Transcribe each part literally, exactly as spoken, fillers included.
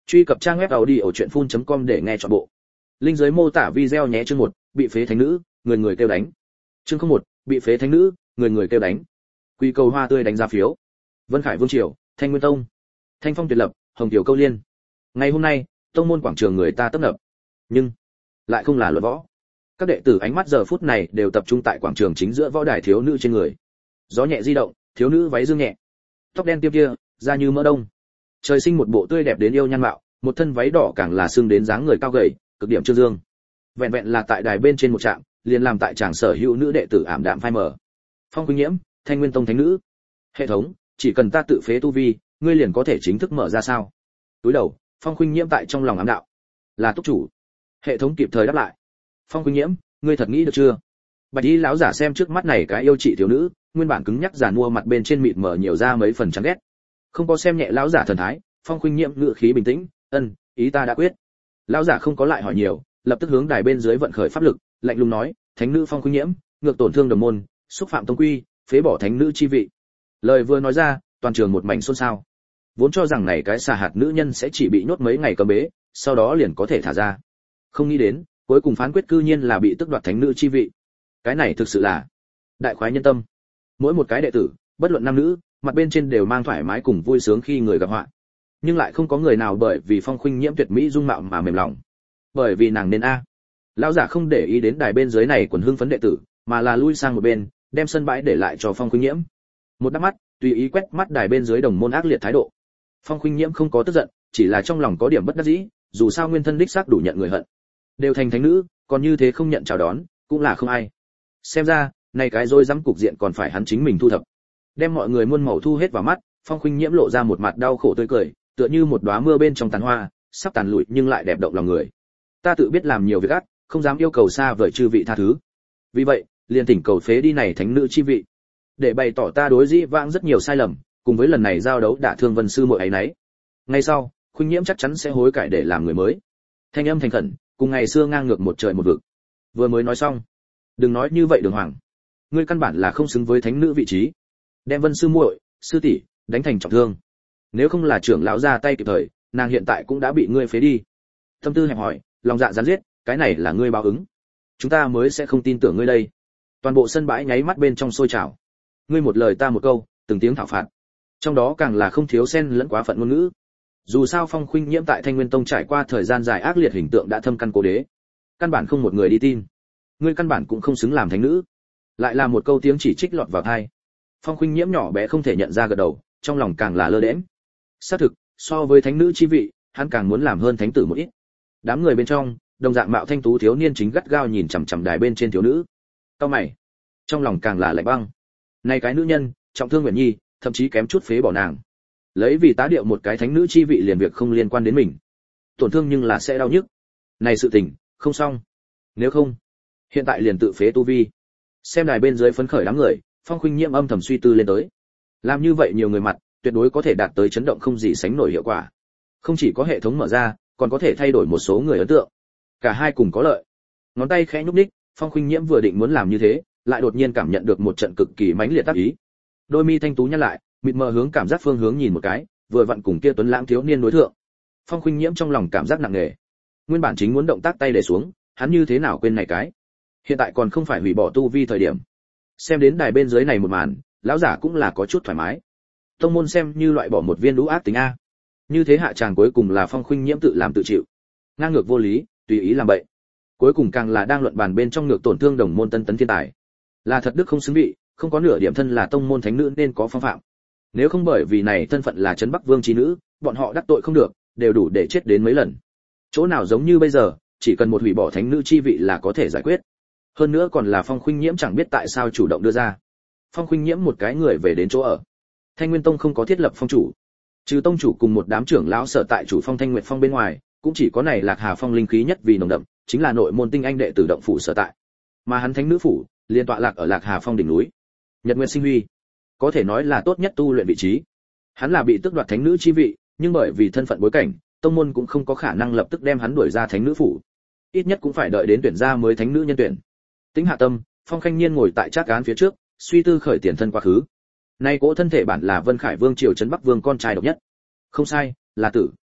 Truy cập trang web audiochuyenphun chấm com để nghe trọn bộ. Link dưới mô tả video nhé. Chương một, bị phế thánh nữ, người người kêu đánh. Chương không một, bị phế thánh nữ, người người kêu đánh. Quy cầu hoa tươi đánh giá phiếu. Vân Khải Vương triều, Thanh Nguyên Tông. Thanh Phong Tuyệt Lập, Hồng Tiểu Câu Liên. Ngày hôm nay, tông môn quảng trường người ta tấp nập, nhưng lại không là luận võ. Các đệ tử ánh mắt giờ phút này đều tập trung tại quảng trường chính giữa võ đài thiếu nữ trên người. Gió nhẹ di động, thiếu nữ váy dương nhẹ, tóc đen tiêm kia, da như mỡ đông. Trời sinh một bộ tươi đẹp đến yêu nhan mạo, một thân váy đỏ càng là xương đến dáng người cao gầy, cực điểm trương dương. Vẹn vẹn là tại đài bên trên một trạm, liền làm tại tràng sở hữu nữ đệ tử ảm đạm phai mờ. Phong Khuynh Nhiễm, Thanh Nguyên Tông thánh nữ. Hệ thống, chỉ cần ta tự phế tu vi, ngươi liền có thể chính thức mở ra sao? Túi đầu, Phong Khuynh Nhiễm tại trong lòng ám đạo. Là túc chủ. Hệ thống kịp thời đáp lại. Phong Khuynh Nhiễm, ngươi thật nghĩ được chưa? Bạch y lão giả xem trước mắt này cái yêu chị thiếu nữ, nguyên bản cứng nhắc giàn mua mặt bên trên mịt mờ nhiều ra mấy phần chán ghét. Không có xem nhẹ lão giả thần thái, Phong Khuynh Nhiễm ngữ khí bình tĩnh, "Ân, ý ta đã quyết." Lão giả không có lại hỏi nhiều, lập tức hướng đài bên dưới vận khởi pháp lực, lạnh lùng nói, "Thánh nữ Phong Khuynh Nhiễm, ngược tổn thương đồng môn, xúc phạm tông quy, phế bỏ thánh nữ chi vị." Lời vừa nói ra, toàn trường một mảnh xôn xao. Vốn cho rằng này cái xà hạt nữ nhân sẽ chỉ bị nhốt mấy ngày cấm bế, sau đó liền có thể thả ra. Không nghĩ đến, cuối cùng phán quyết cư nhiên là bị tước đoạt thánh nữ chi vị. Cái này thực sự là đại khoái nhân tâm. Mỗi một cái đệ tử, bất luận nam nữ, mặt bên trên đều mang thoải mái cùng vui sướng khi người gặp họa. Nhưng lại không có người nào bởi vì Phong Khuynh Nhiễm tuyệt mỹ dung mạo mà mềm lòng. Bởi vì nàng nên a. Lão giả không để ý đến đài bên dưới này quần hưng phấn đệ tử, mà là lui sang một bên, đem sân bãi để lại cho Phong Khuynh Nhiễm. Một đắp mắt, tùy ý quét mắt đài bên dưới đồng môn ác liệt thái độ. Phong Khuynh Nhiễm không có tức giận, chỉ là trong lòng có điểm bất đắc dĩ, dù sao nguyên thân đích xác đủ nhận người hận. Đều thành thánh nữ, còn như thế không nhận chào đón, cũng là không ai. Xem ra, này cái rồi dám cục diện còn phải hắn chính mình thu thập. Đem mọi người muôn màu thu hết vào mắt, Phong Khuynh Nhiễm lộ ra một mặt đau khổ tươi cười, tựa như một đóa mưa bên trong tàn hoa, sắp tàn lụi nhưng lại đẹp động lòng người. Ta tự biết làm nhiều việc ác, không dám yêu cầu xa vời chư vị tha thứ. Vì vậy, liền thỉnh cầu phế đi này thánh nữ chi vị, để bày tỏ ta đối dĩ vãng rất nhiều sai lầm, cùng với lần này giao đấu đả thương Vân sư muội ấy nấy. Ngay sau, Khuynh Nhiễm chắc chắn sẽ hối cải để làm người mới. Thanh âm thành khẩn, cùng ngày xưa ngang ngược một trời một vực. Vừa mới nói xong, đừng nói như vậy Đường Hoàng, ngươi căn bản là không xứng với thánh nữ vị trí. Đem Vân sư muội, sư tỷ đánh thành trọng thương. Nếu không là trưởng lão ra tay kịp thời, nàng hiện tại cũng đã bị ngươi phế đi. Tâm tư hẹp hỏi, lòng dạ gián giết, cái này là ngươi báo ứng. Chúng ta mới sẽ không tin tưởng ngươi đây. Toàn bộ sân bãi nháy mắt bên trong sôi trào. Ngươi một lời ta một câu, từng tiếng thảo phạt. Trong đó càng là không thiếu xen lẫn quá phận ngôn ngữ. Dù sao Phong Khuynh Nhiễm tại Thanh Nguyên Tông trải qua thời gian dài ác liệt hình tượng đã thâm căn cố đế, căn bản không một người đi tin. Ngươi căn bản cũng không xứng làm thánh nữ. Lại là một câu tiếng chỉ trích lọt vào tai. Phong Khuynh Nhiễm nhỏ bé không thể nhận ra gật đầu, trong lòng càng là lơ đễnh. Xác thực, so với thánh nữ chi vị, hắn càng muốn làm hơn thánh tử một ít. Đám người bên trong, đồng dạng mạo thanh tú thiếu niên chính gắt gao nhìn chằm chằm đài bên trên thiếu nữ. Cao mày, trong lòng càng là lạnh băng. Này cái nữ nhân, trọng thương Nguyện Nhi, thậm chí kém chút phế bỏ nàng. Lấy vì tá điệu một cái thánh nữ chi vị liền việc không liên quan đến mình. Tổn thương nhưng là sẽ đau nhức. Này sự tình, không xong. Nếu không, hiện tại liền tự phế tu vi. Xem đài bên dưới phấn khởi đám người, Phong Khuynh Nhiễm âm thầm suy tư lên tới. Làm như vậy nhiều người mặt, tuyệt đối có thể đạt tới chấn động không gì sánh nổi hiệu quả. Không chỉ có hệ thống mở ra, còn có thể thay đổi một số người ấn tượng. Cả hai cùng có lợi. Ngón tay khẽ nhúc nhích, Phong Khuynh Nhiễm vừa định muốn làm như thế, lại đột nhiên cảm nhận được một trận cực kỳ mãnh liệt tác ý. Đôi mi thanh tú nhăn lại, mịt mờ hướng cảm giác phương hướng nhìn một cái, vừa vặn cùng kia tuấn lãng thiếu niên đối thượng. Phong Khuynh Nhiễm trong lòng cảm giác nặng nề. Nguyên bản chính muốn động tác tay để xuống, hắn như thế nào quên này cái. Hiện tại còn không phải hủy bỏ tu vi thời điểm. Xem đến đài bên dưới này một màn, lão giả cũng là có chút thoải mái. Tông môn xem như loại bỏ một viên lũ ác tính a. Như thế hạ tràng cuối cùng là Phong Khuynh Nhiễm tự làm tự chịu. Ngang ngược vô lý, tùy ý làm bậy. Cuối cùng càng là đang luận bàn bên trong ngược tổn thương đồng môn tân tấn thiên tài. Là thật đức không xứng vị, không có nửa điểm thân là tông môn thánh nữ nên có phong phạm. Nếu không bởi vì này thân phận là trấn Bắc Vương chi nữ, bọn họ đắc tội không được, đều đủ để chết đến mấy lần. Chỗ nào giống như bây giờ, chỉ cần một hủy bỏ thánh nữ chi vị là có thể giải quyết. Hơn nữa còn là Phong Khuynh Nhiễm chẳng biết tại sao chủ động đưa ra. Phong Khuynh Nhiễm một cái người về đến chỗ ở. Thanh Nguyên Tông không có thiết lập phong chủ, trừ tông chủ cùng một đám trưởng lão sở tại chủ phong Thanh Nguyệt Phong bên ngoài, cũng chỉ có này Lạc Hà Phong linh khí nhất vì nồng đậm, chính là nội môn tinh anh đệ tử động phủ sở tại. Mà hắn thánh nữ phủ, liên tọa lạc ở Lạc Hà Phong đỉnh núi. Nhật Nguyệt Sinh Huy, có thể nói là tốt nhất tu luyện vị trí. Hắn là bị tước đoạt thánh nữ chi vị, nhưng bởi vì thân phận bối cảnh, tông môn cũng không có khả năng lập tức đem hắn đuổi ra thánh nữ phủ. Ít nhất cũng phải đợi đến tuyển ra mới thánh nữ nhân tuyển. Tính hạ tâm, Phong Khanh Nhiên ngồi tại trác án phía trước, suy tư khởi tiền thân quá khứ. Nay cỗ thân thể bản là Vân Khải Vương triều trấn Bắc Vương con trai độc nhất. Không sai, là tử.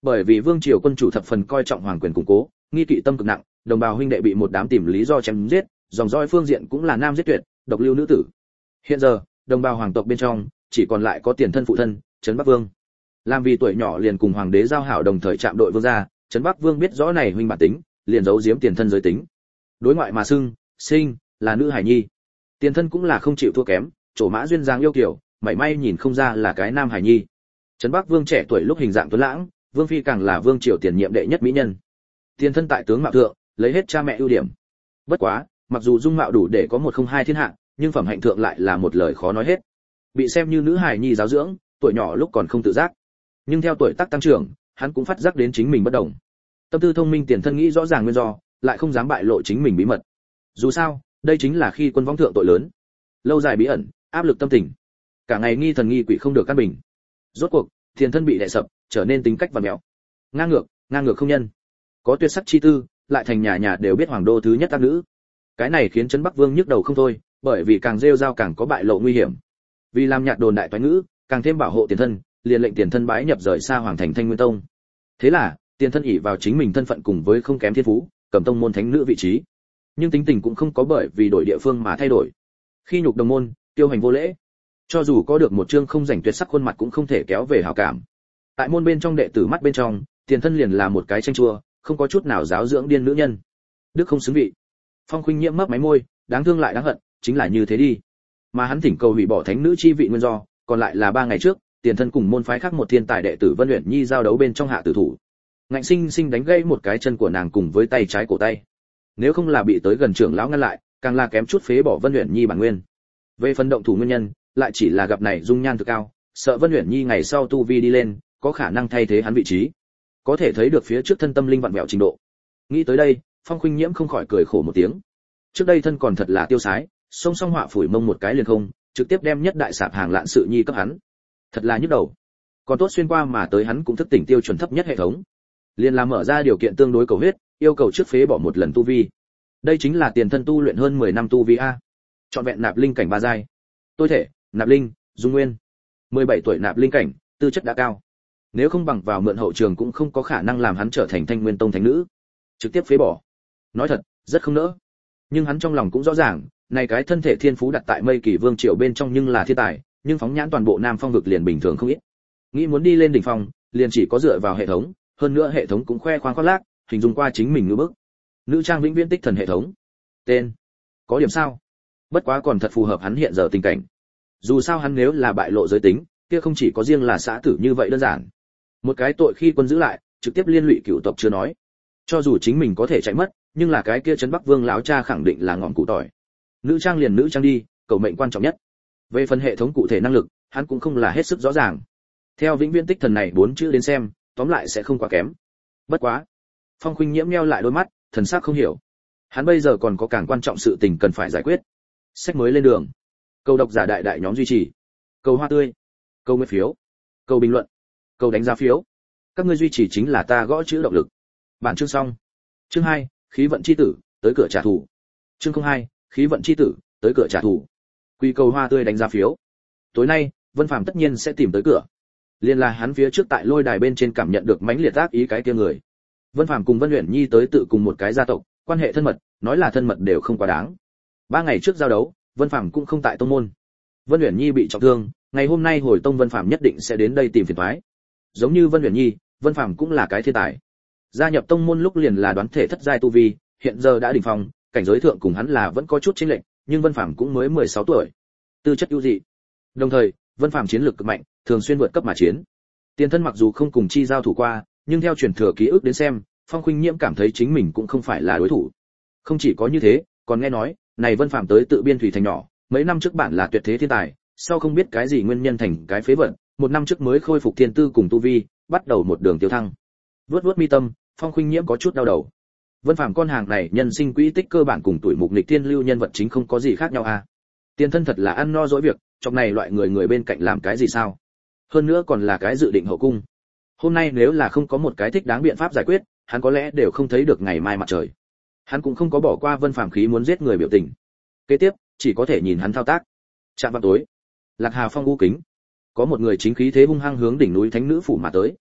Bởi vì vương triều quân chủ thập phần coi trọng hoàng quyền củng cố, nghi kỵ tâm cực nặng, đồng bào huynh đệ bị một đám tìm lý do chém giết, dòng dõi phương diện cũng là nam giết tuyệt, độc lưu nữ tử. Hiện giờ, đồng bào hoàng tộc bên trong chỉ còn lại có tiền thân phụ thân, Trấn Bắc Vương. Làm vì tuổi nhỏ liền cùng hoàng đế giao hảo đồng thời chạm đội vương gia, Trấn Bắc Vương biết rõ này huynh bản tính, liền giấu giếm tiền thân giới tính. Đối ngoại mà xưng, sinh là nữ hải nhi. Tiền thân cũng là không chịu thua kém, trổ mã duyên dáng yêu kiều, mảy may nhìn không ra là cái nam hải nhi. Trấn Bắc Vương trẻ tuổi lúc hình dạng tuấn lãng, vương phi càng là vương triều tiền nhiệm đệ nhất mỹ nhân. Tiền thân tại tướng mạo thượng, lấy hết cha mẹ ưu điểm. Bất quá, mặc dù dung mạo đủ để có một không hai thiên hạ, nhưng phẩm hạnh thượng lại là một lời khó nói hết. Bị xem như nữ hài nhi giáo dưỡng, tuổi nhỏ lúc còn không tự giác, nhưng theo tuổi tác tăng trưởng, hắn cũng phát giác đến chính mình bất đồng. Tâm tư thông minh tiền thân nghĩ rõ ràng nguyên do, lại không dám bại lộ chính mình bí mật. Dù sao, đây chính là khi quân võng thượng tội lớn. Lâu dài bí ẩn, áp lực tâm tình, cả ngày nghi thần nghi quỷ không được căn bình. Rốt cuộc, tiền thân bị đè sập, trở nên tính cách và mèo. Ngang ngược, ngang ngược không nhân. Có tuyệt sắc chi tư, lại thành nhà nhà đều biết hoàng đô thứ nhất tác nữ. Cái này khiến Trấn Bắc Vương nhức đầu không thôi, bởi vì càng rêu rao càng có bại lộ nguy hiểm. Vì làm nhạt đồn đại toái ngữ, càng thêm bảo hộ tiền thân, liền lệnh tiền thân bái nhập rời xa hoàng thành Thanh Nguyên Tông. Thế là, tiền thân ỷ vào chính mình thân phận cùng với không kém thiên phú, cầm tông môn thánh nữ vị trí. Nhưng tính tình cũng không có bởi vì đổi địa phương mà thay đổi. Khi nhục đồng môn, tiêu hành vô lễ. Cho dù có được một chương không rảnh tuyệt sắc khuôn mặt cũng không thể kéo về hảo cảm. Tại môn bên trong đệ tử mắt bên trong, tiền thân liền là một cái chanh chua, không có chút nào giáo dưỡng điên nữ nhân. Đức không xứng vị. Phong Khuynh Nhiễm mấp máy môi, đáng thương lại đáng hận, chính là như thế đi. Mà hắn thỉnh cầu hủy bỏ thánh nữ chi vị nguyên do, còn lại là ba ngày trước, tiền thân cùng môn phái khác một thiên tài đệ tử Vân Uyển Nhi giao đấu bên trong hạ tử thủ. Ngạnh sinh sinh đánh gãy một cái chân của nàng cùng với tay trái cổ tay. Nếu không là bị tới gần trưởng lão ngăn lại, càng là kém chút phế bỏ Vân Uyển Nhi bản nguyên. Về phần động thủ nguyên nhân, lại chỉ là gặp này dung nhan thực cao, sợ Vân Uyển Nhi ngày sau tu vi đi lên, có khả năng thay thế hắn vị trí. Có thể thấy được phía trước thân tâm linh vặn vẹo trình độ. Nghĩ tới đây, Phong Khuynh Nhiễm không khỏi cười khổ một tiếng. Trước đây thân còn thật là tiêu sái, song song họa phủi mông một cái liền không, trực tiếp đem nhất đại sạp hàng lạn sự nhi cấp hắn. Thật là nhức đầu. Còn tốt xuyên qua mà tới hắn cũng thức tỉnh tiêu chuẩn thấp nhất hệ thống. Liên là mở ra điều kiện tương đối cầu huyết, yêu cầu trước phế bỏ một lần tu vi. Đây chính là tiền thân tu luyện hơn mười năm tu vi a. Chọn vẹn nạp linh cảnh ba giai. Tôi thể, nạp linh, dung nguyên. mười bảy tuổi nạp linh cảnh, tư chất đã cao. Nếu không bằng vào mượn hậu trường cũng không có khả năng làm hắn trở thành Thanh Nguyên Tông thánh nữ. Trực tiếp phế bỏ. Nói thật, rất không nỡ. Nhưng hắn trong lòng cũng rõ ràng, này cái thân thể thiên phú đặt tại Mây Kỳ Vương triều bên trong nhưng là thiên tài, nhưng phóng nhãn toàn bộ Nam Phong vực liền bình thường không ít. Nghĩ muốn đi lên đỉnh phong, liền chỉ có dựa vào hệ thống, hơn nữa hệ thống cũng khoe khoang khoác lác, hình dung qua chính mình ngữ bức. Nữ trang vĩnh viễn tích thần hệ thống. Tên. Có điểm sao? Bất quá còn thật phù hợp hắn hiện giờ tình cảnh. Dù sao hắn nếu là bại lộ giới tính, kia không chỉ có riêng là xã tử như vậy đơn giản. Một cái tội khi quân giữ lại, trực tiếp liên lụy cửu tộc chưa nói. Cho dù chính mình có thể chạy mất, nhưng là cái kia Trấn Bắc Vương lão cha khẳng định là ngọn cụ tỏi. Nữ trang liền nữ trang đi, cầu mệnh quan trọng nhất. Về phần hệ thống cụ thể năng lực, hắn cũng không là hết sức rõ ràng. Theo vĩnh viễn tích thần này bốn chữ đến xem, tóm lại sẽ không quá kém. Bất quá, Phong Khuynh Nhiễm nheo lại đôi mắt, thần sắc không hiểu. Hắn bây giờ còn có càng quan trọng sự tình cần phải giải quyết. Sách mới lên đường. Câu độc giả đại đại nhóm duy trì. Câu hoa tươi. Câu nguyện phiếu. Câu bình luận. Câu đánh giá phiếu. Các ngươi duy trì chính là ta gõ chữ động lực. Bản chương xong. Chương hai, khí vận chi tử, tới cửa trả thù. Chương không hai, khí vận chi tử, tới cửa trả thù. Quy câu hoa tươi đánh giá phiếu. Tối nay, Vân Phàm tất nhiên sẽ tìm tới cửa. Liên là hắn phía trước tại lôi đài bên trên cảm nhận được mãnh liệt ác ý cái kia người. Vân Phàm cùng Vân Uyển Nhi tới tự cùng một cái gia tộc, quan hệ thân mật, nói là thân mật đều không quá đáng. Ba ngày trước giao đấu, Vân Phàm cũng không tại tông môn. Vân Uyển Nhi bị trọng thương, ngày hôm nay hồi tông Vân Phàm nhất định sẽ đến đây tìm phiền toái. Giống như Vân Uyển Nhi, Vân Phàm cũng là cái thiên tài. Gia nhập tông môn lúc liền là đoán thể thất giai tu vi, hiện giờ đã đỉnh phong, cảnh giới thượng cùng hắn là vẫn có chút chênh lệch, nhưng Vân Phàm cũng mới mười sáu tuổi. Tư chất ưu dị. Đồng thời, Vân Phàm chiến lược cực mạnh, thường xuyên vượt cấp mà chiến. Tiền thân mặc dù không cùng chi giao thủ qua, nhưng theo truyền thừa ký ức đến xem, Phong Khuynh Nhiễm cảm thấy chính mình cũng không phải là đối thủ. Không chỉ có như thế, còn nghe nói, này Vân Phàm tới tự biên thủy thành nhỏ, mấy năm trước bản là tuyệt thế thiên tài, sau không biết cái gì nguyên nhân thành cái phế vật, một năm trước mới khôi phục thiên tư cùng tu vi, bắt đầu một đường tiêu thăng. Vuốt vuốt mi tâm, Phong Khuynh Nhiễm có chút đau đầu. Vân Phàm con hàng này nhân sinh quỹ tích cơ bản cùng tuổi mục nghịch thiên lưu nhân vật chính không có gì khác nhau à? Tiền thân thật là ăn no dỗi việc, trong này loại người người bên cạnh làm cái gì sao? Hơn nữa còn là cái dự định hậu cung. Hôm nay nếu là không có một cái thích đáng biện pháp giải quyết, hắn có lẽ đều không thấy được ngày mai mặt trời. Hắn cũng không có bỏ qua Vân Phàm khí muốn giết người biểu tình. Kế tiếp, chỉ có thể nhìn hắn thao tác. Trạm vào tối, Lạc Hà Phong u kính, có một người chính khí thế hung hăng hướng đỉnh núi Thánh Nữ phủ mà tới.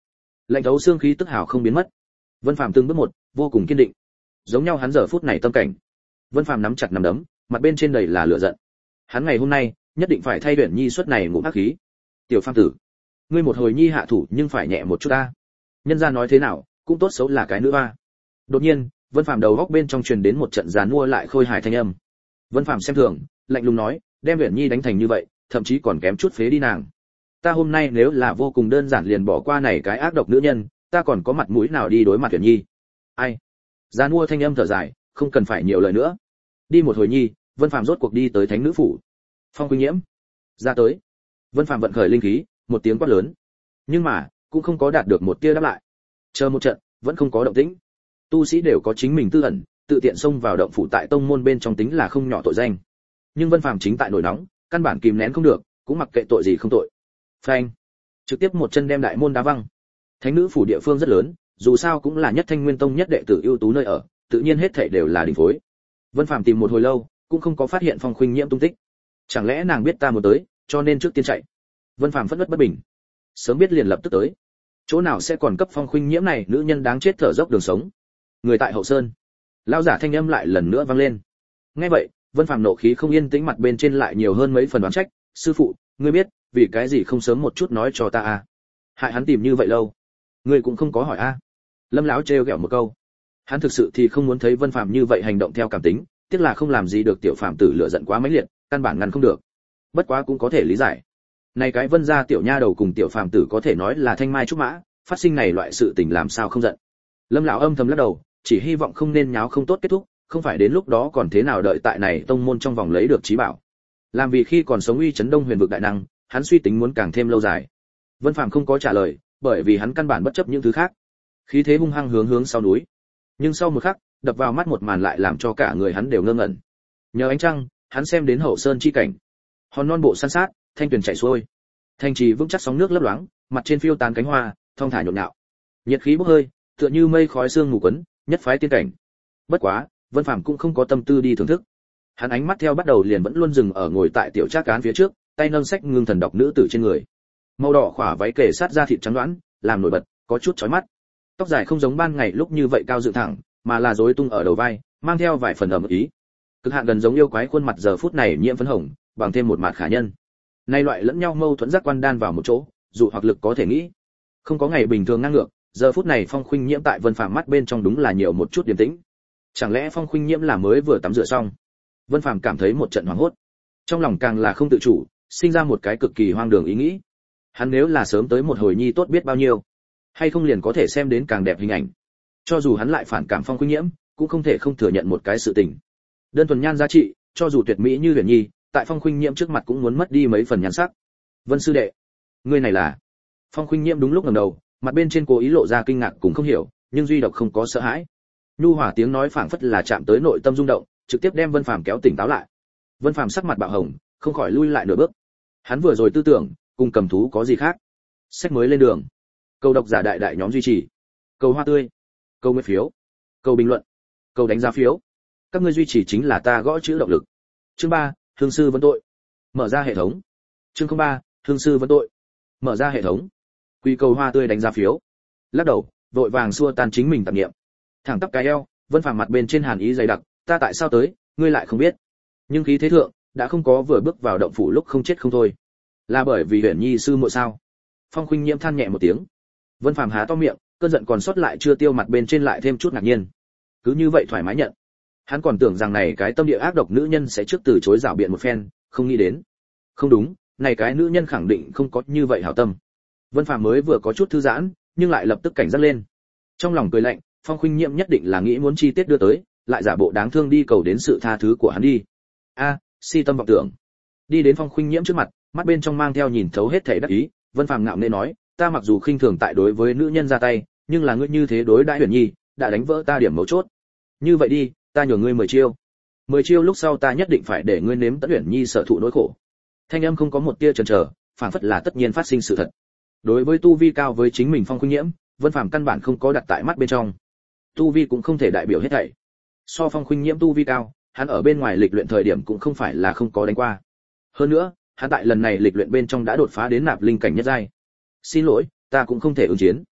Lạnh thấu xương khí tức hào không biến mất. Vân Phàm từng bước một, vô cùng kiên định. Giống nhau hắn giờ phút này tâm cảnh. Vân Phàm nắm chặt nắm đấm, mặt bên trên đầy là lửa giận. Hắn ngày hôm nay nhất định phải thay Uyển Nhi suất này ngụm ác khí. Tiểu Phàm tử, ngươi một hồi nhi hạ thủ nhưng phải nhẹ một chút ta. Nhân gia nói thế nào, cũng tốt xấu là cái nữ a. Đột nhiên, Vân Phàm đầu góc bên trong truyền đến một trận giàn mua lại khôi hài thanh âm. Vân Phàm xem thường, lạnh lùng nói, đem Uyển Nhi đánh thành như vậy, thậm chí còn kém chút phế đi nàng. Ta hôm nay nếu là vô cùng đơn giản liền bỏ qua này cái ác độc nữ nhân, ta còn có mặt mũi nào đi đối mặt Uyển Nhi? Ai? Giàn mua thanh âm thở dài, không cần phải nhiều lời nữa. Đi một hồi nhi, Vân Phàm rốt cuộc đi tới Thánh nữ phủ. Phong Khuynh Nhiễm ra tới. Vân Phàm vận khởi linh khí, một tiếng quát lớn. Nhưng mà, cũng không có đạt được một tia đáp lại. Chờ một trận, vẫn không có động tĩnh. Tu sĩ đều có chính mình tư ẩn, tự tiện xông vào động phủ tại tông môn bên trong tính là không nhỏ tội danh. Nhưng Vân Phàm chính tại nổi nóng, căn bản kìm nén không được, cũng mặc kệ tội gì không tội. Phanh! Trực tiếp một chân đem đại môn đá văng. Thánh nữ phủ địa phương rất lớn, dù sao cũng là nhất Thanh Nguyên tông nhất đệ tử ưu tú nơi ở, tự nhiên hết thảy đều là đỉnh phối. Vân Phàm tìm một hồi lâu, cũng không có phát hiện Phong Khuynh Nhiễm tung tích. Chẳng lẽ nàng biết ta muốn tới, cho nên trước tiên chạy? Vân Phàm phẫn nộ bất bình. Sớm biết liền lập tức tới. Chỗ nào sẽ còn cấp Phong Khuynh Nhiễm này nữ nhân đáng chết thở dốc đường sống. Người tại hậu sơn. Lão giả thanh âm lại lần nữa vang lên. Nghe vậy, Vân Phàm nộ khí không yên tĩnh, mặt bên trên lại nhiều hơn mấy phần oán trách. Sư phụ, ngươi biết, vì cái gì không sớm một chút nói cho ta à? Hại hắn tìm như vậy lâu, ngươi cũng không có hỏi a? À? Lâm lão trêu ghẹo một câu. Hắn thực sự thì không muốn thấy Vân Phàm như vậy hành động theo cảm tính, tiếc là không làm gì được tiểu phàm tử lửa giận quá mãnh liệt, căn bản ngăn không được. Bất quá cũng có thể lý giải. Này cái Vân gia tiểu nha đầu cùng tiểu phàm tử có thể nói là thanh mai trúc mã, phát sinh này loại sự tình làm sao không giận. Lâm lão âm thầm lắc đầu, chỉ hy vọng không nên nháo không tốt kết thúc, không phải đến lúc đó còn thế nào đợi tại này tông môn trong vòng lấy được trí bảo. Làm vì khi còn sống uy chấn Đông Huyền vực đại năng, hắn suy tính muốn càng thêm lâu dài. Vân Phàm không có trả lời, bởi vì hắn căn bản bất chấp những thứ khác. Khí thế hung hăng hướng hướng sau núi. Nhưng sau một khắc, đập vào mắt một màn lại làm cho cả người hắn đều ngơ ngẩn. Nhờ ánh trăng, hắn xem đến hậu sơn chi cảnh. Hòn non bộ san sát, thanh tuyền chảy xuôi. Thanh trì vững chắc sóng nước lấp loáng, mặt trên phiêu tán cánh hoa, thong thả nhộn nhạo. Nhiệt khí bốc hơi, tựa như mây khói sương mù quấn, nhất phái tiên cảnh. Bất quá, Vân Phàm cũng không có tâm tư đi thưởng thức. Hắn ánh mắt theo bắt đầu liền vẫn luôn dừng ở ngồi tại tiểu trác cán phía trước, tay nâng sách ngưng thần đọc nữ tử trên người. Màu đỏ khỏa váy kề sát da thịt trắng đoán, làm nổi bật, có chút chói mắt. Tóc dài không giống ban ngày lúc như vậy cao dựng thẳng, mà là rối tung ở đầu vai, mang theo vài phần ẩm ý. Cực hạn gần giống yêu quái khuôn mặt giờ phút này nhiễm phấn hồng, bằng thêm một mặt khả nhân. Nay loại lẫn nhau mâu thuẫn giác quan đan vào một chỗ, dụ hoặc lực có thể nghĩ. Không có ngày bình thường ngang ngược, giờ phút này Phong Khuynh Nhiễm tại Vân Phàm mắt bên trong đúng là nhiều một chút điềm tĩnh. Chẳng lẽ Phong Khuynh Nhiễm là mới vừa tắm rửa xong? Vân Phàm cảm thấy một trận hoảng hốt. Trong lòng càng là không tự chủ, sinh ra một cái cực kỳ hoang đường ý nghĩ. Hắn nếu là sớm tới một hồi nhi tốt biết bao nhiêu, hay không liền có thể xem đến càng đẹp hình ảnh. Cho dù hắn lại phản cảm Phong Khuynh Nhiễm, cũng không thể không thừa nhận một cái sự tình. Đơn thuần nhan giá trị, cho dù tuyệt mỹ như Huyền Nhi, tại Phong Khuynh Nhiễm trước mặt cũng muốn mất đi mấy phần nhan sắc. Vân sư đệ, ngươi này là? Phong Khuynh Nhiễm đúng lúc ngẩng đầu, mặt bên trên cố ý lộ ra kinh ngạc cũng không hiểu, nhưng duy độc không có sợ hãi. Nhu hòa tiếng nói phảng phất là chạm tới nội tâm rung động, trực tiếp đem Vân Phàm kéo tỉnh táo lại. Vân Phàm sắc mặt bạo hồng, không khỏi lui lại nửa bước. Hắn vừa rồi tư tưởng, cùng cầm thú có gì khác? Sách mới lên đường. Câu độc giả đại đại nhóm duy trì. Câu hoa tươi. Câu nguyện phiếu. Câu bình luận. Câu đánh giá phiếu. Các ngươi duy trì chính là ta gõ chữ động lực. Chương ba, Hương sư vấn tội. Mở ra hệ thống. Chương không ba, Hương sư vấn tội. Mở ra hệ thống. Quy câu hoa tươi đánh giá phiếu. Lắc đầu, vội vàng xua tan chính mình tạp niệm. Thẳng tắp cái eo, Vân Phàm mặt bên trên hàn ý dày đặc, ta tại sao tới, ngươi lại không biết. Nhưng khí thế thượng, đã không có vừa bước vào động phủ lúc không chết không thôi. Là bởi vì Huyền Nhi sư muội sao? Phong Khuynh Nhiễm than nhẹ một tiếng. Vân Phàm há to miệng, cơn giận còn sót lại chưa tiêu, mặt bên trên lại thêm chút ngạc nhiên. Cứ như vậy thoải mái nhận. Hắn còn tưởng rằng này cái tâm địa ác độc nữ nhân sẽ trước từ chối rảo biện một phen, không nghĩ đến. Không đúng, này cái nữ nhân khẳng định không có như vậy hảo tâm. Vân Phàm mới vừa có chút thư giãn, nhưng lại lập tức cảnh giác lên. Trong lòng cười lạnh, Phong Khuynh Nhiễm nhất định là nghĩ muốn chi tiết đưa tới, lại giả bộ đáng thương đi cầu đến sự tha thứ của hắn đi. A, si tâm vọng tưởng. Đi đến Phong Khuynh Nhiễm trước mặt, mắt bên trong mang theo nhìn thấu hết thảy đắc ý, Vân Phàm ngạo nghễ nói, ta mặc dù khinh thường tại đối với nữ nhân ra tay, nhưng là ngươi như thế đối đãi Huyền Nhi, đã đánh vỡ ta điểm mấu chốt. Như vậy đi, ta nhường ngươi mười chiêu. mười chiêu lúc sau ta nhất định phải để ngươi nếm tận Huyền Nhi sở thụ nỗi khổ. Thanh âm không có một tia chần chờ, phảng phất là tất nhiên phát sinh sự thật. Đối với tu vi cao với chính mình Phong Khuynh Nhiễm, Vân Phàm căn bản không có đặt tại mắt bên trong. Tu vi cũng không thể đại biểu hết thảy. So Phong Khuynh Nhiễm tu vi cao, hắn ở bên ngoài lịch luyện thời điểm cũng không phải là không có đánh qua. Hơn nữa, hắn tại lần này lịch luyện bên trong đã đột phá đến nạp linh cảnh nhất giai. Xin lỗi, ta cũng không thể ứng chiến.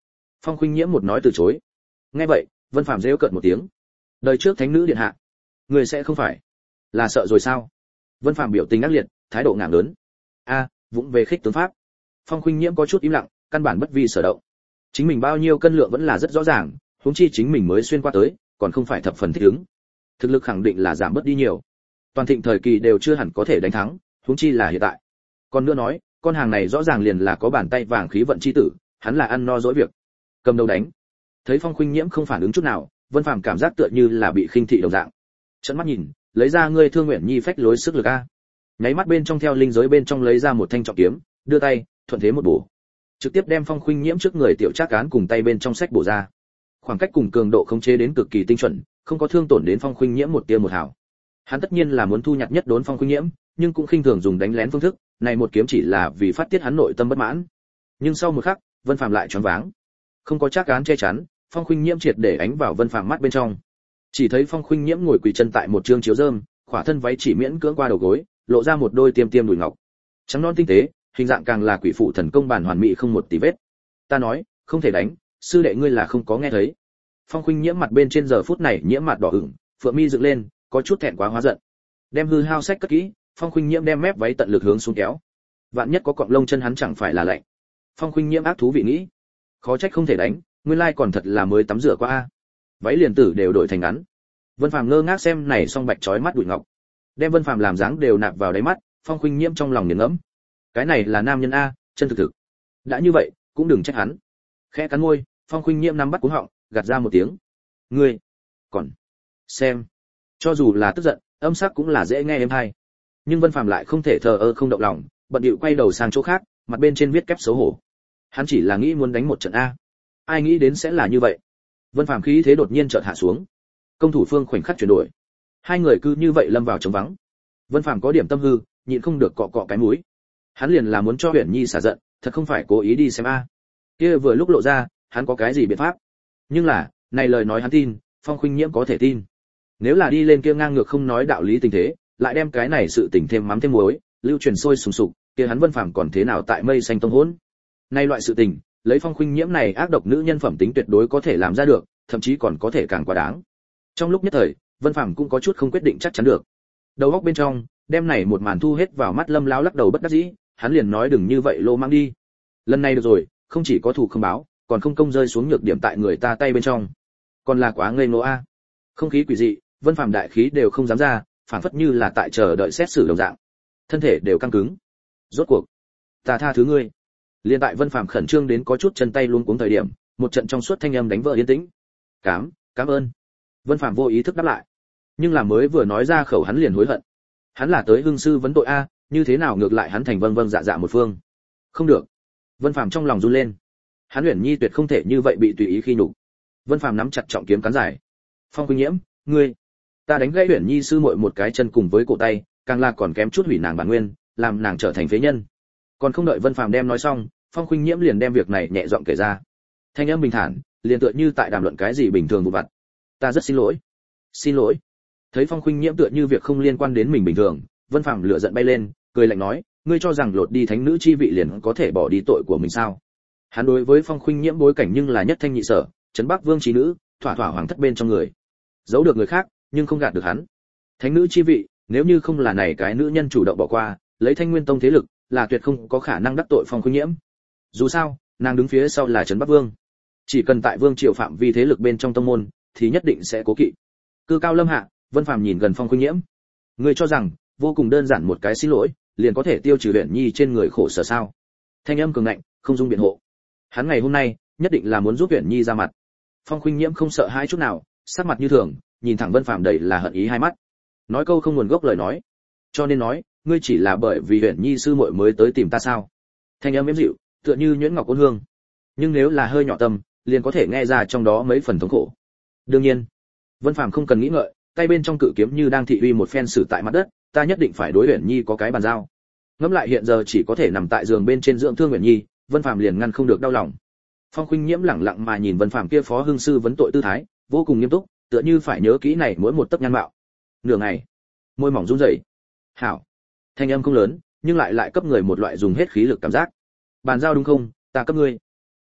Phong Khuynh Nhiễm một nói từ chối. Nghe vậy, Vân Phàm rêu cợt một tiếng. Đời trước thánh nữ điện hạ, người sẽ không phải là sợ rồi sao? Vân Phàm biểu tình ác liệt, thái độ ngạo lớn. A, vụng về khích tướng pháp. Phong Khuynh Nhiễm có chút im lặng, căn bản bất vi sở động. Chính mình bao nhiêu cân lượng vẫn là rất rõ ràng, huống chi chính mình mới xuyên qua tới, còn không phải thập phần thích ứng. Thực lực khẳng định là giảm bớt đi nhiều. Toàn thịnh thời kỳ đều chưa hẳn có thể đánh thắng, huống chi là hiện tại. Còn nữa nói, con hàng này rõ ràng liền là có bàn tay vàng khí vận chi tử, hắn là ăn no dỗi việc. Cầm đầu đánh. Thấy Phong Khuynh Nhiễm không phản ứng chút nào, Vân Phàm cảm giác tựa như là bị khinh thị đồng dạng. Trợn mắt nhìn, lấy ra ngươi Thương Nguyện Nhi phách lối sức lực a. Nháy mắt bên trong theo linh giới bên trong lấy ra một thanh trọng kiếm, đưa tay, thuận thế một bổ. Trực tiếp đem Phong Khuynh Nhiễm trước người tiểu trác cán cùng tay bên trong sách bổ ra. Khoảng cách cùng cường độ khống chế đến cực kỳ tinh chuẩn, không có thương tổn đến Phong Khuynh Nhiễm một tia một hào. Hắn tất nhiên là muốn thu nhặt nhất đốn Phong Khuynh Nhiễm, nhưng cũng khinh thường dùng đánh lén phương thức, này một kiếm chỉ là vì phát tiết hắn nội tâm bất mãn. Nhưng sau một khắc, Vân Phàm lại choáng váng. Không có trác cán che chắn, Phong Khuynh Nhiễm triệt để ánh vào Vân Phàm mắt bên trong. Chỉ thấy Phong Khuynh Nhiễm ngồi quỳ chân tại một trương chiếu rơm, khỏa thân váy chỉ miễn cưỡng qua đầu gối, lộ ra một đôi tiêm tiêm đùi ngọc. Trắng non tinh tế, hình dạng càng là quỷ phụ thần công bản hoàn mỹ không một tì vết. Ta nói, không thể đánh, sư đệ ngươi là không có nghe thấy. Phong Khuynh Nhiễm mặt bên trên giờ phút này nhiễm mặt đỏ ửng, phượng mi dựng lên, có chút thẹn quá hóa giận. Đem hư hao sách cất kỹ, Phong Khuynh Nhiễm đem mép váy tận lực hướng xuống kéo. Vạn nhất có cọng lông chân hắn chẳng phải là lạnh. Phong Khuynh Nhiễm ác thú vị nghĩ, khó trách không thể đánh, nguyên lai còn thật là mới tắm rửa qua a. Váy liền tử đều đổi thành ngắn. Vân Phàm ngơ ngác xem này song bạch chói mắt đùi ngọc. Đem Vân Phàm làm dáng đều nạp vào đáy mắt, Phong Khuynh Nhiễm trong lòng nghiền ngẫm. Cái này là nam nhân a, chân thực thực. Đã như vậy, cũng đừng trách hắn. Khẽ cắn môi, Phong Khuynh Nhiễm nắm bắt cuống họng, gạt ra một tiếng. Ngươi, còn xem. Cho dù là tức giận, âm sắc cũng là dễ nghe êm hay. Nhưng Vân Phàm lại không thể thờ ơ không động lòng, bận điệu quay đầu sang chỗ khác, mặt bên trên viết kép xấu hổ. Hắn chỉ là nghĩ muốn đánh một trận a. Ai nghĩ đến sẽ là như vậy. Vân Phàm khí thế đột nhiên chợt hạ xuống. Công thủ phương khoảnh khắc chuyển đổi. Hai người cứ như vậy lâm vào trống vắng. Vân Phàm có điểm tâm hư, nhịn không được cọ cọ cái mũi. Hắn liền là muốn cho Huyền Nhi xả giận, thật không phải cố ý đi xem a. Kia vừa lúc lộ ra, hắn có cái gì biện pháp? Nhưng là, này lời nói hắn tin, Phong Khuynh Nhiễm có thể tin. Nếu là đi lên kia ngang ngược không nói đạo lý tình thế, lại đem cái này sự tình thêm mắm thêm muối, lưu truyền sôi sùng sục, kia hắn Vân Phàm còn thế nào tại mây xanh tông hỗn? Nay loại sự tình, lấy Phong Khuynh Nhiễm này ác độc nữ nhân phẩm tính tuyệt đối có thể làm ra được, thậm chí còn có thể càng quá đáng. Trong lúc nhất thời, Vân Phàm cũng có chút không quyết định chắc chắn được. Đầu óc bên trong, đem này một màn thu hết vào mắt Lâm lão lắc đầu bất đắc dĩ, hắn liền nói đừng như vậy lô mang đi. Lần này được rồi, không chỉ có thủ không báo, còn không công rơi xuống nhược điểm tại người ta tay bên trong. Còn là quá ngây ngô a. Không khí quỷ dị, Vân Phàm đại khí đều không dám ra, phản phất như là tại chờ đợi xét xử đồng dạng. Thân thể đều căng cứng. Rốt cuộc, ta tha thứ ngươi. Liên tại Vân Phàm khẩn trương đến có chút chân tay luống cuống thời điểm, một trận trong suốt thanh âm đánh vỡ yên tĩnh. "Cám, cảm ơn." Vân Phàm vô ý thức đáp lại. Nhưng là mới vừa nói ra khẩu hắn liền hối hận. Hắn là tới hương sư vấn tội a, như thế nào ngược lại hắn thành vâng vâng dạ dạ một phương. Không được. Vân Phàm trong lòng run lên. Hắn Uyển Nhi tuyệt không thể như vậy bị tùy ý khi nhục. Vân Phàm nắm chặt trọng kiếm cán dài. "Phong Khuynh Nhiễm, ngươi, ta đánh gãy Uyển Nhi sư muội một cái chân cùng với cổ tay, càng là còn kém chút hủy nàng bản nguyên, làm nàng trở thành phế nhân." Còn không đợi Vân Phàm đem nói xong, Phong Khuynh Nhiễm liền đem việc này nhẹ giọng kể ra. Thanh âm bình thản, liền tựa như tại đàm luận cái gì bình thường vụ vặt. "Ta rất xin lỗi." "Xin lỗi?" Thấy Phong Khuynh Nhiễm tựa như việc không liên quan đến mình bình thường, Vân Phàm lửa giận bay lên, cười lạnh nói, "Ngươi cho rằng lột đi thánh nữ chi vị liền có thể bỏ đi tội của mình sao?" Hắn đối với Phong Khuynh Nhiễm bối cảnh nhưng là nhất thanh nhị sở, trấn Bắc Vương trí nữ, thỏa thỏa hoàng thất bên trong người. Giấu được người khác, nhưng không gạt được hắn. Thánh nữ chi vị, nếu như không là này cái nữ nhân chủ động bỏ qua, lấy Thanh Nguyên Tông thế lực, là tuyệt không có khả năng đắc tội Phong Khuynh Nhiễm. Dù sao, nàng đứng phía sau là trấn Bắc Vương. Chỉ cần tại vương triều phạm vi thế lực bên trong tông môn, thì nhất định sẽ cố kỵ. Cư cao lâm hạ, Vân Phàm nhìn gần Phong Khuynh Nhiễm. Ngươi cho rằng, vô cùng đơn giản một cái xin lỗi, liền có thể tiêu trừ Uyển Nhi trên người khổ sở sao? Thanh âm cường ngạnh, không dung biện hộ. Hắn ngày hôm nay, nhất định là muốn giúp Uyển Nhi ra mặt. Phong Khuynh Nhiễm không sợ hãi chút nào, sắc mặt như thường, nhìn thẳng Vân Phàm đầy là hận ý hai mắt. Nói câu không nguồn gốc lời nói. Cho nên nói, ngươi chỉ là bởi vì Uyển Nhi sư muội mới tới tìm ta sao? Thanh âm êm dịu, tựa như nhuyễn ngọc ôn hương. Nhưng nếu là hơi nhỏ tâm, liền có thể nghe ra trong đó mấy phần thống khổ. Đương nhiên, Vân Phàm không cần nghĩ ngợi, tay bên trong cự kiếm như đang thị uy một phen sử tại mặt đất, ta nhất định phải đối Uyển Nhi có cái bàn giao. Ngẫm lại hiện giờ chỉ có thể nằm tại giường bên trên dưỡng thương Uyển Nhi, Vân Phàm liền ngăn không được đau lòng. Phong Khuynh Nhiễm lẳng lặng mà nhìn Vân Phàm kia phó hương sư vấn tội tư thái, vô cùng nghiêm túc, tựa như phải nhớ kỹ này mỗi một tấc nhan mạo. Nửa ngày, môi mỏng run rẩy. "Hảo." Thanh âm không lớn, nhưng lại lại cấp người một loại dùng hết khí lực cảm giác. "Bàn giao đúng không, ta cấp ngươi."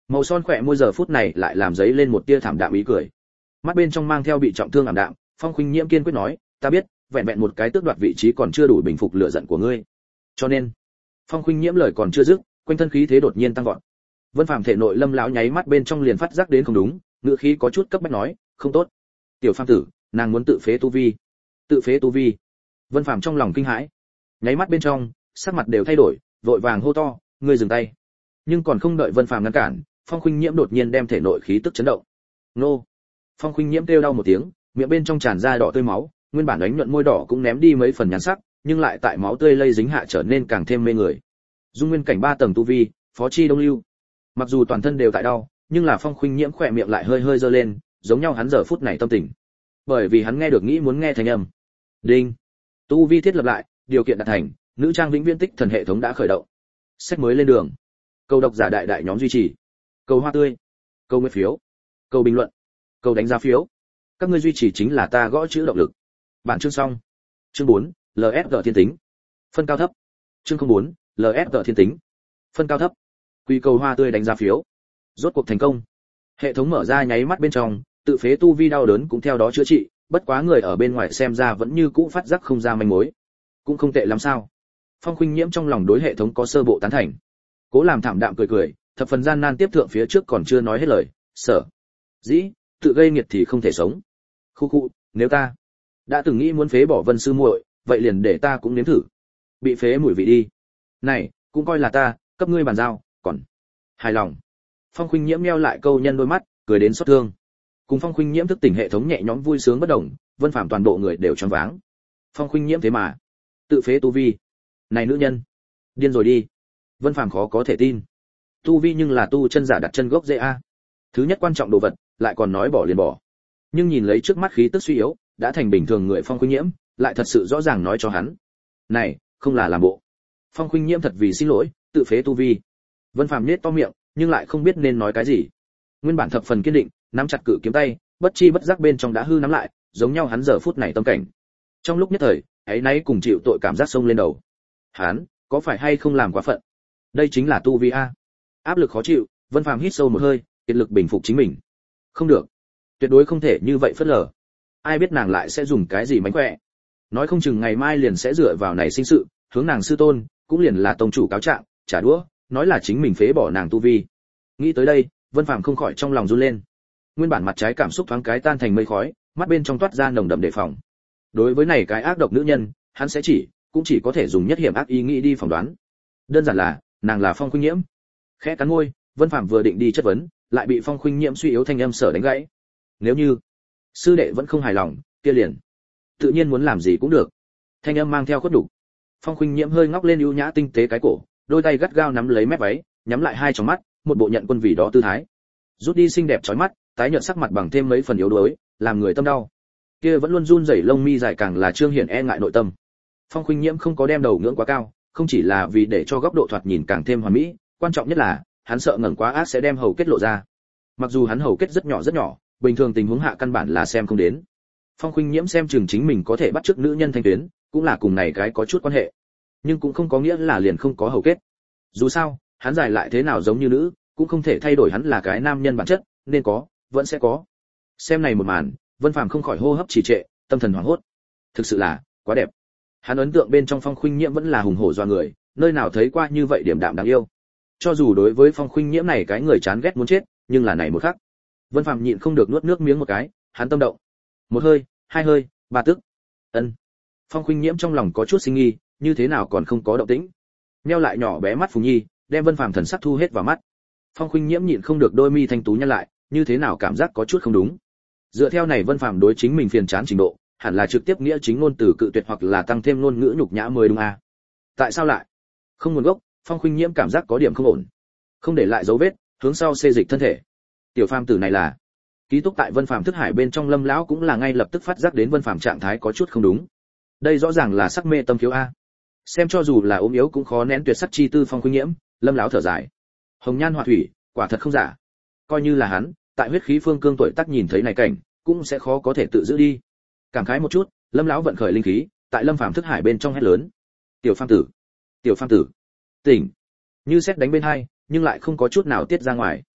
Màu son khỏe môi giờ phút này lại làm giấy lên một tia thảm đạm ý cười, mắt bên trong mang theo bị trọng thương ảm đạm. Phong Khuynh Nhiễm kiên quyết nói, ta biết, vẹn vẹn một cái tước đoạt vị trí còn chưa đủ bình phục lửa giận của ngươi. Cho nên, Phong Khuynh Nhiễm lời còn chưa dứt, quanh thân khí thế đột nhiên tăng vọt. Vân Phàm thể nội Lâm lão nháy mắt bên trong liền phát giác đến không đúng, ngữ khí có chút cấp bách nói, không tốt. Tiểu Phàm tử, nàng muốn tự phế tu vi. Tự phế tu vi. Vân Phàm trong lòng kinh hãi, nháy mắt bên trong, sắc mặt đều thay đổi, vội vàng hô to, ngươi dừng tay. Nhưng còn không đợi Vân Phàm ngăn cản, Phong Khuynh Nhiễm đột nhiên đem thể nội khí tức chấn động. Nô! Phong Khuynh Nhiễm kêu đau một tiếng, miệng bên trong tràn ra đỏ tươi máu, nguyên bản ánh nhuận môi đỏ cũng ném đi mấy phần nhàn sắc, nhưng lại tại máu tươi lây dính hạ trở nên càng thêm mê người. Dung nguyên cảnh ba tầng tu vi, phó chi đông lưu. Mặc dù toàn thân đều tại đau, nhưng là Phong Khuynh Nhiễm khỏe miệng lại hơi hơi giơ lên, giống nhau hắn giờ phút này tâm tình. Bởi vì hắn nghe được nghĩ muốn nghe thanh âm. Đinh! Tu vi thiết lập lại, điều kiện đạt thành, nữ trang vĩnh viễn tích thần hệ thống đã khởi động. Sách mới lên đường. Câu độc giả đại đại nhóm duy trì. Câu hoa tươi. Câu nguyên phiếu. Câu bình luận. Câu đánh giá phiếu. Các ngươi duy trì chính là ta gõ chữ động lực. Bản chương xong. Chương bốn, lờ ép giê thiên tính. Phân cao thấp. Chương không bốn, lờ ép giê thiên tính. Phân cao thấp. Quy cầu hoa tươi đánh giá phiếu. Rốt cuộc thành công. Hệ thống mở ra nháy mắt bên trong, tự phế tu vi đau đớn cũng theo đó chữa trị, bất quá người ở bên ngoài xem ra vẫn như cũ phát giác không ra manh mối. Cũng không tệ lắm sao? Phong Khuynh Nhiễm trong lòng đối hệ thống có sơ bộ tán thành. Cố làm thảm đạm cười cười, thập phần gian nan tiếp thượng phía trước còn chưa nói hết lời, sở dĩ tự gây nghiệt thì không thể sống. Khu khu, nếu ta đã từng nghĩ muốn phế bỏ Vân sư muội, vậy liền để ta cũng nếm thử. Bị phế mùi vị đi. Này, cũng coi là ta cấp ngươi bàn giao, còn hài lòng. Phong Khuynh Nhiễm meo lại câu nhân đôi mắt, cười đến xót thương. Cùng Phong Khuynh Nhiễm thức tỉnh hệ thống nhẹ nhõm vui sướng bất động, Vân Phàm toàn bộ người đều choáng váng. Phong Khuynh Nhiễm thế mà tự phế tu vi. Này nữ nhân, điên rồi đi. Vân Phàm khó có thể tin. Tu vi nhưng là tu chân giả đặt chân gốc dễ a. Thứ nhất quan trọng đồ vật, lại còn nói bỏ liền bỏ. Nhưng nhìn lấy trước mắt khí tức suy yếu, đã thành bình thường người Phong Khuynh Nhiễm, lại thật sự rõ ràng nói cho hắn. Này, không là làm bộ. Phong Khuynh Nhiễm thật vì xin lỗi, tự phế tu vi. Vân Phàm nhếch to miệng, nhưng lại không biết nên nói cái gì. Nguyên bản thập phần kiên định, nắm chặt cự kiếm tay, bất chi bất giác bên trong đã hư nắm lại, giống nhau hắn giờ phút này tâm cảnh. Trong lúc nhất thời, ấy nấy cùng chịu tội cảm giác sông lên đầu. Hắn, có phải hay không làm quá phận? Đây chính là tu vi a. Áp lực khó chịu, Vân Phàm hít sâu một hơi, kiệt lực bình phục chính mình. Không được, tuyệt đối không thể như vậy phớt lờ. Ai biết nàng lại sẽ dùng cái gì mánh khỏe. Nói không chừng ngày mai liền sẽ dựa vào này sinh sự, hướng nàng sư tôn, cũng liền là tông chủ cáo trạng, trả đũa, nói là chính mình phế bỏ nàng tu vi. Nghĩ tới đây, Vân Phàm không khỏi trong lòng run lên. Nguyên bản mặt trái cảm xúc thoáng cái tan thành mây khói, mắt bên trong toát ra nồng đậm đề phòng. Đối với này cái ác độc nữ nhân, hắn sẽ chỉ, cũng chỉ có thể dùng nhất hiểm ác ý nghĩ đi phỏng đoán. Đơn giản là, nàng là Phong Khuynh Nhiễm. Khẽ cắn môi, Vân Phàm vừa định đi chất vấn, lại bị Phong Khuynh Nhiễm suy yếu thanh âm sở đánh gãy. Nếu như sư đệ vẫn không hài lòng, kia liền tự nhiên muốn làm gì cũng được. Thanh âm mang theo khuất đủ. Phong Khuynh Nhiễm hơi ngóc lên ưu nhã tinh tế cái cổ, đôi tay gắt gao nắm lấy mép váy, nhắm lại hai tròng mắt, một bộ nhận quân vì đó tư thái. Rút đi xinh đẹp chói mắt, tái nhợt sắc mặt bằng thêm mấy phần yếu đuối, làm người tâm đau. Kia vẫn luôn run rẩy lông mi dài càng là trương hiển e ngại nội tâm. Phong Khuynh Nhiễm không có đem đầu ngưỡng quá cao, không chỉ là vì để cho góc độ thoạt nhìn càng thêm hoàn mỹ, quan trọng nhất là, hắn sợ ngẩng quá ác sẽ đem hầu kết lộ ra. Mặc dù hắn hầu kết rất nhỏ rất nhỏ, bình thường tình huống hạ căn bản là xem không đến. Phong Khuynh Nhiễm xem chừng chính mình có thể bắt chước nữ nhân thanh tuyến, cũng là cùng này cái có chút quan hệ. Nhưng cũng không có nghĩa là liền không có hầu kết. Dù sao, hắn dài lại thế nào giống như nữ, cũng không thể thay đổi hắn là cái nam nhân bản chất, nên có, vẫn sẽ có. Xem này một màn, Vân Phàm không khỏi hô hấp trì trệ, tâm thần hoảng hốt. Thực sự là quá đẹp. Hắn ấn tượng bên trong Phong Khuynh Nhiễm vẫn là hùng hổ doa người, nơi nào thấy qua như vậy điểm đạm đáng yêu. Cho dù đối với Phong Khuynh Nhiễm này cái người chán ghét muốn chết, nhưng là này một khắc, Vân Phàm nhịn không được nuốt nước miếng một cái, hắn tâm động. Một hơi, hai hơi, ba tức. Ân. Phong Khuynh Nhiễm trong lòng có chút sinh nghi, như thế nào còn không có động tĩnh. Nheo lại nhỏ bé mắt Phùng Nhi, đem Vân Phàm thần sắc thu hết vào mắt. Phong Khuynh Nhiễm nhịn không được đôi mi thanh tú nhăn lại, như thế nào cảm giác có chút không đúng. Dựa theo này Vân Phàm đối chính mình phiền chán trình độ, hẳn là trực tiếp nghĩa chính ngôn từ cự tuyệt hoặc là tăng thêm ngôn ngữ nhục nhã mới đúng à? Tại sao lại? Không nguồn gốc, Phong Khuynh Nhiễm cảm giác có điểm không ổn. Không để lại dấu vết, hướng sau xê dịch thân thể. Tiểu Phàm tử này là ký túc tại Vân Phàm thức hải bên trong Lâm lão cũng là ngay lập tức phát giác đến Vân Phàm trạng thái có chút không đúng. Đây rõ ràng là sắc mê tâm khiếu a. Xem cho dù là ốm yếu cũng khó nén tuyệt sắc chi tư Phong Khuynh Nhiễm, Lâm lão thở dài. Hồng nhan họa thủy, quả thật không giả. Coi như là hắn, tại huyết khí phương cương tuổi tác nhìn thấy này cảnh, cũng sẽ khó có thể tự giữ đi. Cảm khái một chút, Lâm lão vận khởi linh khí, tại Lâm Phàm thức hải bên trong hét lớn: "Tiểu Phàm tử, Tiểu Phàm tử, tỉnh!" Như sét đánh bên hai, nhưng lại không có chút nào tiết ra ngoài.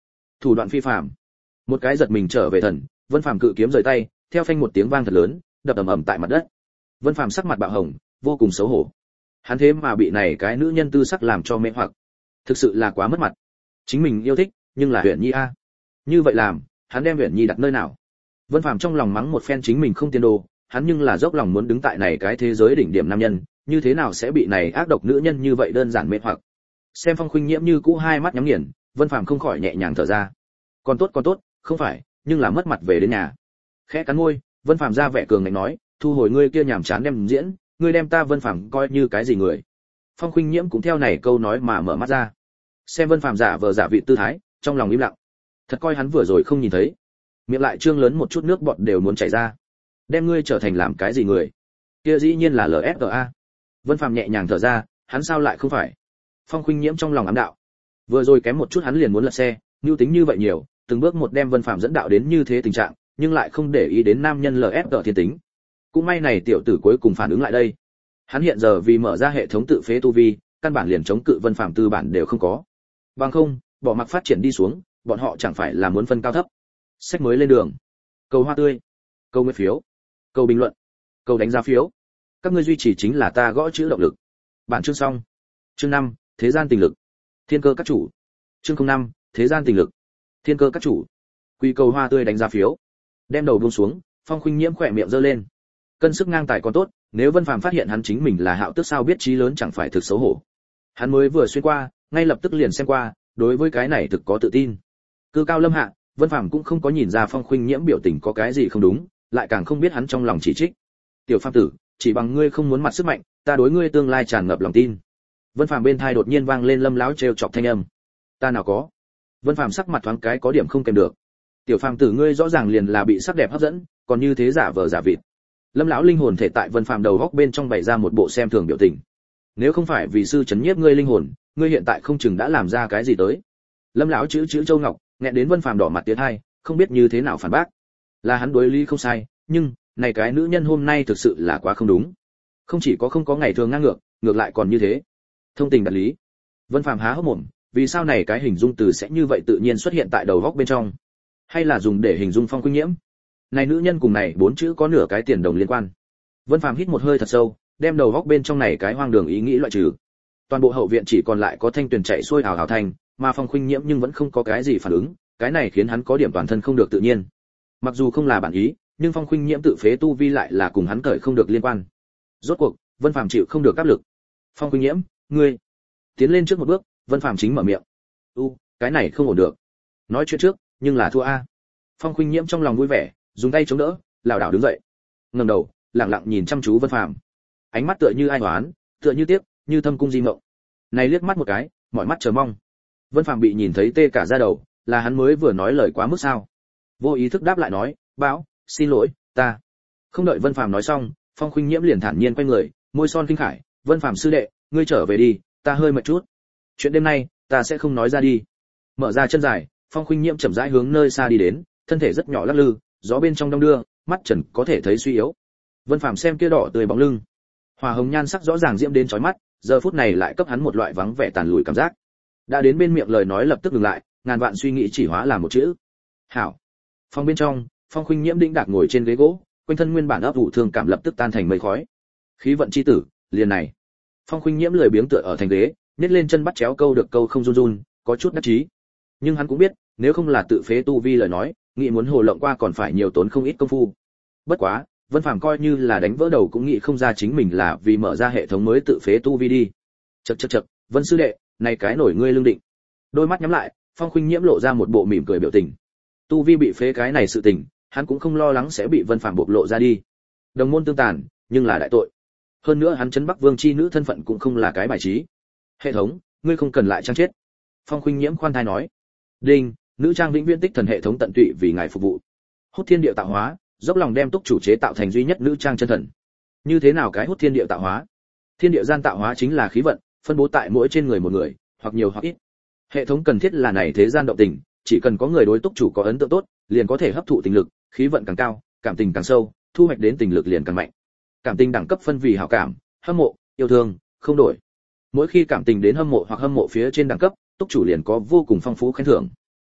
Thủ đoạn phi phàm. Một cái giật mình trở về thần, Vân Phàm cự kiếm rời tay, theo phanh một tiếng vang thật lớn, đập ầm ầm tại mặt đất. Vân Phàm sắc mặt bạo hồng, vô cùng xấu hổ. Hắn thế mà bị này cái nữ nhân tư sắc làm cho mê hoặc, thực sự là quá mất mặt. Chính mình yêu thích, nhưng là Huyền Nhi a. Như vậy làm, hắn đem Huyền Nhi đặt nơi nào? Vân Phàm trong lòng mắng một phen chính mình không tiền đồ, hắn nhưng là dốc lòng muốn đứng tại này cái thế giới đỉnh điểm nam nhân, như thế nào sẽ bị này ác độc nữ nhân như vậy đơn giản mê hoặc. Xem Phong Khuynh Nhiễm như cũ hai mắt nhắm nghiền, Vân Phàm không khỏi nhẹ nhàng thở ra. Còn tốt còn tốt, không phải, nhưng là mất mặt về đến nhà. Khẽ cắn môi, Vân Phàm ra vẻ cường ngạnh nói, thu hồi ngươi kia nhảm chán đem diễn, ngươi đem ta Vân Phàm coi như cái gì người? Phong Khuynh Nhiễm cũng theo này câu nói mà mở mắt ra. Xem Vân Phàm giả vờ giả vị tư thái, trong lòng im lặng. Thật coi hắn vừa rồi không nhìn thấy, miệng lại trương lớn một chút nước bọt đều muốn chảy ra. Đem ngươi trở thành làm cái gì người? Kia dĩ nhiên là lờ ép giê a. Vân Phàm nhẹ nhàng thở ra, hắn sao lại không phải? Phong Khuynh Nhiễm trong lòng ám đạo. Vừa rồi kém một chút hắn liền muốn lật xe, nhu tính như vậy nhiều, từng bước một đem Vân Phàm dẫn đạo đến như thế tình trạng, nhưng lại không để ý đến nam nhân lờ ép giê thiên tính. Cũng may này tiểu tử cuối cùng phản ứng lại đây. Hắn hiện giờ vì mở ra hệ thống tự phế tu vi, căn bản liền chống cự Vân Phàm tư bản đều không có. Bằng không, bỏ mặc phát triển đi xuống, bọn họ chẳng phải là muốn phân cao thấp. Sách mới lên đường. Cầu hoa tươi, cầu nguyện phiếu, cầu bình luận, cầu đánh giá phiếu. Các ngươi duy trì chính là ta gõ chữ động lực. Bản chương xong. Chương năm, thế gian tình lực. Thiên cơ các chủ. Chương không năm, thế gian tình lực. Thiên cơ các chủ. Quy cầu hoa tươi đánh giá phiếu. Đem đầu buông xuống, Phong Khuynh Nhiễm khỏe miệng giơ lên. Cân sức ngang tài còn tốt, nếu Vân Phàm phát hiện hắn chính mình là Hạo Tước sao biết trí lớn chẳng phải thực xấu hổ. Hắn mới vừa xuyên qua, ngay lập tức liền xem qua, đối với cái này thực có tự tin. Cư cao lâm hạ, Vân Phàm cũng không có nhìn ra Phong Khuynh Nhiễm biểu tình có cái gì không đúng, lại càng không biết hắn trong lòng chỉ trích. Tiểu Phàm tử, chỉ bằng ngươi không muốn mặt sức mạnh, ta đối ngươi tương lai tràn ngập lòng tin. Vân Phàm bên tai đột nhiên vang lên Lâm lão trêu chọc thanh âm. Ta nào có? Vân Phàm sắc mặt thoáng cái có điểm không kèm được. Tiểu Phàm tử ngươi rõ ràng liền là bị sắc đẹp hấp dẫn, còn như thế giả vờ giả vịt. Lâm lão linh hồn thể tại Vân Phàm đầu góc bên trong bày ra một bộ xem thường biểu tình. Nếu không phải vì sư chấn nhiếp ngươi linh hồn, ngươi hiện tại không chừng đã làm ra cái gì tới. Lâm lão chữ chữ châu ngọc, nghẹn đến Vân Phàm đỏ mặt tiến hai, không biết như thế nào phản bác. Là hắn đối lý không sai, nhưng này cái nữ nhân hôm nay thực sự là quá không đúng. Không chỉ có không có ngày thường ngang ngược, ngược lại còn như thế. Thông tình đạt lý. Vân Phàm há hốc mồm, vì sao này cái hình dung từ sẽ như vậy tự nhiên xuất hiện tại đầu góc bên trong? Hay là dùng để hình dung Phong Khuynh Nhiễm? Này nữ nhân cùng này bốn chữ có nửa cái tiền đồng liên quan. Vân Phàm hít một hơi thật sâu, đem đầu góc bên trong này cái hoang đường ý nghĩ loại trừ. Toàn bộ hậu viện chỉ còn lại có thanh tuyền chạy xuôi hào hào thành, mà Phong Khuynh Nhiễm nhưng vẫn không có cái gì phản ứng, cái này khiến hắn có điểm toàn thân không được tự nhiên. Mặc dù không là bản ý, nhưng Phong Khuynh Nhiễm tự phế tu vi lại là cùng hắn cởi không được liên quan. Rốt cuộc, Vân Phàm chịu không được áp lực. Phong Khuynh Nhiễm, ngươi tiến lên trước một bước, Vân Phàm chính mở miệng. U, cái này không ổn được. Nói chuyện trước, nhưng là thua a. Phong Khuynh Nhiễm trong lòng vui vẻ, dùng tay chống đỡ, lảo đảo đứng dậy. Ngẩng đầu, lặng lặng nhìn chăm chú Vân Phàm. Ánh mắt tựa như ai oán, tựa như tiếc, như thâm cung di mộng. Này liếc mắt một cái, mọi mắt chờ mong. Vân Phàm bị nhìn thấy tê cả da đầu, là hắn mới vừa nói lời quá mức sao? Vô ý thức đáp lại nói, "Báo, xin lỗi, ta." Không đợi Vân Phàm nói xong, Phong Khuynh Nhiễm liền thản nhiên quay người, môi son kinh khải, "Vân Phàm sư đệ, ngươi trở về đi, ta hơi mệt chút. Chuyện đêm nay, ta sẽ không nói ra đi." Mở ra chân dài, Phong Khuynh Nhiễm chậm rãi hướng nơi xa đi đến, thân thể rất nhỏ lắc lư, gió bên trong đông đưa, mắt Trần có thể thấy suy yếu. Vân Phàm xem kia đỏ tươi bóng lưng, hòa hồng nhan sắc rõ ràng diễm đến chói mắt, giờ phút này lại cấp hắn một loại vắng vẻ tàn lùi cảm giác. Đã đến bên miệng lời nói lập tức ngừng lại, ngàn vạn suy nghĩ chỉ hóa làm một chữ. Hảo. Phòng bên trong, Phong Khuynh Nhiễm đĩnh đạc ngồi trên ghế gỗ, quanh thân nguyên bản ấp ủ thương cảm lập tức tan thành mây khói. Khí vận chi tử, liền này. Phong Khuynh Nhiễm lười biếng tựa ở thành ghế, nhét lên chân bắt chéo câu được câu không run run, có chút đắc chí. Nhưng hắn cũng biết, nếu không là tự phế tu vi lời nói, nghĩ muốn hồ lộng qua còn phải nhiều tốn không ít công phu. Bất quá, Vân Phàm coi như là đánh vỡ đầu cũng nghĩ không ra chính mình là vì mở ra hệ thống mới tự phế tu vi đi. Chậc chậc chậc, Vân sư đệ, này cái nổi ngươi lương định. Đôi mắt nhắm lại, Phong Khuynh Nhiễm lộ ra một bộ mỉm cười biểu tình. Tu vi bị phế cái này sự tình, hắn cũng không lo lắng sẽ bị Vân Phàm bộc lộ ra đi. Đồng môn tương tàn, nhưng là đại tội. Hơn nữa hắn trấn Bắc Vương chi nữ thân phận cũng không là cái bài trí. Hệ thống, ngươi không cần lại trang chết. Phong Khuynh Nhiễm khoan thai nói. Đinh, nữ trang vĩnh viễn tích thần hệ thống tận tụy vì ngài phục vụ. Hút thiên địa tạo hóa, dốc lòng đem túc chủ chế tạo thành duy nhất nữ trang chân thần. Như thế nào cái hút thiên địa tạo hóa? Thiên địa gian tạo hóa chính là khí vận, phân bố tại mỗi trên người một người, hoặc nhiều hoặc ít. Hệ thống cần thiết là này thế gian động tình, chỉ cần có người đối túc chủ có ấn tượng tốt, liền có thể hấp thụ tình lực, khí vận càng cao, cảm tình càng sâu, thu hoạch đến tình lực liền càng mạnh. Cảm tình đẳng cấp phân vì hảo cảm, hâm mộ, yêu thương, không đổi. Mỗi khi cảm tình đến hâm mộ hoặc hâm mộ phía trên đẳng cấp, túc chủ liền có vô cùng phong phú khen thưởng.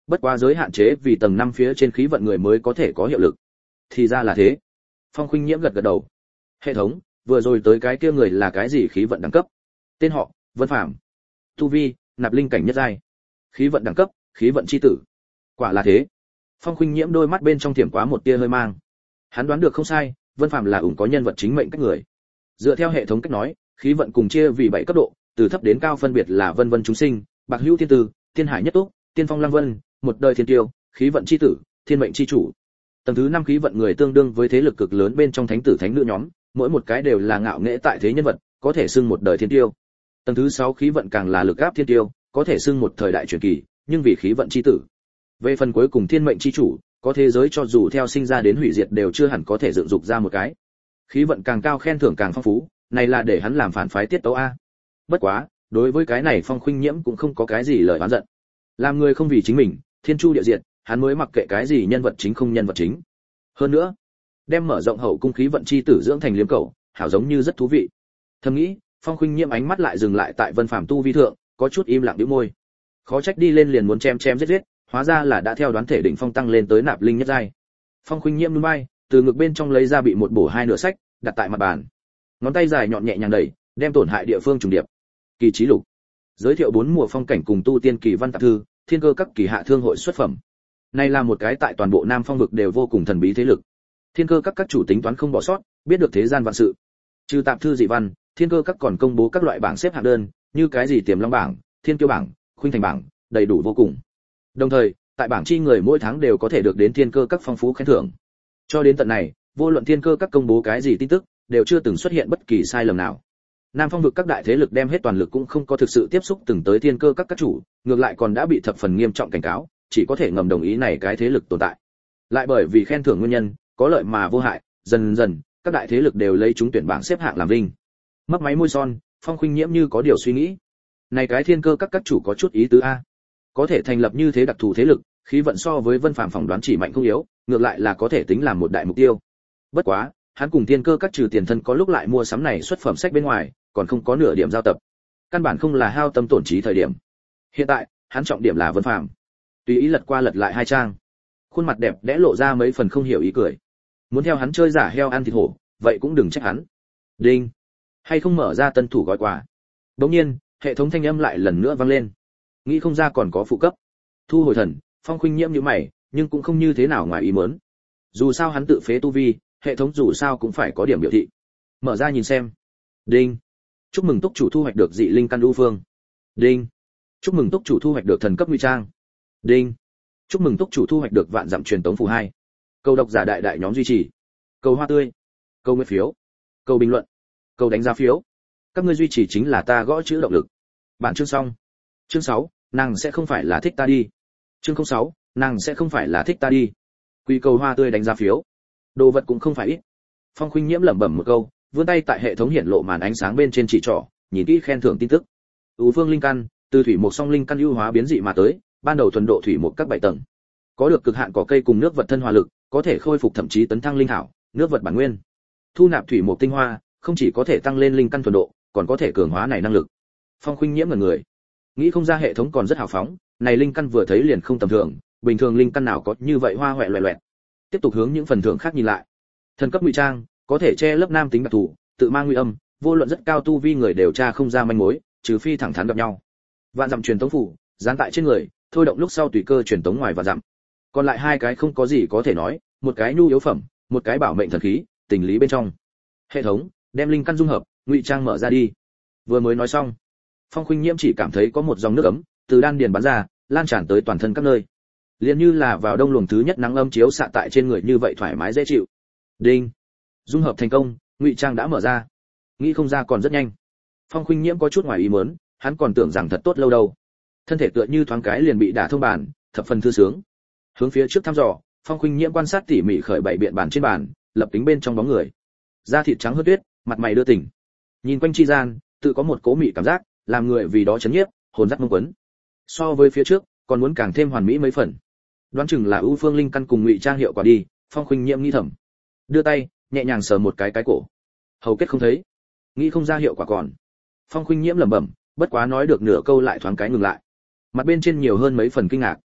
bất quá giới hạn chế vì tầng năm phía trên khí vận người mới có thể có hiệu lực. Thì ra là thế. Phong Khuynh Nhiễm gật gật đầu. Hệ thống, vừa rồi tới cái kia người là cái gì khí vận đẳng cấp? Tên họ: Vân Phàm. Tu vi: nạp linh cảnh nhất giai. Khí vận đẳng cấp: khí vận chi tử. Quả là thế. Phong Khuynh Nhiễm đôi mắt bên trong thiểm quá một tia hơi mang. Hắn đoán được không sai, Vân Phàm là ủng có nhân vật chính mệnh cách người. Dựa theo hệ thống cách nói, khí vận cùng chia vì bảy cấp độ, từ thấp đến cao phân biệt là vân vân chúng sinh, bạc hữu thiên tử, thiên hải nhất túc, tiên phong lăng vân, một đời thiên tiêu, khí vận chi tử, thiên mệnh chi chủ. Tầng thứ năm khí vận người tương đương với thế lực cực lớn bên trong thánh tử thánh nữ nhóm, mỗi một cái đều là ngạo nghễ tại thế nhân vật, có thể xưng một đời thiên tiêu. Tầng thứ sáu khí vận càng là lực áp thiên tiêu, có thể xưng một thời đại truyền kỳ, nhưng vì khí vận chi tử. Về phần cuối cùng thiên mệnh chi chủ, có thế giới cho dù theo sinh ra đến hủy diệt đều chưa hẳn có thể dựng dục ra một cái. Khí vận càng cao khen thưởng càng phong phú, này là để hắn làm phản phái tiết tấu a. Bất quá, đối với cái này Phong Khuynh Nhiễm cũng không có cái gì lời oán giận. Làm người không vì chính mình, thiên chu địa diệt, hắn mới mặc kệ cái gì nhân vật chính không nhân vật chính. Hơn nữa, đem mở rộng hậu cung khí vận chi tử dưỡng thành liếm cầu, hảo giống như rất thú vị. Thầm nghĩ, Phong Khuynh Nhiễm ánh mắt lại dừng lại tại Vân Phàm tu vi thượng, có chút im lặng nhíu môi. Khó trách đi lên liền muốn chém chém giết giết, hóa ra là đã theo đoán thể đỉnh phong tăng lên tới nạp linh nhất giai. Phong Khuynh Nhiễm núi bay, từ ngực bên trong lấy ra bị một bổ hai nửa sách, đặt tại mặt bàn. Ngón tay dài nhọn nhẹ nhàng đẩy, đem tổn hại địa phương trùng điệp. Kỳ chí lục, giới thiệu bốn mùa phong cảnh cùng tu tiên kỳ văn tạp thư, thiên cơ các kỳ hạ thương hội xuất phẩm. Này là một cái tại toàn bộ Nam Phong vực đều vô cùng thần bí thế lực. Thiên cơ các các chủ tính toán không bỏ sót, biết được thế gian vạn sự. Trừ tạp thư dị văn, thiên cơ các còn công bố các loại bảng xếp hạng đơn, như cái gì tiềm long bảng, thiên kiêu bảng, khuynh thành bảng, đầy đủ vô cùng. Đồng thời, tại bảng chi người mỗi tháng đều có thể được đến thiên cơ các phong phú khen thưởng. Cho đến tận này, vô luận thiên cơ các công bố cái gì tin tức, đều chưa từng xuất hiện bất kỳ sai lầm nào. Nam Phong vực các đại thế lực đem hết toàn lực cũng không có thực sự tiếp xúc từng tới thiên cơ các các chủ, ngược lại còn đã bị thập phần nghiêm trọng cảnh cáo, chỉ có thể ngầm đồng ý này cái thế lực tồn tại. Lại bởi vì khen thưởng nguyên nhân, có lợi mà vô hại, dần dần, các đại thế lực đều lấy chúng tuyển bảng xếp hạng làm vinh. Mấp máy môi son, Phong Khuynh Nhiễm như có điều suy nghĩ. Này cái thiên cơ các các chủ có chút ý tứ a. Có thể thành lập như thế đặc thù thế lực, khí vận so với Vân Phàm phỏng đoán chỉ mạnh không yếu, ngược lại là có thể tính làm một đại mục tiêu. Bất quá, hắn cùng thiên cơ các trừ tiền thân có lúc lại mua sắm này xuất phẩm sách bên ngoài, còn không có nửa điểm giao tập. Căn bản không là hao tâm tổn trí thời điểm. Hiện tại, hắn trọng điểm là Vân Phàm. Tùy ý lật qua lật lại hai trang. Khuôn mặt đẹp đẽ lộ ra mấy phần không hiểu ý cười. Muốn theo hắn chơi giả heo ăn thịt hổ, vậy cũng đừng trách hắn. Đinh. Hay không mở ra tân thủ gói quà. Đột nhiên, hệ thống thanh âm lại lần nữa vang lên. Nghĩ không ra còn có phụ cấp. Thu hồi thần, Phong Khuynh Nhiễm nhíu mày, nhưng cũng không như thế nào ngoài ý muốn. Dù sao hắn tự phế tu vi, hệ thống dù sao cũng phải có điểm biểu thị. Mở ra nhìn xem. Đinh. Chúc mừng túc chủ thu hoạch được dị linh căn ưu phương. Đinh. Chúc mừng túc chủ thu hoạch được thần cấp nguy trang. Đinh. Chúc mừng túc chủ thu hoạch được vạn dặm truyền tống phù hai. Câu độc giả đại đại nhóm duy trì. Câu hoa tươi. Câu nguyện phiếu. Câu bình luận. Câu đánh giá phiếu. Các ngươi duy trì chính là ta gõ chữ động lực. Bản chương xong. Chương sáu, nàng sẽ không phải là thích ta đi. Chương không sáu, nàng sẽ không phải là thích ta đi. Quy cầu hoa tươi đánh giá phiếu. Đồ vật cũng không phải ít. Phong Khuynh Nhiễm lẩm bẩm một câu, vươn tay tại hệ thống hiển lộ màn ánh sáng bên trên chỉ trỏ, nhìn kỹ khen thưởng tin tức. Ưu phương linh căn, từ thủy mộc song linh căn ưu hóa biến dị mà tới, ban đầu thuần độ thủy mộc các bảy tầng. Có được cực hạn cỏ cây cùng nước vật thân hòa lực, có thể khôi phục thậm chí tấn thăng linh thảo, nước vật bản nguyên. Thu nạp thủy mộc tinh hoa, không chỉ có thể tăng lên linh căn thuần độ, còn có thể cường hóa này năng lực. Phong Khuynh Nhiễm ngẩn người, nghĩ không ra hệ thống còn rất hào phóng, này linh căn vừa thấy liền không tầm thường, bình thường linh căn nào có như vậy hoa hoẹ loẹt loẹt. Tiếp tục hướng những phần thưởng khác nhìn lại. Thần cấp ngụy trang, có thể che lấp nam tính đặc thù, tự mang nguy âm, vô luận rất cao tu vi người đều tra không ra manh mối, trừ phi thẳng thắn gặp nhau. Vạn dặm truyền tống phủ, dán tại trên người, thôi động lúc sau tùy cơ truyền tống ngoài vạn dặm. Còn lại hai cái không có gì có thể nói, một cái nhu yếu phẩm, một cái bảo mệnh thần khí, tình lý bên trong. Hệ thống, đem linh căn dung hợp, ngụy trang mở ra đi. Vừa mới nói xong, Phong Khuynh Nhiễm chỉ cảm thấy có một dòng nước ấm từ đan điền bắn ra, lan tràn tới toàn thân các nơi. Liền như là vào đông luồng thứ nhất nắng âm chiếu xạ tại trên người như vậy thoải mái dễ chịu. Đinh. Dung hợp thành công, ngụy trang đã mở ra. Nghĩ không ra còn rất nhanh. Phong Khuynh Nhiễm có chút ngoài ý muốn, hắn còn tưởng rằng thật tốt lâu đâu. Thân thể tựa như thoáng cái liền bị đả thông bàn, thập phần thư sướng. Hướng phía trước thăm dò, Phong Khuynh Nhiễm quan sát tỉ mỉ khởi bảy biện bàn trên bàn, lập tính bên trong bóng người. Da thịt trắng hơn tuyết, mặt mày đưa tỉnh. Nhìn quanh chi gian, tự có một cố mị cảm giác, làm người vì đó chấn nhiếp, hồn dắt mông quấn. So với phía trước, còn muốn càng thêm hoàn mỹ mấy phần. Đoán chừng là ưu phương linh căn cùng ngụy trang hiệu quả đi, Phong Khuynh Nhiễm nghĩ thầm. Đưa tay, nhẹ nhàng sờ một cái cái cổ. Hầu kết không thấy, nghĩ không ra hiệu quả còn. Phong Khuynh Nhiễm lẩm bẩm, bất quá nói được nửa câu lại thoáng cái ngừng lại. Mặt bên trên nhiều hơn mấy phần kinh ngạc.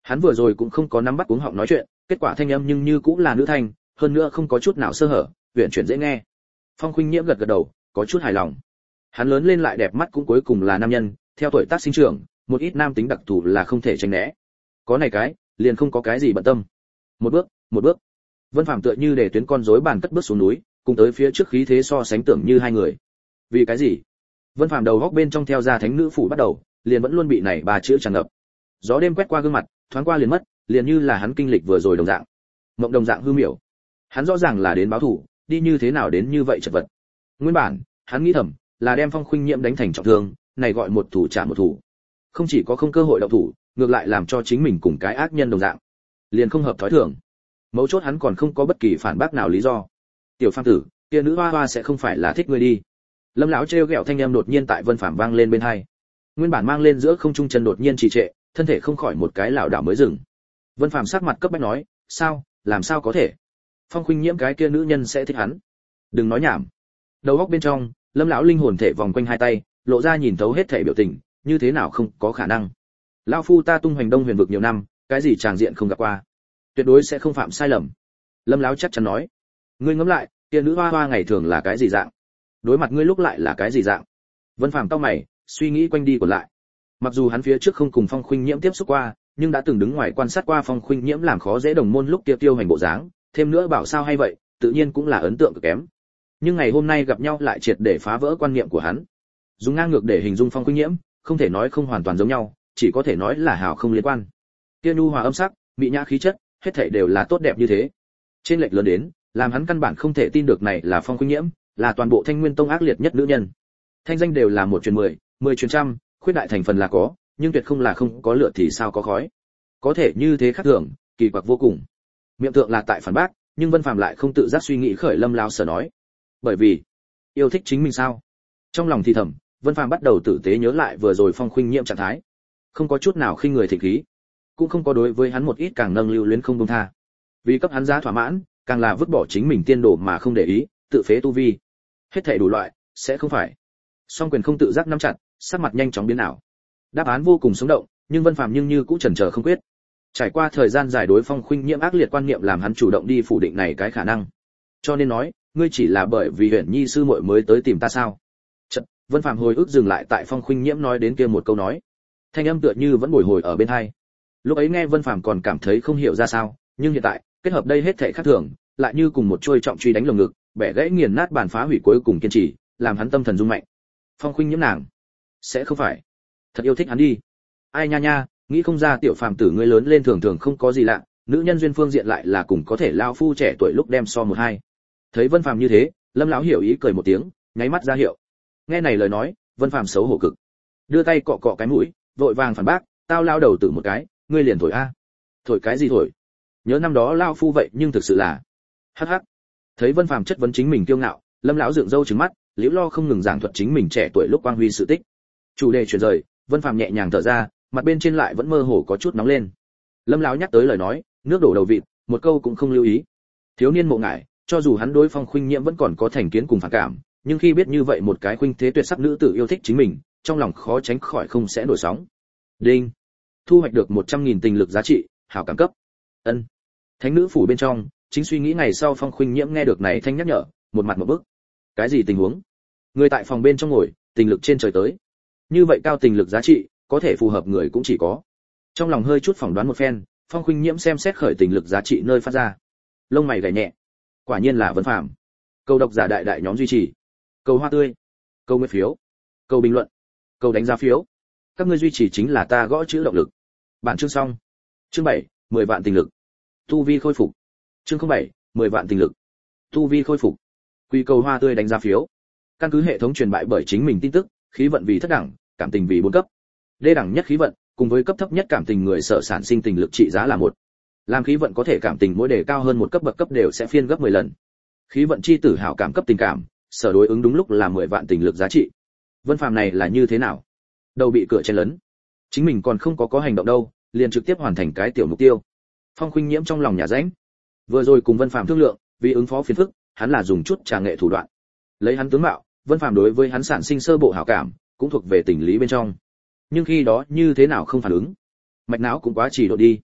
Hắn vừa rồi cũng không có nắm bắt cuống họng nói chuyện, kết quả thanh âm nhưng như cũng là nữ thanh, hơn nữa không có chút nào sơ hở, uyển chuyển dễ nghe. Phong Khuynh Nhiễm gật gật đầu, có chút hài lòng. Hắn lớn lên lại đẹp mắt cũng cuối cùng là nam nhân, theo tuổi tác sinh trưởng, một ít nam tính đặc thù là không thể tránh né. Có này cái, liền không có cái gì bận tâm. Một bước, một bước. Vân Phàm tựa như để tuyến con rối bàn cất bước xuống núi, cùng tới phía trước khí thế so sánh tưởng như hai người. Vì cái gì? Vân Phàm đầu góc bên trong theo ra thánh nữ phủ bắt đầu, liền vẫn luôn bị này ba chữ tràn ngập. Gió đêm quét qua gương mặt, thoáng qua liền mất, liền như là hắn kinh lịch vừa rồi đồng dạng. Mộng đồng dạng hư miểu. Hắn rõ ràng là đến báo thù, đi như thế nào đến như vậy chật vật. Nguyên bản, hắn nghĩ thầm, là đem Phong Khuynh Nhiễm đánh thành trọng thương, này gọi một thủ trả một thủ. Không chỉ có không cơ hội động thủ, ngược lại làm cho chính mình cùng cái ác nhân đồng dạng, liền không hợp thói thường. Mấu chốt hắn còn không có bất kỳ phản bác nào lý do. Tiểu Phàm tử, kia nữ hoa hoa sẽ không phải là thích ngươi đi. Lâm lão trêu ghẹo thanh âm đột nhiên tại Vân Phàm vang lên bên tai. Nguyên bản mang lên giữa không trung chân đột nhiên trì trệ, thân thể không khỏi một cái lảo đảo mới dừng. Vân Phàm sắc mặt cấp bách nói, sao, làm sao có thể? Phong Khuynh Nhiễm cái kia nữ nhân sẽ thích hắn? Đừng nói nhảm. Đầu óc bên trong, Lâm lão linh hồn thể vòng quanh hai tay, lộ ra nhìn thấu hết thể biểu tình, như thế nào không có khả năng. Lão phu ta tung hoành Đông Huyền vực nhiều năm, cái gì tràng diện không gặp qua, tuyệt đối sẽ không phạm sai lầm. Lâm lão chắc chắn nói. Ngươi ngẫm lại, kia nữ hoa hoa ngày thường là cái gì dạng? Đối mặt ngươi lúc lại là cái gì dạng? Vân Phàm cau mày, suy nghĩ quanh đi của lại. Mặc dù hắn phía trước không cùng Phong Khuynh Nhiễm tiếp xúc qua, nhưng đã từng đứng ngoài quan sát qua Phong Khuynh Nhiễm làm khó dễ đồng môn lúc kia tiêu hành bộ dáng, thêm nữa bảo sao hay vậy, tự nhiên cũng là ấn tượng cực kém. Nhưng ngày hôm nay gặp nhau lại triệt để phá vỡ quan niệm của hắn. Dùng ngang ngược để hình dung Phong Khuynh Nhiễm, không thể nói không hoàn toàn giống nhau, chỉ có thể nói là hào không liên quan. Kia nhu hòa âm sắc, mỹ nhã khí chất, hết thảy đều là tốt đẹp như thế. Trên lệch lớn đến, làm hắn căn bản không thể tin được này là Phong Khuynh Nhiễm, là toàn bộ Thanh Nguyên Tông ác liệt nhất nữ nhân. Thanh danh đều là một truyền mười, mười truyền trăm, khuyết đại thành phần là có, nhưng tuyệt không là không có lửa thì sao có khói. Có thể như thế khác thường, kỳ quặc vô cùng. Miệng thượng là tại phản bác, nhưng Vân Phàm lại không tự giác suy nghĩ khởi Lâm lão sở nói. Bởi vì, yêu thích chính mình sao? Trong lòng thì thầm, Vân Phàm bắt đầu tử tế nhớ lại vừa rồi Phong Khuynh Nhiễm trạng thái, không có chút nào khinh người thịnh khí, cũng không có đối với hắn một ít càng nâng lưu luyến không buông tha. Vì cấp hắn giá thỏa mãn, càng là vứt bỏ chính mình tiên đồ mà không để ý, tự phế tu vi. Hết thảy đủ loại, sẽ không phải. Song quyền không tự giác nắm chặt, sắc mặt nhanh chóng biến ảo. Đáp án vô cùng sống động, nhưng Vân Phàm nhưng như cũng chần chờ không quyết. Trải qua thời gian dài đối Phong Khuynh Nhiễm ác liệt quan niệm làm hắn chủ động đi phủ định này cái khả năng. Cho nên nói, ngươi chỉ là bởi vì Huyền Nhi sư muội mới tới tìm ta sao? Chợt, Vân Phàm hồi ức dừng lại tại Phong Khuynh Nhiễm nói đến kia một câu nói. Thanh âm tựa như vẫn bồi hồi ở bên tai. Lúc ấy nghe Vân Phàm còn cảm thấy không hiểu ra sao, nhưng hiện tại, kết hợp đây hết thảy khác thường, lại như cùng một chuôi trọng truy đánh lồng ngực, bẻ gãy nghiền nát bàn phá hủy cuối cùng kiên trì, làm hắn tâm thần rung mạnh. Phong Khuynh Nhiễm nàng, sẽ không phải thật yêu thích hắn đi. Ai nha nha, nghĩ không ra tiểu phàm tử ngươi lớn lên thường thường không có gì lạ, nữ nhân duyên phương diện lại là cùng có thể lao phu trẻ tuổi lúc đem so một hai. Thấy Vân Phàm như thế, Lâm lão hiểu ý cười một tiếng, nháy mắt ra hiệu. Nghe này lời nói, Vân Phàm xấu hổ cực, đưa tay cọ cọ cái mũi, vội vàng phản bác, tao lao đầu tử một cái, ngươi liền thổi a. Thổi cái gì thổi? Nhớ năm đó lao phu vậy nhưng thực sự là. Hắc hắc. Thấy Vân Phàm chất vấn chính mình kiêu ngạo, Lâm lão dựng râu trừng mắt, liễu lo không ngừng giảng thuật chính mình trẻ tuổi lúc quang huy sự tích. Chủ đề chuyển rời, Vân Phàm nhẹ nhàng thở ra, mặt bên trên lại vẫn mơ hồ có chút nóng lên. Lâm lão nhắc tới lời nói, nước đổ đầu vịt, một câu cũng không lưu ý. Thiếu niên Mộ Ngải, cho dù hắn đối Phong Khuynh Nhiễm vẫn còn có thành kiến cùng phản cảm, nhưng khi biết như vậy một cái khuynh thế tuyệt sắc nữ tử yêu thích chính mình, trong lòng khó tránh khỏi không sẽ nổi sóng. Đinh, thu hoạch được một trăm nghìn tình lực giá trị, hảo cảm cấp. Ân. Thánh nữ phủ bên trong, chính suy nghĩ ngày sau Phong Khuynh Nhiễm nghe được này thanh nhắc nhở, một mặt một bức. Cái gì tình huống? Người tại phòng bên trong ngồi, tình lực trên trời tới. Như vậy cao tình lực giá trị, có thể phù hợp người cũng chỉ có. Trong lòng hơi chút phỏng đoán một phen, Phong Khuynh Nhiễm xem xét khởi tình lực giá trị nơi phát ra. Lông mày gảy nhẹ. Quả nhiên là Vân Phàm. Câu độc giả đại đại nhóm duy trì. Câu hoa tươi. Câu nguyện phiếu. Câu bình luận. Câu đánh giá phiếu. Các ngươi duy trì chính là ta gõ chữ động lực. Bản chương xong. Chương bảy, mười vạn tình lực. Tu vi khôi phục. Chương không bảy, mười vạn tình lực. Tu vi khôi phục. Quy cầu hoa tươi đánh giá phiếu. Căn cứ hệ thống truyền bại bởi chính mình tin tức, khí vận vì thất đẳng, cảm tình vì bốn cấp. Đê đẳng nhất khí vận, cùng với cấp thấp nhất cảm tình người sở sản sinh tình lực trị giá là một. Làm khí vận có thể cảm tình mỗi đề cao hơn một cấp bậc cấp đều sẽ phiên gấp mười lần. Khí vận chi tử hảo cảm cấp tình cảm, sở đối ứng đúng lúc là mười vạn tình lực giá trị. Vân Phàm này là như thế nào? Đầu bị cửa chen lấn. Chính mình còn không có có hành động đâu, liền trực tiếp hoàn thành cái tiểu mục tiêu. Phong Khuynh Nhiễm trong lòng nhà rãnh. Vừa rồi cùng Vân Phàm thương lượng, vì ứng phó phiền phức, hắn là dùng chút trà nghệ thủ đoạn. Lấy hắn tướng mạo, Vân Phàm đối với hắn sản sinh sơ bộ hảo cảm, cũng thuộc về tình lý bên trong. Nhưng khi đó như thế nào không phản ứng? Mạch não cũng quá chỉ độ đi.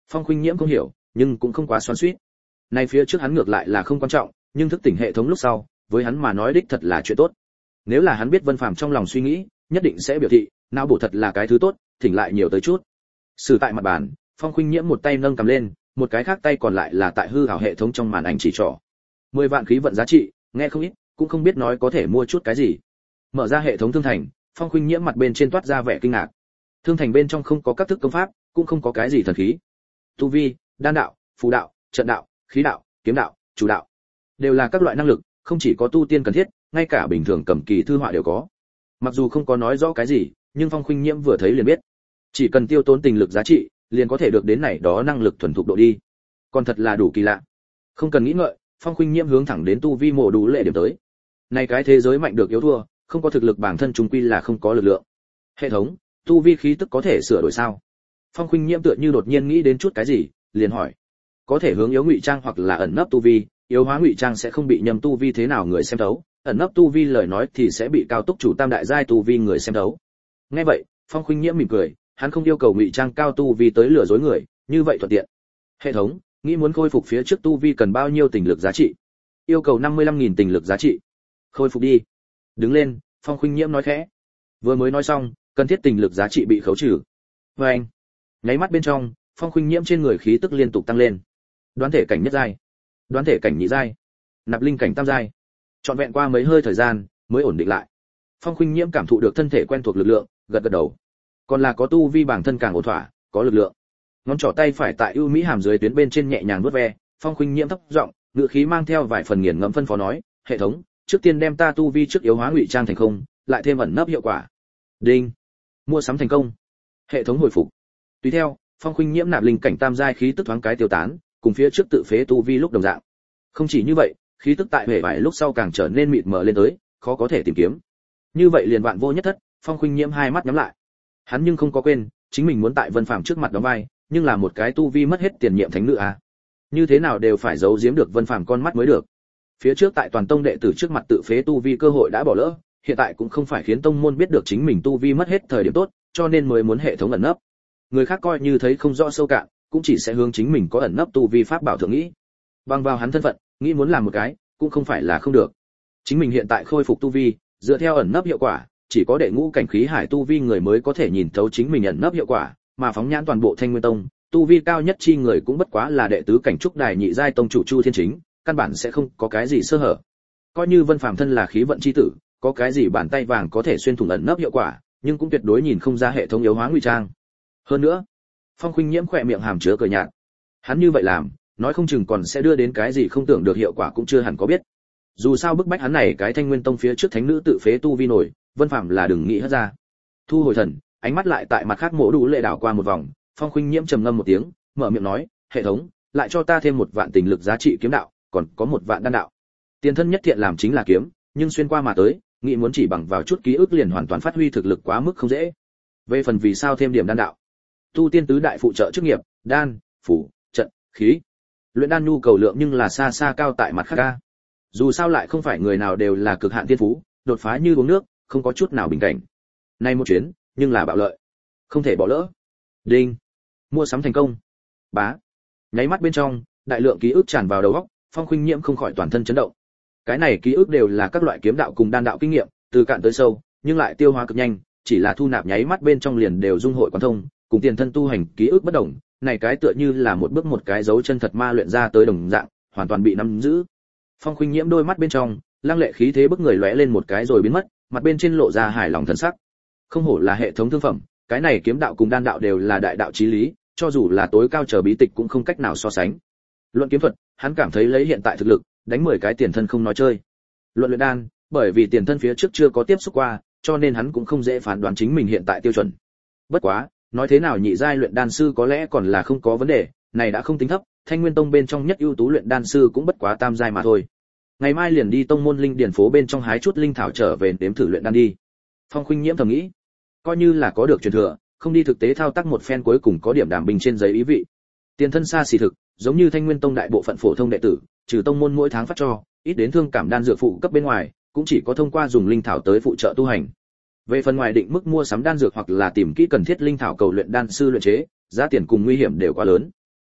Phong Khuynh Nhiễm không hiểu, nhưng cũng không quá xoắn xuýt. Nay phía trước hắn ngược lại là không quan trọng, nhưng thức tỉnh hệ thống lúc sau, với hắn mà nói đích thật là chuyện tốt. Nếu là hắn biết Vân Phàm trong lòng suy nghĩ, nhất định sẽ biểu thị, não bộ thật là cái thứ tốt, thỉnh lại nhiều tới chút. Sử tại mặt bàn, Phong Khuynh Nhiễm một tay nâng cầm lên, một cái khác tay còn lại là tại hư ảo hệ thống trong màn ảnh chỉ trỏ. mười vạn khí vận giá trị, nghe không ít, cũng không biết nói có thể mua chút cái gì. Mở ra hệ thống thương thành, Phong Khuynh Nhiễm mặt bên trên toát ra vẻ kinh ngạc. Thương thành bên trong không có các thức công pháp, cũng không có cái gì thần khí. Tu vi, đan đạo, phù đạo, trận đạo, khí đạo, kiếm đạo, chủ đạo, đều là các loại năng lực, không chỉ có tu tiên cần thiết, ngay cả bình thường cầm kỳ thư họa đều có. Mặc dù không có nói rõ cái gì, nhưng Phong Khuynh Nhiễm vừa thấy liền biết, chỉ cần tiêu tốn tình lực giá trị, liền có thể được đến này đó năng lực thuần thục độ đi. Còn thật là đủ kỳ lạ. Không cần nghĩ ngợi, Phong Khuynh Nhiễm hướng thẳng đến tu vi mộ đủ lệ điểm tới. Này cái thế giới mạnh được yếu thua, không có thực lực bản thân chúng quy là không có lực lượng. Hệ thống, tu vi khí tức có thể sửa đổi sao? Phong Khuynh Nhiễm tựa như đột nhiên nghĩ đến chút cái gì, liền hỏi. Có thể hướng yếu ngụy trang hoặc là ẩn nấp tu vi, yếu hóa ngụy trang sẽ không bị nhầm tu vi thế nào người xem thấu, ẩn nấp tu vi lời nói thì sẽ bị cao túc chủ tam đại giai tu vi người xem thấu. Nghe vậy, Phong Khuynh Nhiễm mỉm cười, hắn không yêu cầu ngụy trang cao tu vi tới lừa dối người, như vậy thuận tiện. Hệ thống, nghĩ muốn khôi phục phía trước tu vi cần bao nhiêu tình lực giá trị? Yêu cầu năm mươi lăm nghìn tình lực giá trị. Khôi phục đi. Đứng lên, Phong Khuynh Nhiễm nói khẽ. Vừa mới nói xong, cần thiết tình lực giá trị bị khấu trừ. Và anh, nháy mắt bên trong, Phong Khuynh Nhiễm trên người khí tức liên tục tăng lên. Đoán thể cảnh nhất giai, đoán thể cảnh nhị giai, nạp linh cảnh tam giai. Trọn vẹn qua mấy hơi thời gian, mới ổn định lại. Phong Khuynh Nhiễm cảm thụ được thân thể quen thuộc lực lượng, gật gật đầu. Còn là có tu vi bản thân càng ổn thỏa, có lực lượng. Ngón trỏ tay phải tại ưu mỹ hàm dưới tuyến bên trên nhẹ nhàng vuốt ve, Phong Khuynh Nhiễm thấp giọng, ngữ khí mang theo vài phần nghiền ngẫm phân phó nói, "Hệ thống, trước tiên đem ta tu vi trước yếu hóa ngụy trang thành không, lại thêm ẩn nấp hiệu quả." Đinh. Mua sắm thành công. Hệ thống hồi phục. Tùy theo, Phong Khuynh Nhiễm nạp linh cảnh tam giai khí tức thoáng cái tiêu tán, cùng phía trước tự phế tu vi lúc đồng dạng. Không chỉ như vậy, khí tức tại hệ vải lúc sau càng trở nên mịt mờ lên tới, khó có thể tìm kiếm. Như vậy liền vạn vô nhất thất, Phong Khuynh Nhiễm hai mắt nhắm lại. Hắn nhưng không có quên, chính mình muốn tại Vân Phàm trước mặt đóng vai, nhưng là một cái tu vi mất hết tiền nhiệm thánh nữ à? Như thế nào đều phải giấu giếm được Vân Phàm con mắt mới được. Phía trước tại toàn tông đệ tử trước mặt tự phế tu vi cơ hội đã bỏ lỡ, hiện tại cũng không phải khiến tông môn biết được chính mình tu vi mất hết thời điểm tốt, cho nên mới muốn hệ thống ẩn nấp. Người khác coi như thấy không rõ sâu cạn, cũng chỉ sẽ hướng chính mình có ẩn nấp tu vi pháp bảo thượng nghĩ. Bằng vào hắn thân phận, nghĩ muốn làm một cái, cũng không phải là không được. Chính mình hiện tại khôi phục tu vi, dựa theo ẩn nấp hiệu quả, chỉ có đệ ngũ cảnh khí hải tu vi người mới có thể nhìn thấu chính mình ẩn nấp hiệu quả, mà phóng nhãn toàn bộ Thanh Nguyên Tông, tu vi cao nhất chi người cũng bất quá là đệ tứ cảnh trúc đài nhị giai tông chủ Chu Thiên Chính, căn bản sẽ không có cái gì sơ hở. Coi như Vân Phàm thân là khí vận chi tử, có cái gì bàn tay vàng có thể xuyên thủng ẩn nấp hiệu quả, nhưng cũng tuyệt đối nhìn không ra hệ thống yếu hóa ngụy trang. Hơn nữa, Phong Khuynh Nhiễm khỏe miệng hàm chứa cười nhạt. Hắn như vậy làm, nói không chừng còn sẽ đưa đến cái gì không tưởng được hiệu quả cũng chưa hẳn có biết. Dù sao bức bách hắn này cái Thanh Nguyên Tông phía trước thánh nữ tự phế tu vi nổi, Vân Phàm là đừng nghĩ hết ra. Thu hồi thần, ánh mắt lại tại mặt khác mộ đủ lệ đảo qua một vòng, Phong Khuynh Nhiễm trầm ngâm một tiếng, mở miệng nói, "Hệ thống, lại cho ta thêm một vạn tình lực giá trị kiếm đạo, còn có một vạn đan đạo." Tiền thân nhất thiện làm chính là kiếm, nhưng xuyên qua mà tới, nghĩ muốn chỉ bằng vào chút ký ức liền hoàn toàn phát huy thực lực quá mức không dễ. Về phần vì sao thêm điểm đan đạo, tu tiên tứ đại phụ trợ chức nghiệp, đan, phủ, trận, khí. Luyện đan nhu cầu lượng nhưng là xa xa cao tại mặt khác ca. Dù sao lại không phải người nào đều là cực hạn tiên phú, đột phá như uống nước, không có chút nào bình cảnh. Nay một chuyến, nhưng là bạo lợi, không thể bỏ lỡ. Đinh. Mua sắm thành công. Bá. Nháy mắt bên trong, đại lượng ký ức tràn vào đầu óc, Phong Khuynh Nhiễm không khỏi toàn thân chấn động. Cái này ký ức đều là các loại kiếm đạo cùng đan đạo kinh nghiệm, từ cạn tới sâu, nhưng lại tiêu hóa cực nhanh, chỉ là thu nạp nháy mắt bên trong liền đều dung hội quán thông, cùng tiền thân tu hành ký ức bất đồng, này cái tựa như là một bước một cái dấu chân thật ma luyện ra tới đồng dạng, hoàn toàn bị nắm giữ. Phong Khuynh Nhiễm đôi mắt bên trong, lăng lệ khí thế bức người lóe lên một cái rồi biến mất, mặt bên trên lộ ra hài lòng thần sắc. Không hổ là hệ thống thương phẩm, cái này kiếm đạo cùng đan đạo đều là đại đạo chí lý, cho dù là tối cao trở bí tịch cũng không cách nào so sánh. Luận kiếm thuật, hắn cảm thấy lấy hiện tại thực lực, đánh mười cái tiền thân không nói chơi. Luận luyện đan, bởi vì tiền thân phía trước chưa có tiếp xúc qua, cho nên hắn cũng không dễ phán đoán chính mình hiện tại tiêu chuẩn. Bất quá, nói thế nào nhị giai luyện đan sư có lẽ còn là không có vấn đề, này đã không tính thấp, Thanh Nguyên Tông bên trong nhất ưu tú luyện đan sư cũng bất quá tam giai mà thôi. Ngày mai liền đi tông môn linh điển phố bên trong hái chút linh thảo trở về nếm thử luyện đan đi. Phong Khuynh Nhiễm thầm nghĩ, coi như là có được truyền thừa, không đi thực tế thao tác một phen cuối cùng có điểm đảm bình trên giấy ý vị. Tiền thân xa xỉ thực, giống như Thanh Nguyên Tông đại bộ phận phổ thông đệ tử, trừ tông môn mỗi tháng phát cho, ít đến thương cảm đan dược phụ cấp bên ngoài, cũng chỉ có thông qua dùng linh thảo tới phụ trợ tu hành. Về phần ngoài định mức mua sắm đan dược hoặc là tìm kỹ cần thiết linh thảo cầu luyện đan sư luyện chế, giá tiền cùng nguy hiểm đều quá lớn.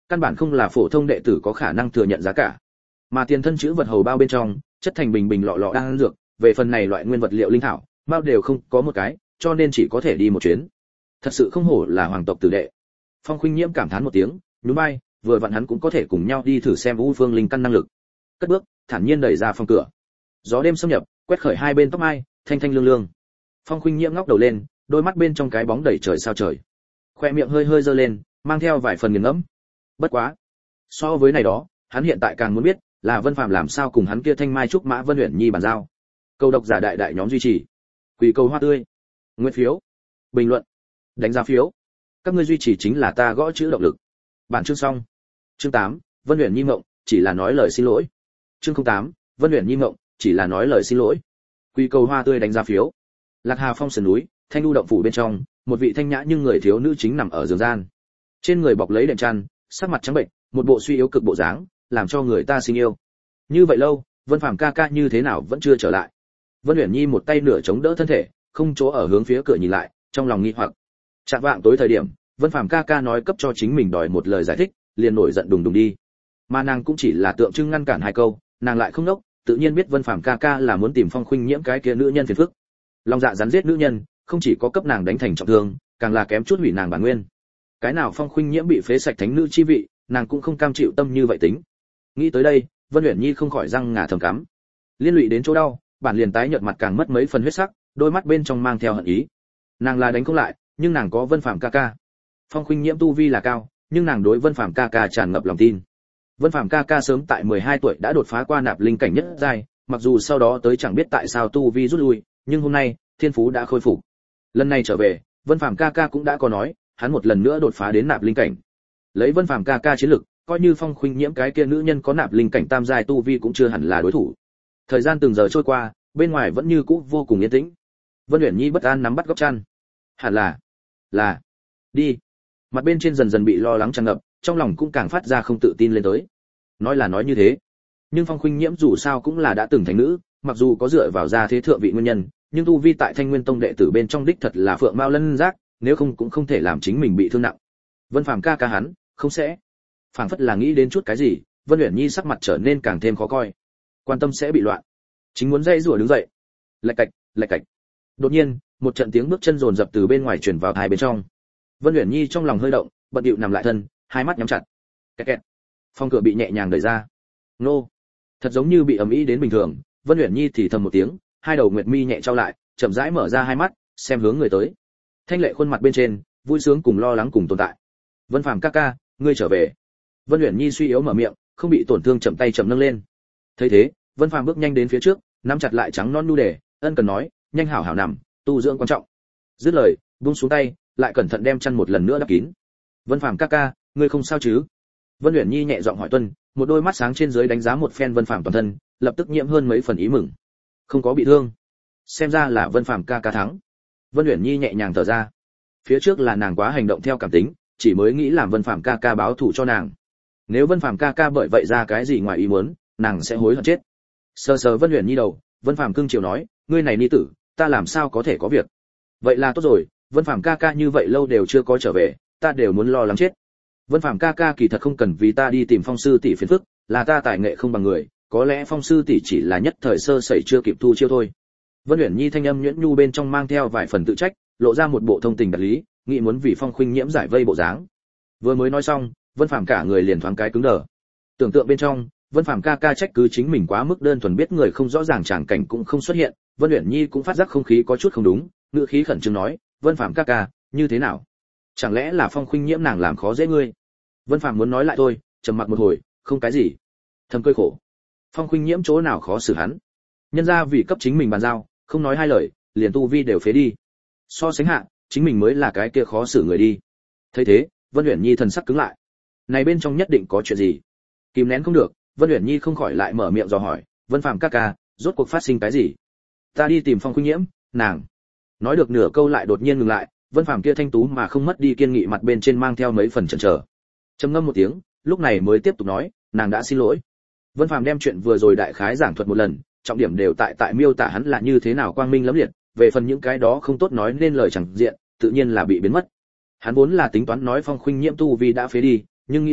căn bản không là phổ thông đệ tử có khả năng thừa nhận giá cả. Mà tiền thân chữ vật hầu bao bên trong, chất thành bình bình lọ lọ đang dược, về phần này loại nguyên vật liệu linh thảo, bao đều không có một cái, cho nên chỉ có thể đi một chuyến. Thật sự không hổ là hoàng tộc tử đệ. Phong Khuynh Nhiễm cảm thán một tiếng, nhún vai, vừa vặn hắn cũng có thể cùng nhau đi thử xem U Phương linh căn năng lực. Cất bước, thản nhiên đẩy ra phòng cửa. Gió đêm xâm nhập, quét khởi hai bên tóc mai, thanh thanh lương lương. Phong Khuynh Nhiễm ngóc đầu lên, đôi mắt bên trong cái bóng đầy trời sao trời. Khoe miệng hơi hơi giơ lên, mang theo vài phần nghiền ngẫm. Bất quá, so với này đó, hắn hiện tại càng muốn biết là Vân Phàm làm sao cùng hắn kia thanh mai trúc mã Vân Uyển Nhi bàn giao. Câu độc giả đại đại nhóm duy trì. Quỳ câu hoa tươi. Nguyện phiếu. Bình luận. Đánh giá phiếu. Các ngươi duy trì chính là ta gõ chữ động lực. Bản chương xong. Chương tám, Vân Uyển Nhi ngộng, chỉ là nói lời xin lỗi. Chương không tám, Vân Uyển Nhi ngộng, chỉ là nói lời xin lỗi. Quỳ cầu hoa tươi đánh giá phiếu. Lạc Hà Phong sườn núi, Thanh lưu động phủ bên trong, một vị thanh nhã nhưng người thiếu nữ chính nằm ở giường gian. Trên người bọc lấy đệm chăn, sắc mặt trắng bệnh, một bộ suy yếu cực bộ dáng, làm cho người ta sinh yêu. Như vậy lâu, Vân Phàm ca ca như thế nào vẫn chưa trở lại. Vân Uyển Nhi một tay nửa chống đỡ thân thể, không chỗ ở hướng phía cửa nhìn lại, trong lòng nghi hoặc. Chạng vạng tối thời điểm, Vân Phàm ca ca nói cấp cho chính mình đòi một lời giải thích, liền nổi giận đùng đùng đi. Mà nàng cũng chỉ là tượng trưng ngăn cản hai câu, nàng lại không nốc, tự nhiên biết Vân Phàm ca ca là muốn tìm Phong Khuynh Nhiễm cái kia nữ nhân phiền phức. Long dạ rắn giết nữ nhân, không chỉ có cấp nàng đánh thành trọng thương, càng là kém chút hủy nàng bản nguyên. Cái nào Phong Khuynh Nhiễm bị phế sạch thánh nữ chi vị, nàng cũng không cam chịu tâm như vậy tính. Nghĩ tới đây, Vân Uyển Nhi không khỏi răng ngà thầm cắm. Liên lụy đến chỗ đau, bản liền tái nhợt mặt càng mất mấy phần huyết sắc, đôi mắt bên trong mang theo hận ý. Nàng là đánh không lại, nhưng nàng có Vân Phàm ca ca. Phong Khuynh Nhiễm tu vi là cao, nhưng nàng đối Vân Phàm ca ca tràn ngập lòng tin. Vân Phàm ca ca sớm tại mười hai tuổi đã đột phá qua nạp linh cảnh nhất giai, mặc dù sau đó tới chẳng biết tại sao tu vi rút lui, nhưng hôm nay, thiên phú đã khôi phục. Lần này trở về, Vân Phàm ca ca cũng đã có nói, hắn một lần nữa đột phá đến nạp linh cảnh. Lấy Vân Phàm ca ca chiến lực, coi như Phong Khuynh Nhiễm cái kia nữ nhân có nạp linh cảnh tam giai tu vi cũng chưa hẳn là đối thủ. Thời gian từng giờ trôi qua, bên ngoài vẫn như cũ vô cùng yên tĩnh. Vân Uyển Nhi bất an nắm bắt góc chăn. Hẳn là, là, đi. Mặt bên trên dần dần bị lo lắng tràn ngập, trong lòng cũng càng phát ra không tự tin lên tới. Nói là nói như thế, nhưng Phong Khuynh Nhiễm dù sao cũng là đã từng thánh nữ, mặc dù có dựa vào gia thế thượng vị nguyên nhân, nhưng tu vi tại Thanh Nguyên Tông đệ tử bên trong đích thật là phượng mao lân giác, nếu không cũng không thể làm chính mình bị thương nặng. Vân Phàm ca ca hắn, không sẽ. Phảng phất là nghĩ đến chút cái gì, Vân Uyển Nhi sắc mặt trở nên càng thêm khó coi. Quan tâm sẽ bị loạn. Chính muốn dây rủa đứng dậy. Lạch cạch, lạch cạch. Đột nhiên, một trận tiếng bước chân rồn rập từ bên ngoài truyền vào tai bên trong. Vân Uyển Nhi trong lòng hơi động, bận điệu nằm lại thân, hai mắt nhắm chặt. Kẹt kẹt. Phòng cửa bị nhẹ nhàng đẩy ra. Nô. Thật giống như bị ầm ĩ đến bình thường, Vân Uyển Nhi thì thầm một tiếng, hai đầu nguyệt mi nhẹ trao lại, chậm rãi mở ra hai mắt, xem hướng người tới. Thanh lệ khuôn mặt bên trên, vui sướng cùng lo lắng cùng tồn tại. Vân Phàm ca ca, ngươi trở về. Vân Uyển Nhi suy yếu mở miệng, không bị tổn thương chậm tay chậm nâng lên. Thấy thế, Vân Phàm bước nhanh đến phía trước, nắm chặt lại trắng non nu đề, ân cần nói, nhanh hảo hảo nằm, tu dưỡng quan trọng. Dứt lời, buông xuống tay, lại cẩn thận đem chăn một lần nữa đắp kín. Vân Phàm ca ca, ngươi không sao chứ? Vân Uyển Nhi nhẹ giọng hỏi tuân, một đôi mắt sáng trên dưới đánh giá một phen Vân Phàm toàn thân, lập tức nhiễm hơn mấy phần ý mừng. Không có bị thương. Xem ra là Vân Phàm ca ca thắng. Vân Uyển Nhi nhẹ nhàng thở ra. Phía trước là nàng quá hành động theo cảm tính, chỉ mới nghĩ làm Vân Phàm ca ca báo thù cho nàng. Nếu Vân Phàm ca ca bởi vậy ra cái gì ngoài ý muốn, nàng sẽ hối hận chết. Sờ sờ Vân Uyển Nhi đầu, Vân Phàm cưng chiều nói, ngươi này ni tử, ta làm sao có thể có việc. Vậy là tốt rồi, Vân Phàm ca ca như vậy lâu đều chưa có trở về, ta đều muốn lo lắng chết. Vân Phàm ca ca kỳ thật không cần vì ta đi tìm Phong sư tỷ phiền phức, là ta tài nghệ không bằng người, có lẽ Phong sư tỷ chỉ là nhất thời sơ sẩy chưa kịp thu chiêu thôi. Vân Uyển Nhi thanh âm nhuyễn nhu bên trong mang theo vài phần tự trách, lộ ra một bộ thông tình đạt lý, nghĩ muốn vì Phong Khuynh Nhiễm giải vây bộ dáng. Vừa mới nói xong, Vân Phàm cả người liền thoáng cái cứng đờ. Tưởng tượng bên trong, Vân Phàm ca ca trách cứ chính mình quá mức đơn thuần biết người không rõ ràng tràng cảnh cũng không xuất hiện, Vân Uyển Nhi cũng phát giác không khí có chút không đúng, ngữ khí khẩn trương nói, "Vân Phàm ca ca, như thế nào? Chẳng lẽ là Phong Khuynh Nhiễm nàng làm khó dễ ngươi?" Vân Phàm muốn nói lại thôi, trầm mặc một hồi, không cái gì. Thầm cười khổ. Phong Khuynh Nhiễm chỗ nào khó xử hắn? Nhân ra vì cấp chính mình bàn giao, không nói hai lời, liền tu vi đều phế đi. So sánh hạ, chính mình mới là cái kia khó xử người đi. Thấy thế, Vân Uyển Nhi thần sắc cứng lại. Này bên trong nhất định có chuyện gì? Kìm nén không được, Vân Uyển Nhi không khỏi lại mở miệng dò hỏi, "Vân Phàm ca ca, rốt cuộc phát sinh cái gì?" "Ta đi tìm Phong Khuynh Nhiễm, nàng." Nói được nửa câu lại đột nhiên ngừng lại, Vân Phàm kia thanh tú mà không mất đi kiên nghị mặt bên trên mang theo mấy phần chần chờ. Trầm ngâm một tiếng, lúc này mới tiếp tục nói, "Nàng đã xin lỗi." Vân Phàm đem chuyện vừa rồi đại khái giảng thuật một lần, trọng điểm đều tại tại miêu tả hắn là như thế nào quang minh lẫm liệt, về phần những cái đó không tốt nói nên lời chẳng diện, tự nhiên là bị biến mất. Hắn vốn là tính toán nói Phong Khuynh Nhiễm tu vi đã phế đi, nhưng nghĩ lại,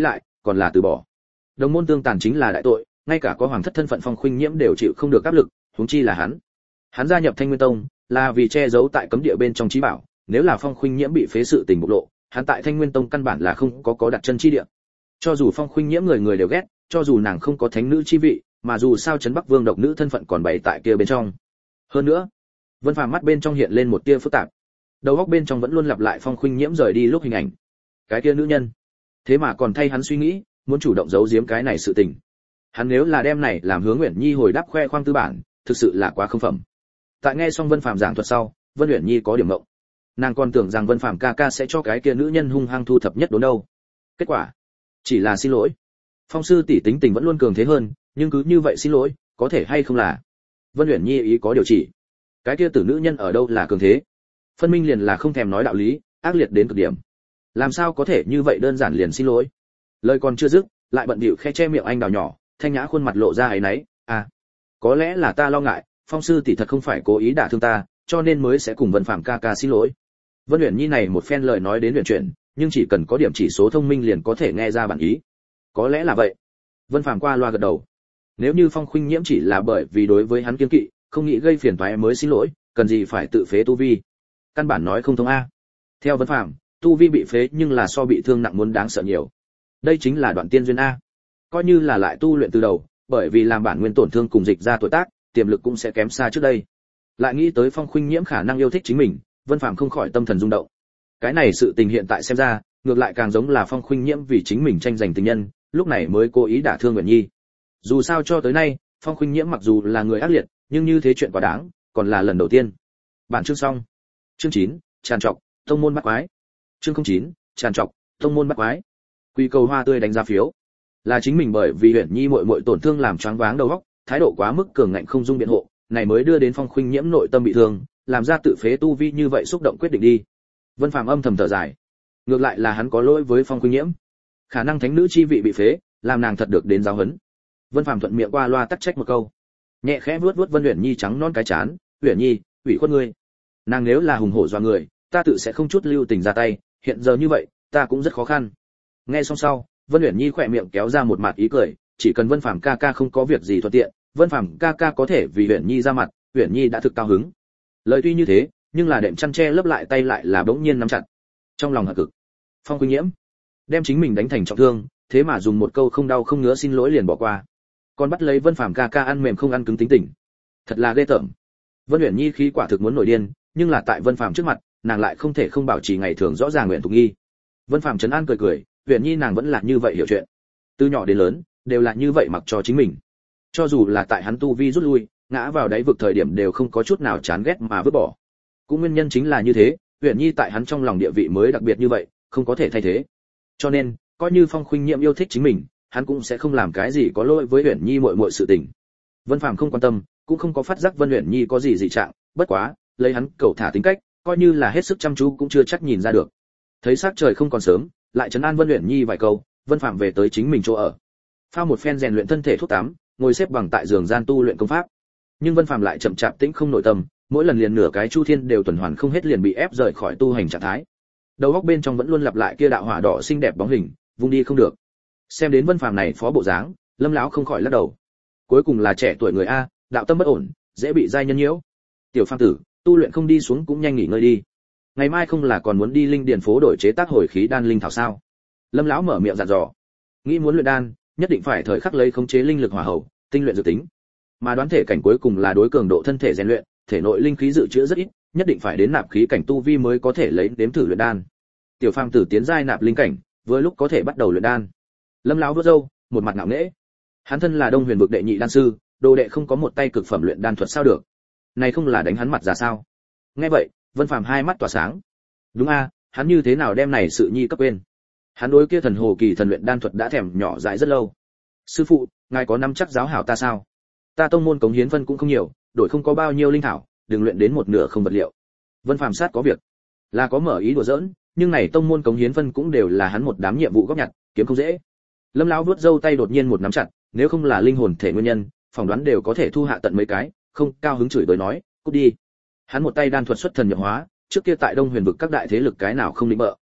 còn là từ bỏ. Đồng môn tương tàn chính là đại tội, ngay cả có hoàng thất thân phận Phong Khuynh Nhiễm đều chịu không được áp lực, huống chi là hắn. Hắn gia nhập Thanh Nguyên Tông là vì che giấu tại cấm địa bên trong trí bảo, nếu là Phong Khuynh Nhiễm bị phế sự tình bộc lộ, hắn tại Thanh Nguyên Tông căn bản là không có có đặt chân chi địa. Cho dù Phong Khuynh Nhiễm người người đều ghét, cho dù nàng không có thánh nữ chi vị, mà dù sao trấn Bắc Vương độc nữ thân phận còn bày tại kia bên trong. Hơn nữa, Vân Phàm mắt bên trong hiện lên một tia phức tạp. Đầu óc bên trong vẫn luôn lặp lại Phong Khuynh Nhiễm rời đi lúc hình ảnh. Cái kia nữ nhân, thế mà còn thay hắn suy nghĩ, muốn chủ động giấu giếm cái này sự tình. Hắn nếu là đem này làm Hướng Uyển Nhi hồi đáp khoe khoang tư bản, thực sự là quá không phẩm. Tại nghe xong Vân Phàm giảng thuật sau, Vân Uyển Nhi có điểm ngộng. Nàng còn tưởng rằng Vân Phàm ca ca sẽ cho cái kia nữ nhân hung hăng thu thập nhất đốn đâu. Kết quả, chỉ là xin lỗi. Phong sư tỷ tính tình vẫn luôn cường thế hơn, nhưng cứ như vậy xin lỗi, có thể hay không là? Vân Uyển Nhi ý có điều chỉ. Cái kia tử nữ nhân ở đâu là cường thế? Phân minh liền là không thèm nói đạo lý, ác liệt đến cực điểm. Làm sao có thể như vậy đơn giản liền xin lỗi? Lời còn chưa dứt, lại bận bịu khe che miệng anh đào nhỏ, thanh nhã khuôn mặt lộ ra ấy nấy, à, có lẽ là ta lo ngại, Phong sư tỷ thật không phải cố ý đả thương ta, cho nên mới sẽ cùng Vân Phàm ca ca xin lỗi. Vân Uyển Nhi này một phen lời nói đến huyền chuyển, nhưng chỉ cần có điểm chỉ số thông minh liền có thể nghe ra bản ý. Có lẽ là vậy. Vân Phàm qua loa gật đầu. Nếu như Phong Khuynh Nhiễm chỉ là bởi vì đối với hắn kiêng kỵ, không nghĩ gây phiền toái mới xin lỗi, cần gì phải tự phế tu vi? Căn bản nói không thông a. Theo Vân Phàm, tu vi bị phế nhưng là so bị thương nặng muốn đáng sợ nhiều. Đây chính là đoạn tiên duyên a. Coi như là lại tu luyện từ đầu, bởi vì làm bản nguyên tổn thương cùng dịch ra tuổi tác, tiềm lực cũng sẽ kém xa trước đây. Lại nghĩ tới Phong Khuynh Nhiễm khả năng yêu thích chính mình, Vân Phàm không khỏi tâm thần rung động. Cái này sự tình hiện tại xem ra, ngược lại càng giống là Phong Khuynh Nhiễm vì chính mình tranh giành tình nhân, lúc này mới cố ý đả thương Uyển Nhi. Dù sao cho tới nay, Phong Khuynh Nhiễm mặc dù là người ác liệt, nhưng như thế chuyện quá đáng, còn là lần đầu tiên. Bản chương xong. Chương chín, tràn trọc, tông môn bắt quái. Chương không chín, tràn trọc, tông môn bắt quái. Quy cầu hoa tươi đánh giá phiếu. Là chính mình bởi vì Uyển Nhi muội muội tổn thương làm choáng váng đầu óc, thái độ quá mức cường ngạnh không dung biện hộ, này mới đưa đến Phong Khuynh Nhiễm nội tâm bị thương, làm ra tự phế tu vi như vậy xúc động quyết định đi. Vân Phàm âm thầm thở dài. Ngược lại là hắn có lỗi với Phong Khuynh Nhiễm. Khả năng thánh nữ chi vị bị phế, làm nàng thật được đến giáo huấn. Vân Phàm thuận miệng qua loa tắc trách một câu. Nhẹ khẽ vuốt vuốt Vân Uyển Nhi trắng non cái chán, "Uyển Nhi, ủy khuất ngươi. Nàng nếu là hùng hổ doa người, ta tự sẽ không chút lưu tình ra tay, hiện giờ như vậy, ta cũng rất khó khăn." Nghe xong sau, Vân Uyển Nhi khỏe miệng kéo ra một mặt ý cười, chỉ cần Vân Phàm ca ca không có việc gì thuận tiện, Vân Phàm ca ca có thể vì Uyển Nhi ra mặt, Uyển Nhi đã thực cao hứng. Lời tuy như thế, nhưng là đệm chăn che lấp lại tay lại là bỗng nhiên nắm chặt. Trong lòng hận cực. Phong Khuynh Nhiễm đem chính mình đánh thành trọng thương, thế mà dùng một câu không đau không ngứa xin lỗi liền bỏ qua. Còn bắt lấy Vân Phàm ca ca ăn mềm không ăn cứng tính tình. Thật là ghê tởm. Vân Uyển Nhi khí quả thực muốn nổi điên, nhưng là tại Vân Phàm trước mặt, nàng lại không thể không bảo trì ngày thường rõ ràng nguyện thuộc nghi. Vân Phàm trấn an cười cười, Uyển Nhi nàng vẫn là như vậy hiểu chuyện. Từ nhỏ đến lớn, đều là như vậy mặc cho chính mình. Cho dù là tại hắn tu vi rút lui, ngã vào đáy vực thời điểm đều không có chút nào chán ghét mà vứt bỏ. Cũng nguyên nhân chính là như thế, Uyển Nhi tại hắn trong lòng địa vị mới đặc biệt như vậy, không có thể thay thế. Cho nên, coi như Phong Khuynh Nhiễm yêu thích chính mình, hắn cũng sẽ không làm cái gì có lỗi với Uyển Nhi muội muội sự tình. Vân Phàm không quan tâm, cũng không có phát giác Vân Uyển Nhi có gì dị trạng, bất quá, lấy hắn cẩu thả tính cách, coi như là hết sức chăm chú cũng chưa chắc nhìn ra được. Thấy sắc trời không còn sớm, lại trấn an Vân Uyển Nhi vài câu, Vân Phàm về tới chính mình chỗ ở. Pha một phen rèn luyện thân thể thuốc tắm, ngồi xếp bằng tại giường gian tu luyện công pháp. Nhưng Vân Phàm lại chậm chạp tĩnh không nội tâm, mỗi lần liền nửa cái chu thiên đều tuần hoàn không hết liền bị ép rời khỏi tu hành trạng thái. Đầu óc bên trong vẫn luôn lặp lại kia đạo hỏa đỏ xinh đẹp bóng hình, vung đi không được. Xem đến Vân Phàm này phó bộ dáng, Lâm lão không khỏi lắc đầu. Cuối cùng là trẻ tuổi người a, đạo tâm bất ổn, dễ bị giai nhân nhiễu. Tiểu Phàm tử, tu luyện không đi xuống cũng nhanh nghỉ ngơi đi. Ngày mai không là còn muốn đi linh điền phố đổi chế tác hồi khí đan linh thảo sao? Lâm lão mở miệng dặn dò. Nghĩ muốn luyện đan, nhất định phải thời khắc lấy khống chế linh lực hỏa hậu, tinh luyện dự tính. Mà đoán thể cảnh cuối cùng là đối cường độ thân thể rèn luyện, thể nội linh khí dự trữ rất ít, nhất định phải đến nạp khí cảnh tu vi mới có thể lấy đếm thử luyện đan. Tiểu Phàm tử tiến giai nạp linh cảnh, vừa lúc có thể bắt đầu luyện đan. Lâm lão vuốt râu, một mặt ngạo nghễ. Hắn thân là Đông Huyền vực đệ nhị đan sư, đồ đệ không có một tay cực phẩm luyện đan thuật sao được? Này không là đánh hắn mặt ra sao? Nghe vậy, Vân Phàm hai mắt tỏa sáng. Đúng a, hắn như thế nào đem này sự nhi cấp quên? Hắn đối kia thần hồ kỳ thần luyện đan thuật đã thèm nhỏ dại rất lâu. Sư phụ, ngài có nắm chắc giáo hảo ta sao? Ta tông môn cống hiến phân cũng không nhiều, đổi không có bao nhiêu linh thảo, đừng luyện đến một nửa không vật liệu. Vân Phàm sát có việc, là có mở ý đùa giỡn, nhưng này tông môn cống hiến phân cũng đều là hắn một đám nhiệm vụ góp nhặt, kiếm không dễ. Lâm lão vuốt râu tay đột nhiên một nắm chặt, nếu không là linh hồn thể nguyên nhân, phỏng đoán đều có thể thu hạ tận mấy cái, không, cao hứng chửi bới nói, cút đi. Hắn một tay đan thuật xuất thần nhập hóa, trước kia tại Đông Huyền vực các đại thế lực cái nào không định bợ.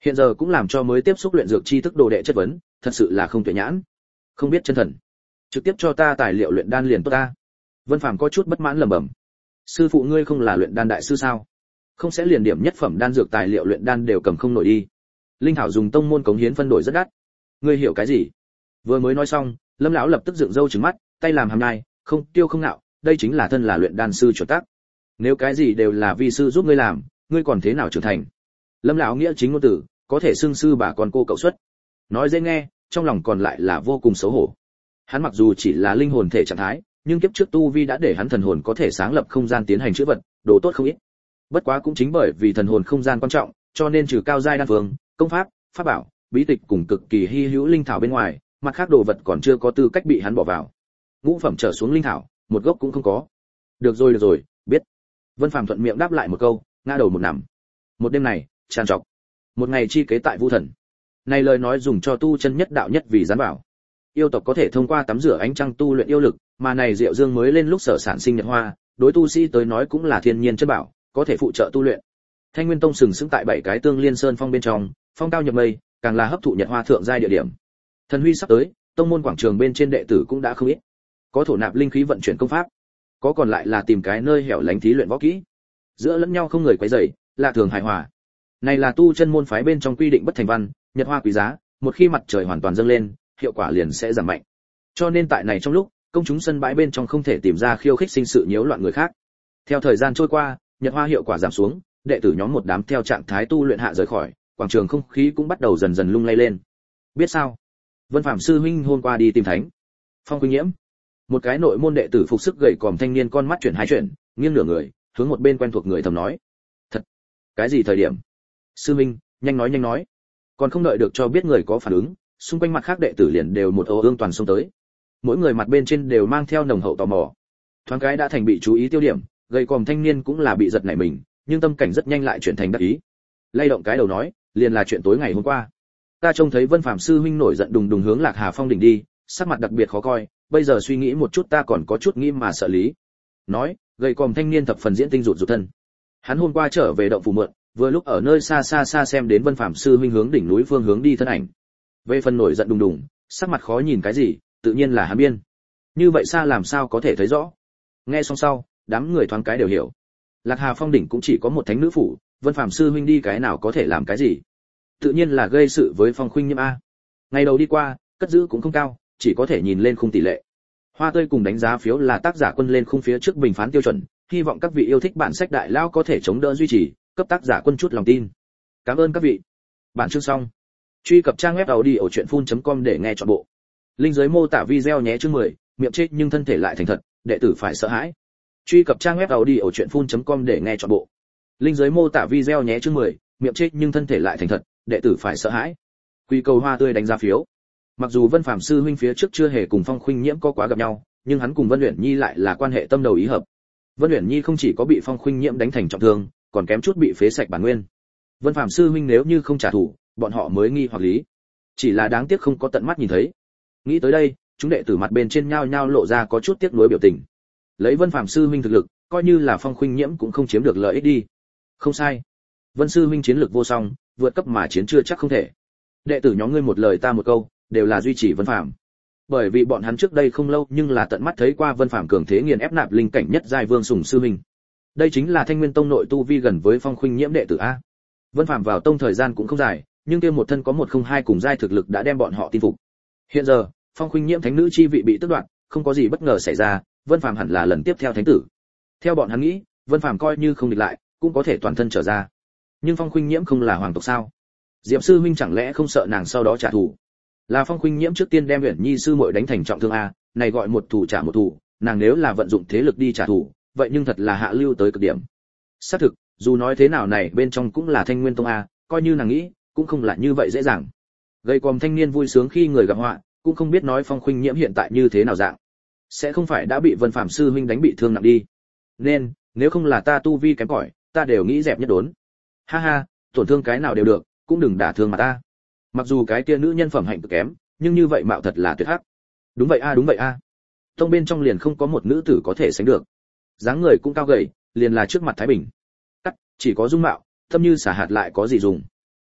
Hiện giờ cũng làm cho mới tiếp xúc luyện dược tri thức đồ đệ chất vấn, thật sự là không tuệ nhãn, không biết chân thần. Trực tiếp cho ta tài liệu luyện đan liền tốt ta. Vân Phàm có chút bất mãn lẩm bẩm. Sư phụ ngươi không là luyện đan đại sư sao? Không sẽ liền điểm nhất phẩm đan dược tài liệu luyện đan đều cầm không nổi đi. Linh thảo dùng tông môn cống hiến phân đổi rất đắt. Ngươi hiểu cái gì? Vừa mới nói xong, Lâm lão lập tức dựng râu trừng mắt, tay làm hàm nhai, không tiêu không nạo, đây chính là thân là luyện đan sư chuẩn tắc. Nếu cái gì đều là vi sư giúp ngươi làm, ngươi còn thế nào trưởng thành? Lâm lão nghĩa chính ngôn tử, có thể xưng sư bà con cô cậu xuất. Nói dễ nghe, trong lòng còn lại là vô cùng xấu hổ. Hắn mặc dù chỉ là linh hồn thể trạng thái, nhưng kiếp trước tu vi đã để hắn thần hồn có thể sáng lập không gian tiến hành chữa vật, đồ tốt không ít. Bất quá cũng chính bởi vì thần hồn không gian quan trọng, cho nên trừ cao giai đan phương, công pháp, pháp bảo, bí tịch cùng cực kỳ hi hữu linh thảo bên ngoài, mặt khác đồ vật còn chưa có tư cách bị hắn bỏ vào. Ngũ phẩm trở xuống linh thảo, một gốc cũng không có. Được rồi được rồi, biết. Vân Phàm thuận miệng đáp lại một câu, ngã đầu một nằm. Một đêm này, tràn trọc. Một ngày chi kế tại Vu Thần. Này lời nói dùng cho tu chân nhất đạo nhất vì gián bảo. Yêu tộc có thể thông qua tắm rửa ánh trăng tu luyện yêu lực, mà này Diệu Dương mới lên lúc sở sản sinh nhật hoa, đối tu sĩ tới nói cũng là thiên nhiên chân bảo, có thể phụ trợ tu luyện. Thanh Nguyên Tông sừng sững tại bảy cái tương liên sơn phong bên trong, phong cao nhập mây, càng là hấp thụ nhật hoa thượng giai địa điểm. Thần huy sắp tới, tông môn quảng trường bên trên đệ tử cũng đã không ít. Có thổ nạp linh khí vận chuyển công pháp, có còn lại là tìm cái nơi hẻo lánh thí luyện võ kỹ. Giữa lẫn nhau không người quấy rầy, là thường hài hòa. Này là tu chân môn phái bên trong quy định bất thành văn, nhật hoa quý giá, một khi mặt trời hoàn toàn dâng lên, hiệu quả liền sẽ giảm mạnh. Cho nên tại này trong lúc, công chúng sân bãi bên trong không thể tìm ra khiêu khích sinh sự nhiễu loạn người khác. Theo thời gian trôi qua, nhật hoa hiệu quả giảm xuống, đệ tử nhóm một đám theo trạng thái tu luyện hạ rời khỏi, quảng trường không khí cũng bắt đầu dần dần lung lay lên. Biết sao? Vân Phạm sư huynh hôm qua đi tìm thánh. Phong Khuynh Nhiễm, một cái nội môn đệ tử phục sức gầy còm thanh niên con mắt chuyển hai chuyển, nghiêng nửa người, hướng một bên quen thuộc người thầm nói: "Thật? Cái gì thời điểm?" Sư huynh, nhanh nói nhanh nói. Còn không đợi được cho biết người có phản ứng, xung quanh mặt khác đệ tử liền đều một ồ ương toàn xông tới. Mỗi người mặt bên trên đều mang theo nồng hậu tò mò. Thoáng cái đã thành bị chú ý tiêu điểm, gầy còm thanh niên cũng là bị giật nảy mình, nhưng tâm cảnh rất nhanh lại chuyển thành đắc ý. Lay động cái đầu nói, liền là chuyện tối ngày hôm qua. Ta trông thấy Vân Phạm sư huynh nổi giận đùng đùng hướng Lạc Hà Phong đỉnh đi, sắc mặt đặc biệt khó coi, bây giờ suy nghĩ một chút ta còn có chút nghĩ mà sợ lý. Nói, gầy còm thanh niên thập phần diễn tinh rụt rụt thân. Hắn hôm qua trở về động phủ mượn, vừa lúc ở nơi xa xa xa xem đến Vân Phạm sư huynh hướng đỉnh núi phương hướng đi thân ảnh. Về phần nổi giận đùng đùng, sắc mặt khó nhìn cái gì, tự nhiên là hắn biên. Như vậy xa làm sao có thể thấy rõ? Nghe xong sau, đám người thoáng cái đều hiểu. Lạc Hà Phong đỉnh cũng chỉ có một thánh nữ phủ, Vân Phạm sư huynh đi cái nào có thể làm cái gì? Tự nhiên là gây sự với Phong Khuynh Nhiễm a. Ngày đầu đi qua, cất giữ cũng không cao, chỉ có thể nhìn lên khung tỷ lệ. Hoa tươi cùng đánh giá phiếu là tác giả quân lên khung phía trước bình phán tiêu chuẩn, hy vọng các vị yêu thích bản sách đại lao có thể chống đỡ duy trì, cấp tác giả quân chút lòng tin. Cảm ơn các vị. Bản chương xong. Truy cập trang web audiochuyenphun chấm com để nghe trọn bộ. Link dưới mô tả video nhé. Chương mười, miệng chết nhưng thân thể lại thành thật, đệ tử phải sợ hãi. Truy cập trang web audiochuyenphun chấm com để nghe trọn bộ. Link dưới mô tả video nhé. Chương mười, miệng chết nhưng thân thể lại thành thật, đệ tử phải sợ hãi. Quy cầu hoa tươi đánh giá phiếu. Mặc dù Vân Phạm sư huynh phía trước chưa hề cùng Phong Khuynh Nhiễm có quá gặp nhau, nhưng hắn cùng Vân Uyển Nhi lại là quan hệ tâm đầu ý hợp. Vân Uyển Nhi không chỉ có bị Phong Khuynh Nhiễm đánh thành trọng thương, còn kém chút bị phế sạch bản nguyên. Vân Phạm sư huynh nếu như không trả thù, bọn họ mới nghi hoặc lý. Chỉ là đáng tiếc không có tận mắt nhìn thấy. Nghĩ tới đây, chúng đệ tử mặt bên trên nhao nhao lộ ra có chút tiếc nuối biểu tình. Lấy Vân Phạm sư huynh thực lực, coi như là Phong Khuynh Nhiễm cũng không chiếm được lợi ích đi. Không sai. Vân sư huynh chiến lực vô song, vượt cấp mà chiến chưa chắc không thể. Đệ tử nhóm ngươi một lời ta một câu, đều là duy trì Vân Phạm. Bởi vì bọn hắn trước đây không lâu nhưng là tận mắt thấy qua Vân Phạm cường thế nghiền ép nạp linh cảnh nhất giai vương sủng sư huynh. Đây chính là Thanh Nguyên Tông nội tu vi gần với Phong Khuynh Nhiễm đệ tử a. Vân Phạm vào tông thời gian cũng không dài, nhưng kia một thân có một không hai cùng giai thực lực đã đem bọn họ tin phục. Hiện giờ, Phong Khuynh Nhiễm thánh nữ chi vị bị tước đoạt, không có gì bất ngờ xảy ra, Vân Phạm hẳn là lần tiếp theo thánh tử. Theo bọn hắn nghĩ, Vân Phạm coi như không địch lại, cũng có thể toàn thân trở ra. Nhưng Phong Khuynh Nhiễm không là hoàng tộc sao? Diệp sư huynh chẳng lẽ không sợ nàng sau đó trả thù? Là Phong Khuynh Nhiễm trước tiên đem Uyển Nhi sư muội đánh thành trọng thương a, này gọi một thù trả một thù, nàng nếu là vận dụng thế lực đi trả thù, vậy nhưng thật là hạ lưu tới cực điểm. Xác thực, dù nói thế nào này bên trong cũng là Thanh Nguyên Tông a, coi như nàng nghĩ, cũng không là như vậy dễ dàng. Gây còm thanh niên vui sướng khi người gặp họa, cũng không biết nói Phong Khuynh Nhiễm hiện tại như thế nào dạng. Sẽ không phải đã bị Vân Phạm sư huynh đánh bị thương nặng đi. Nên, nếu không là ta tu vi kém cỏi, ta đều nghĩ dẹp nhất đốn. Ha ha, tổn thương cái nào đều được, cũng đừng đả thương mà ta. Mặc dù cái kia nữ nhân phẩm hạnh cực kém, nhưng như vậy mạo thật là tuyệt hắc. Đúng vậy a, đúng vậy a. Tông bên trong liền không có một nữ tử có thể sánh được. Dáng người cũng cao gầy, liền là trước mặt Thái Bình. Cắt, chỉ có dung mạo, tâm như xả hạt lại có gì dùng.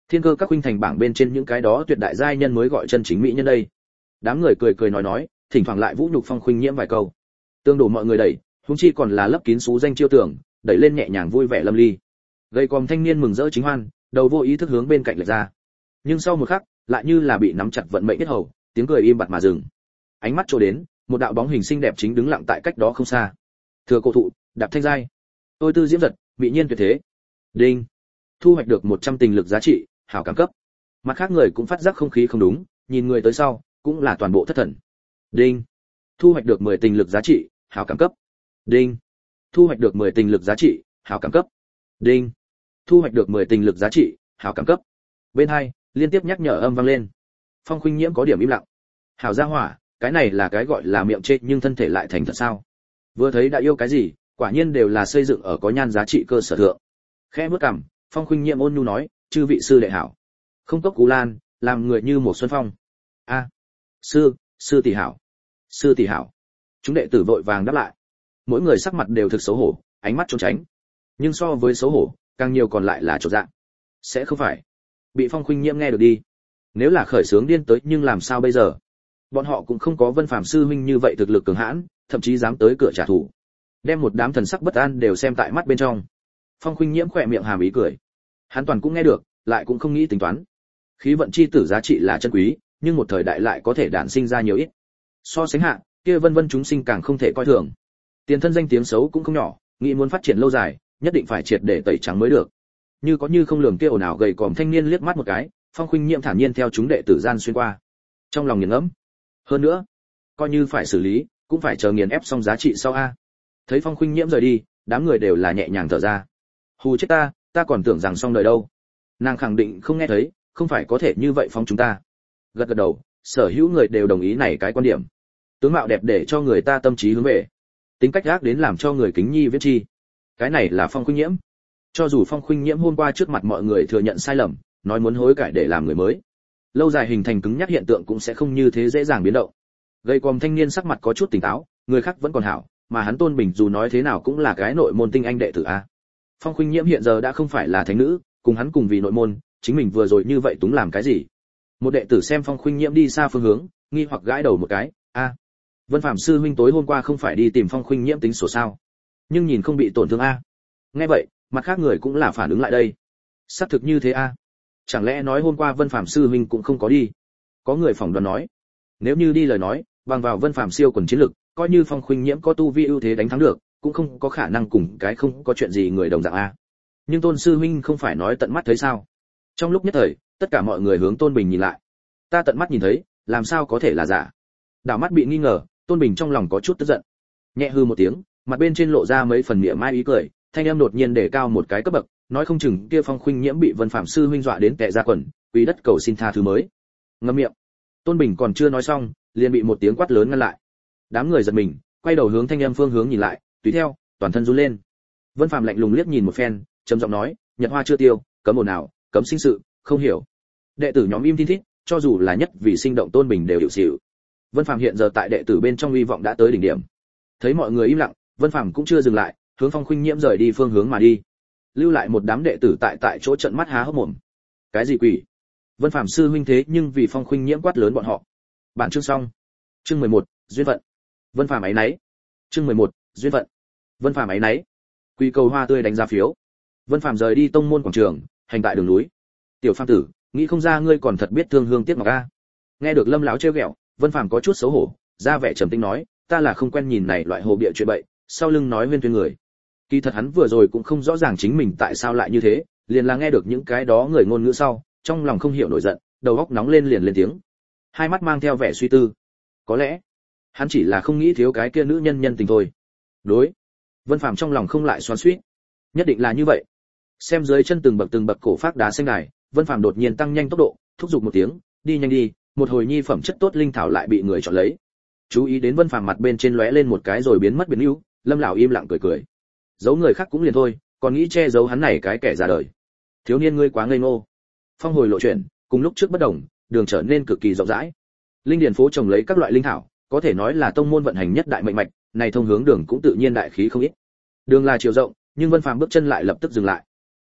Thiên cơ các huynh thành bảng bên trên những cái đó tuyệt đại giai nhân mới gọi chân chính mỹ nhân đây. Đám người cười cười nói nói, thỉnh thoảng lại vũ nhục Phong Khuynh Nhiễm vài câu. Tương đổ mọi người đẩy, huống chi còn là lấp kín xú danh chiêu tưởng, đẩy lên nhẹ nhàng vui vẻ lâm ly. Gây còm thanh niên mừng rỡ chính hoan, đầu vô ý thức hướng bên cạnh lệch ra. Nhưng sau một khắc, lại như là bị nắm chặt vận mệnh kết hầu, tiếng cười im bặt mà dừng. Ánh mắt trôi đến, một đạo bóng hình xinh đẹp chính đứng lặng tại cách đó không xa. Thừa cổ thụ, đạp thanh giai. Tôi tư diễm giật, mỹ nhiên tuyệt thế. Đinh. Thu hoạch được một trăm tình lực giá trị, hảo cảm cấp. Mặt khác người cũng phát giác không khí không đúng, nhìn người tới sau, cũng là toàn bộ thất thần. Đinh. Thu hoạch được mười tình lực giá trị, hảo cảm cấp. Đinh. Thu hoạch được mười tình lực giá trị, hảo cảm cấp. Đinh. Thu hoạch được mười tình lực giá trị, hảo cảm cấp. Bên hai, liên tiếp nhắc nhở âm vang lên. Phong Khuynh Nhiễm có điểm im lặng. Hảo gia hỏa, cái này là cái gọi là miệng chê nhưng thân thể lại thành thật sao? Vừa thấy đã yêu cái gì, quả nhiên đều là xây dựng ở có nhan giá trị cơ sở thượng. Khẽ bước cằm, Phong Khuynh Nhiễm ôn nhu nói, chư vị sư đệ hảo. Không cốc cú lan, làm người như một xuân phong. A, sư, sư tỷ hảo. Sư tỷ hảo. Chúng đệ tử vội vàng đáp lại. Mỗi người sắc mặt đều thực xấu hổ, ánh mắt trốn tránh. Nhưng so với xấu hổ, càng nhiều còn lại là chột dạ. Sẽ không phải bị Phong Khuynh Nhiễm nghe được đi. Nếu là khởi sướng điên tới nhưng làm sao bây giờ? Bọn họ cũng không có Vân Phàm sư huynh như vậy thực lực cường hãn, thậm chí dám tới cửa trả thù. Đem một đám thần sắc bất an đều xem tại mắt bên trong. Phong Khuynh Nhiễm khỏe miệng hàm ý cười. Hắn toàn cũng nghe được, lại cũng không nghĩ tính toán. Khí vận chi tử giá trị là chân quý, nhưng một thời đại lại có thể đản sinh ra nhiều ít. So sánh hạ, kia vân vân chúng sinh càng không thể coi thường. Tiền thân danh tiếng xấu cũng không nhỏ, nghĩ muốn phát triển lâu dài, nhất định phải triệt để tẩy trắng mới được. Như có như không lường kia ồn ào gầy còm thanh niên liếc mắt một cái, Phong Khuynh Nhiễm thản nhiên theo chúng đệ tử gian xuyên qua. Trong lòng nghiền ngẫm. Hơn nữa, coi như phải xử lý, cũng phải chờ nghiền ép xong giá trị sau a. Thấy Phong Khuynh Nhiễm rời đi, đám người đều là nhẹ nhàng thở ra. Hù chết ta, ta còn tưởng rằng xong đời đâu. Nàng khẳng định không nghe thấy, không phải có thể như vậy phóng chúng ta. Gật gật đầu, sở hữu người đều đồng ý này cái quan điểm. Tướng mạo đẹp để cho người ta tâm trí hướng về, tính cách gác đến làm cho người kính nhi viết chi. Cái này là Phong Khuynh Nhiễm. Cho dù Phong Khuynh Nhiễm hôm qua trước mặt mọi người thừa nhận sai lầm, nói muốn hối cải để làm người mới, lâu dài hình thành cứng nhắc hiện tượng cũng sẽ không như thế dễ dàng biến động. Gây còm thanh niên sắc mặt có chút tỉnh táo, người khác vẫn còn hảo, mà hắn Tôn Bình dù nói thế nào cũng là cái nội môn tinh anh đệ tử a. Phong Khuynh Nhiễm hiện giờ đã không phải là thánh nữ, cùng hắn cùng vì nội môn, chính mình vừa rồi như vậy túng làm cái gì? Một đệ tử xem Phong Khuynh Nhiễm đi xa phương hướng, nghi hoặc gãi đầu một cái, a, Vân Phàm sư huynh tối hôm qua không phải đi tìm Phong Khuynh Nhiễm tính sổ sao? Nhưng nhìn không bị tổn thương a. Nghe vậy, mặt khác người cũng là phản ứng lại đây. Xác thực như thế a. Chẳng lẽ nói hôm qua Vân Phàm sư huynh cũng không có đi? Có người phỏng đoán nói, nếu như đi lời nói, bằng vào Vân Phàm siêu quần chiến lực, coi như Phong Khuynh Nhiễm có tu vi ưu thế đánh thắng được, cũng không có khả năng cùng cái không có chuyện gì người đồng dạng a. Nhưng Tôn sư huynh không phải nói tận mắt thấy sao? Trong lúc nhất thời, tất cả mọi người hướng Tôn Bình nhìn lại. Ta tận mắt nhìn thấy, làm sao có thể là giả? Đảo mắt bị nghi ngờ, Tôn Bình trong lòng có chút tức giận. Nhẹ hư một tiếng, mặt bên trên lộ ra mấy phần mỉa mai ý cười, thanh âm đột nhiên để cao một cái cấp bậc, nói không chừng kia Phong Khuynh Nhiễm bị Vân Phạm sư huynh dọa đến tè ra quần, quý đất cầu xin tha thứ mới. Ngậm miệng. Tôn Bình còn chưa nói xong, liền bị một tiếng quát lớn ngăn lại. Đám người giật mình, quay đầu hướng thanh âm phương hướng nhìn lại, tùy theo, toàn thân run lên. Vân Phạm lạnh lùng liếc nhìn một phen, trầm giọng nói, Nhật Hoa chưa tiêu, cấm ồn nào, cấm sinh sự, không hiểu. Đệ tử nhóm im thiên thít, cho dù là nhất vì sinh động Tôn Bình đều hiểu xỉu. Vân Phạm hiện giờ tại đệ tử bên trong uy vọng đã tới đỉnh điểm. Thấy mọi người im lặng, Vân Phạm cũng chưa dừng lại, hướng Phong Khuynh Nhiễm rời đi phương hướng mà đi. Lưu lại một đám đệ tử tại tại chỗ trợn mắt há hốc mồm. Cái gì quỷ? Vân Phạm sư huynh thế nhưng vì Phong Khuynh Nhiễm quát lớn bọn họ. Bản chương xong. Chương mười một, duyên phận. Vân Phạm ấy nấy. Chương mười một, duyên phận. Vân Phạm ấy nấy. Quy cầu hoa tươi đánh giá phiếu. Vân Phạm rời đi tông môn quảng trường, hành tại đường núi. Tiểu Phạm tử, nghĩ không ra ngươi còn thật biết thương hương tiếc ngọc a. Nghe được Lâm lão trêu ghẹo, Vân Phạm có chút xấu hổ, ra vẻ trầm tĩnh nói, ta là không quen nhìn này loại hồ bịa chuyện bậy, sau lưng nói huyên thuyên người. Kỳ thật hắn vừa rồi cũng không rõ ràng chính mình tại sao lại như thế, liền là nghe được những cái đó người ngôn ngữ sau, trong lòng không hiểu nổi giận, đầu óc nóng lên liền lên tiếng. Hai mắt mang theo vẻ suy tư. Có lẽ, hắn chỉ là không nghĩ thiếu cái kia nữ nhân nhân tình thôi. Đối. Vân Phàm trong lòng không lại xoắn xuýt. Nhất định là như vậy. Xem dưới chân từng bậc từng bậc cổ phác đá xanh đài, Vân Phàm đột nhiên tăng nhanh tốc độ, thúc giục một tiếng, đi nhanh đi, một hồi nhi phẩm chất tốt linh thảo lại bị người chọn lấy. Chú ý đến Vân Phàm mặt bên trên lóe lên một cái rồi biến mất biến ưu, Lâm lão im lặng cười cười. Giấu người khác cũng liền thôi, còn nghĩ che giấu hắn này cái kẻ ra đời. Thiếu niên ngươi quá ngây ngô. Phong hồi lộ chuyển, cùng lúc trước bất đồng, đường trở nên cực kỳ rộng rãi. Linh điền phố trồng lấy các loại linh thảo, có thể nói là tông môn vận hành nhất đại mệnh mạch, này thông hướng đường cũng tự nhiên đại khí không ít. Đường là chiều rộng, nhưng Vân Phàm bước chân lại lập tức dừng lại.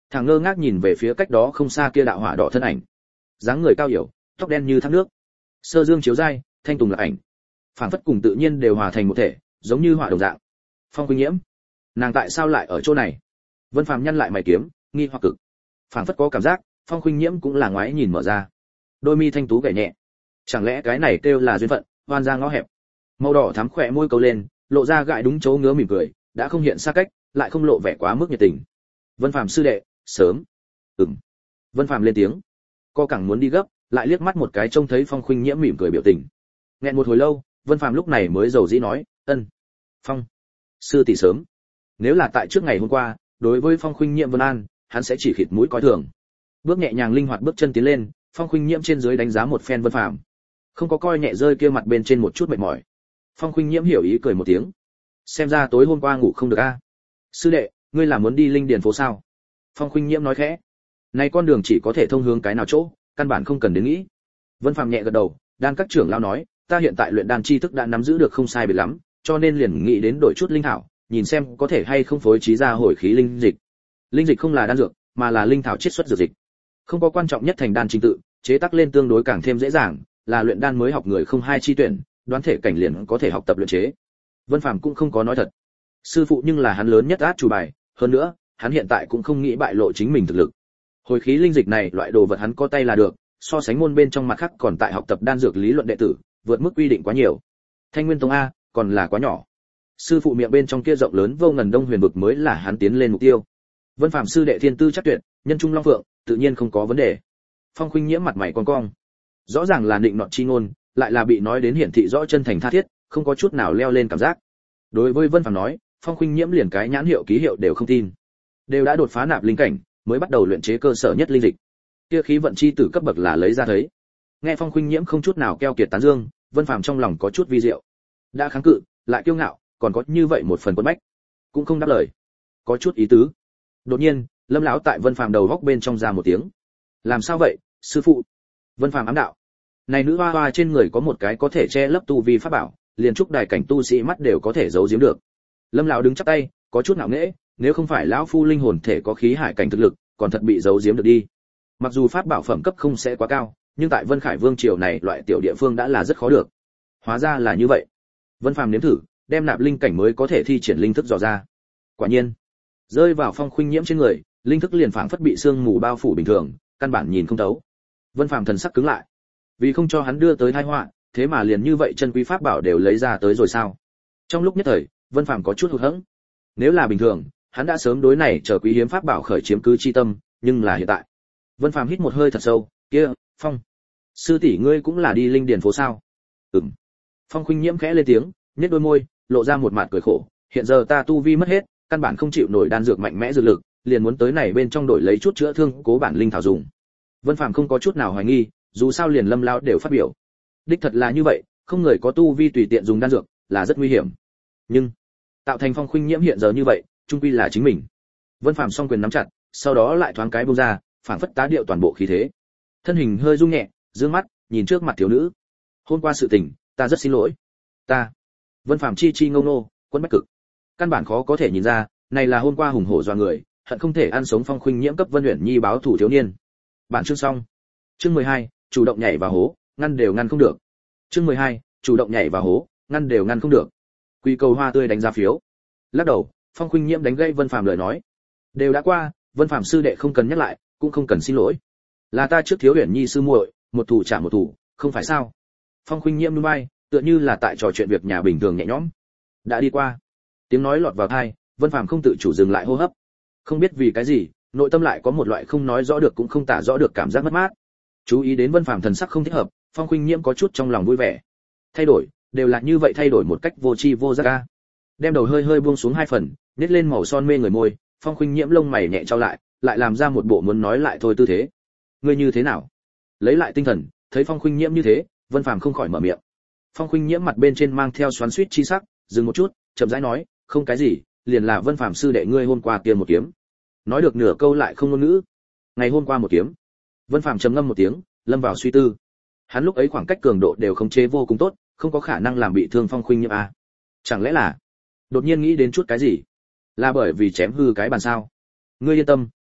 Thằng ngơ ngác nhìn về phía cách đó không xa kia đạo hỏa đỏ thân ảnh, dáng người cao yểu, tóc đen như thác nước, sơ dương chiếu dai, thanh tùng là ảnh, phảng phất cùng tự nhiên đều hòa thành một thể, giống như hỏa đồng dạng. Phong Khuynh Nhiễm, nàng tại sao lại ở chỗ này? Vân Phàm nhăn lại mày kiếm, nghi hoặc cực. Phảng phất có cảm giác, Phong Khuynh Nhiễm cũng là ngoái nhìn mở ra, đôi mi thanh tú gảy nhẹ. Chẳng lẽ cái này kêu là duyên phận, oan ra ngõ hẹp. Màu đỏ thắm khỏe môi câu lên, lộ ra gại đúng chỗ ngứa mỉm cười, đã không hiện xa cách, lại không lộ vẻ quá mức nhiệt tình. Vân Phàm sư đệ, sớm. Ừm. Vân Phàm lên tiếng, co cẳng muốn đi gấp, lại liếc mắt một cái trông thấy Phong Khuynh Nhiễm mỉm cười biểu tình. Nghẹn một hồi lâu, Vân Phàm lúc này mới dầu dĩ nói, "Ân, Phong sư tỷ sớm." Nếu là tại trước ngày hôm qua, đối với Phong Khuynh Nhiễm Vân An, hắn sẽ chỉ khịt mũi coi thường. Bước nhẹ nhàng linh hoạt bước chân tiến lên, Phong Khuynh Nhiễm trên dưới đánh giá một phen Vân Phàm, không có coi nhẹ rơi kia mặt bên trên một chút mệt mỏi. Phong Khuynh Nhiễm hiểu ý cười một tiếng, xem ra tối hôm qua ngủ không được a. Sư đệ, ngươi là muốn đi linh điền phố sao? Phong Khuynh Nhiễm nói khẽ. Này con đường chỉ có thể thông hướng cái nào chỗ, căn bản không cần đến nghĩ. Vân Phàm nhẹ gật đầu, đan các trưởng lão nói, ta hiện tại luyện đan chi thức đã nắm giữ được không sai biệt lắm, cho nên liền nghĩ đến đổi chút linh thảo, nhìn xem có thể hay không phối trí ra hồi khí linh dịch. Linh dịch không là đan dược, mà là linh thảo chiết xuất dược dịch. Không có quan trọng nhất thành đan trình tự, chế tác lên tương đối càng thêm dễ dàng, là luyện đan mới học người không hai chi tuyển, đoán thể cảnh liền có thể học tập luyện chế. Vân Phàm cũng không có nói thật. Sư phụ nhưng là hắn lớn nhất át chủ bài, hơn nữa, hắn hiện tại cũng không nghĩ bại lộ chính mình thực lực. Hồi khí linh dịch này loại đồ vật hắn có tay là được, so sánh môn bên trong mặt khác còn tại học tập đan dược lý luận đệ tử, vượt mức quy định quá nhiều. Thanh Nguyên Tông a, còn là quá nhỏ. Sư phụ miệng bên trong kia rộng lớn vô ngần Đông Huyền vực mới là hắn tiến lên mục tiêu. Vân Phàm sư đệ thiên tư chắc tuyệt, nhân trung long phượng, tự nhiên không có vấn đề. Phong Khuynh Nhiễm mặt mày cong cong, rõ ràng là định nọt chi ngôn, lại là bị nói đến hiển thị rõ chân thành tha thiết, không có chút nào leo lên cảm giác. Đối với Vân Phàm nói, Phong Khuynh Nhiễm liền cái nhãn hiệu ký hiệu đều không tin. Đều đã đột phá nạp linh cảnh, mới bắt đầu luyện chế cơ sở nhất linh dịch. Kia khí vận chi tử cấp bậc là lấy ra thấy. Nghe Phong Khuynh Nhiễm không chút nào keo kiệt tán dương, Vân Phàm trong lòng có chút vi diệu. Đã kháng cự, lại kiêu ngạo, còn có như vậy một phần quân bách, cũng không đáp lời, có chút ý tứ. Đột nhiên, Lâm lão tại Vân Phàm đầu góc bên trong ra một tiếng. Làm sao vậy, sư phụ? Vân Phàm ám đạo. Này nữ hoa hoa trên người có một cái có thể che lấp tu vi pháp bảo, liền trúc đài cảnh tu sĩ mắt đều có thể giấu giếm được. Lâm lão đứng chắp tay, có chút ngạo nghễ, nếu không phải lão phu linh hồn thể có khí hải cảnh thực lực, còn thật bị giấu giếm được đi. Mặc dù pháp bảo phẩm cấp không sẽ quá cao, nhưng tại Vân Khải Vương triều này loại tiểu địa phương đã là rất khó được. Hóa ra là như vậy. Vân Phàm nếm thử, đem nạp linh cảnh mới có thể thi triển linh thức dò ra. Quả nhiên, rơi vào Phong Khuynh Nhiễm trên người, linh thức liền phảng phất bị sương mù bao phủ bình thường, căn bản nhìn không thấu. Vân Phàm thần sắc cứng lại, vì không cho hắn đưa tới tai họa, thế mà liền như vậy chân quý pháp bảo đều lấy ra tới rồi sao? Trong lúc nhất thời, Vân Phàm có chút hụt hẫng. Nếu là bình thường, hắn đã sớm đối này chờ quý hiếm pháp bảo khởi chiếm cứ chi tâm, nhưng là hiện tại. Vân Phàm hít một hơi thật sâu, kia, Phong, sư tỷ ngươi cũng là đi linh điền phố sao? Ừm. Phong Khuynh Nhiễm khẽ lên tiếng, nhếch đôi môi, lộ ra một mặt cười khổ, hiện giờ ta tu vi mất hết, căn bản không chịu nổi đan dược mạnh mẽ dược lực, liền muốn tới này bên trong đổi lấy chút chữa thương, cố bản linh thảo dùng. Vân Phàm không có chút nào hoài nghi, dù sao liền Lâm lão đều phát biểu. Đích thật là như vậy, không người có tu vi tùy tiện dùng đan dược, là rất nguy hiểm. Nhưng, tạo thành Phong Khuynh Nhiễm hiện giờ như vậy, chung quy là chính mình. Vân Phàm song quyền nắm chặt, sau đó lại thoáng cái buông ra, phảng phất tá điệu toàn bộ khí thế. Thân hình hơi rung nhẹ, dương mắt, nhìn trước mặt thiếu nữ. Hôm qua sự tình, ta rất xin lỗi. Ta. Vân Phàm chi chi ngông nô, quân bách cực. Căn bản khó có thể nhìn ra, này là hôm qua hùng hổ doa người, hận không thể ăn sống Phong Khuynh Nhiễm cấp Vân Uyển Nhi báo thủ thiếu niên. Bản chương xong. Chương mười hai, chủ động nhảy vào hố, ngăn đều ngăn không được. Chương mười hai, chủ động nhảy vào hố, ngăn đều ngăn không được. Quy cầu hoa tươi đánh ra phiếu. Lắc đầu, Phong Khuynh Nhiễm đánh gãy Vân Phàm lời nói. Đều đã qua, Vân Phàm sư đệ không cần nhắc lại, cũng không cần xin lỗi. Là ta trước thiếu Uyển Nhi sư muội, một thủ trả một thủ, không phải sao? Phong Khuynh Nhiễm nhún vai, tựa như là tại trò chuyện việc nhà bình thường nhẹ nhõm. Đã đi qua. Tiếng nói lọt vào tai, Vân Phàm không tự chủ dừng lại hô hấp. Không biết vì cái gì, nội tâm lại có một loại không nói rõ được cũng không tả rõ được cảm giác mất mát. Chú ý đến Vân Phàm thần sắc không thích hợp, Phong Khuynh Nhiễm có chút trong lòng vui vẻ. Thay đổi, đều là như vậy thay đổi một cách vô tri vô giác a. Đem đầu hơi hơi buông xuống hai phần, nhếch lên màu son mê người môi, Phong Khuynh Nhiễm lông mày nhẹ trao lại, lại làm ra một bộ muốn nói lại thôi tư thế. Ngươi như thế nào? Lấy lại tinh thần, thấy Phong Khuynh Nhiễm như thế, Vân Phàm không khỏi mở miệng. Phong Khuynh Nhiễm mặt bên trên mang theo xoắn xuýt chi sắc, dừng một chút, chậm rãi nói, không cái gì, liền là Vân Phàm sư đệ ngươi hôm qua kia một kiếm. Nói được nửa câu lại không ngôn ngữ. Ngày hôm qua một kiếm. Vân Phàm trầm ngâm một tiếng, lâm vào suy tư. Hắn lúc ấy khoảng cách cường độ đều khống chế vô cùng tốt, không có khả năng làm bị thương Phong Khuynh Nhiễm a. Chẳng lẽ là đột nhiên nghĩ đến chút cái gì? Là bởi vì chém hư cái bàn sao? Ngươi yên tâm,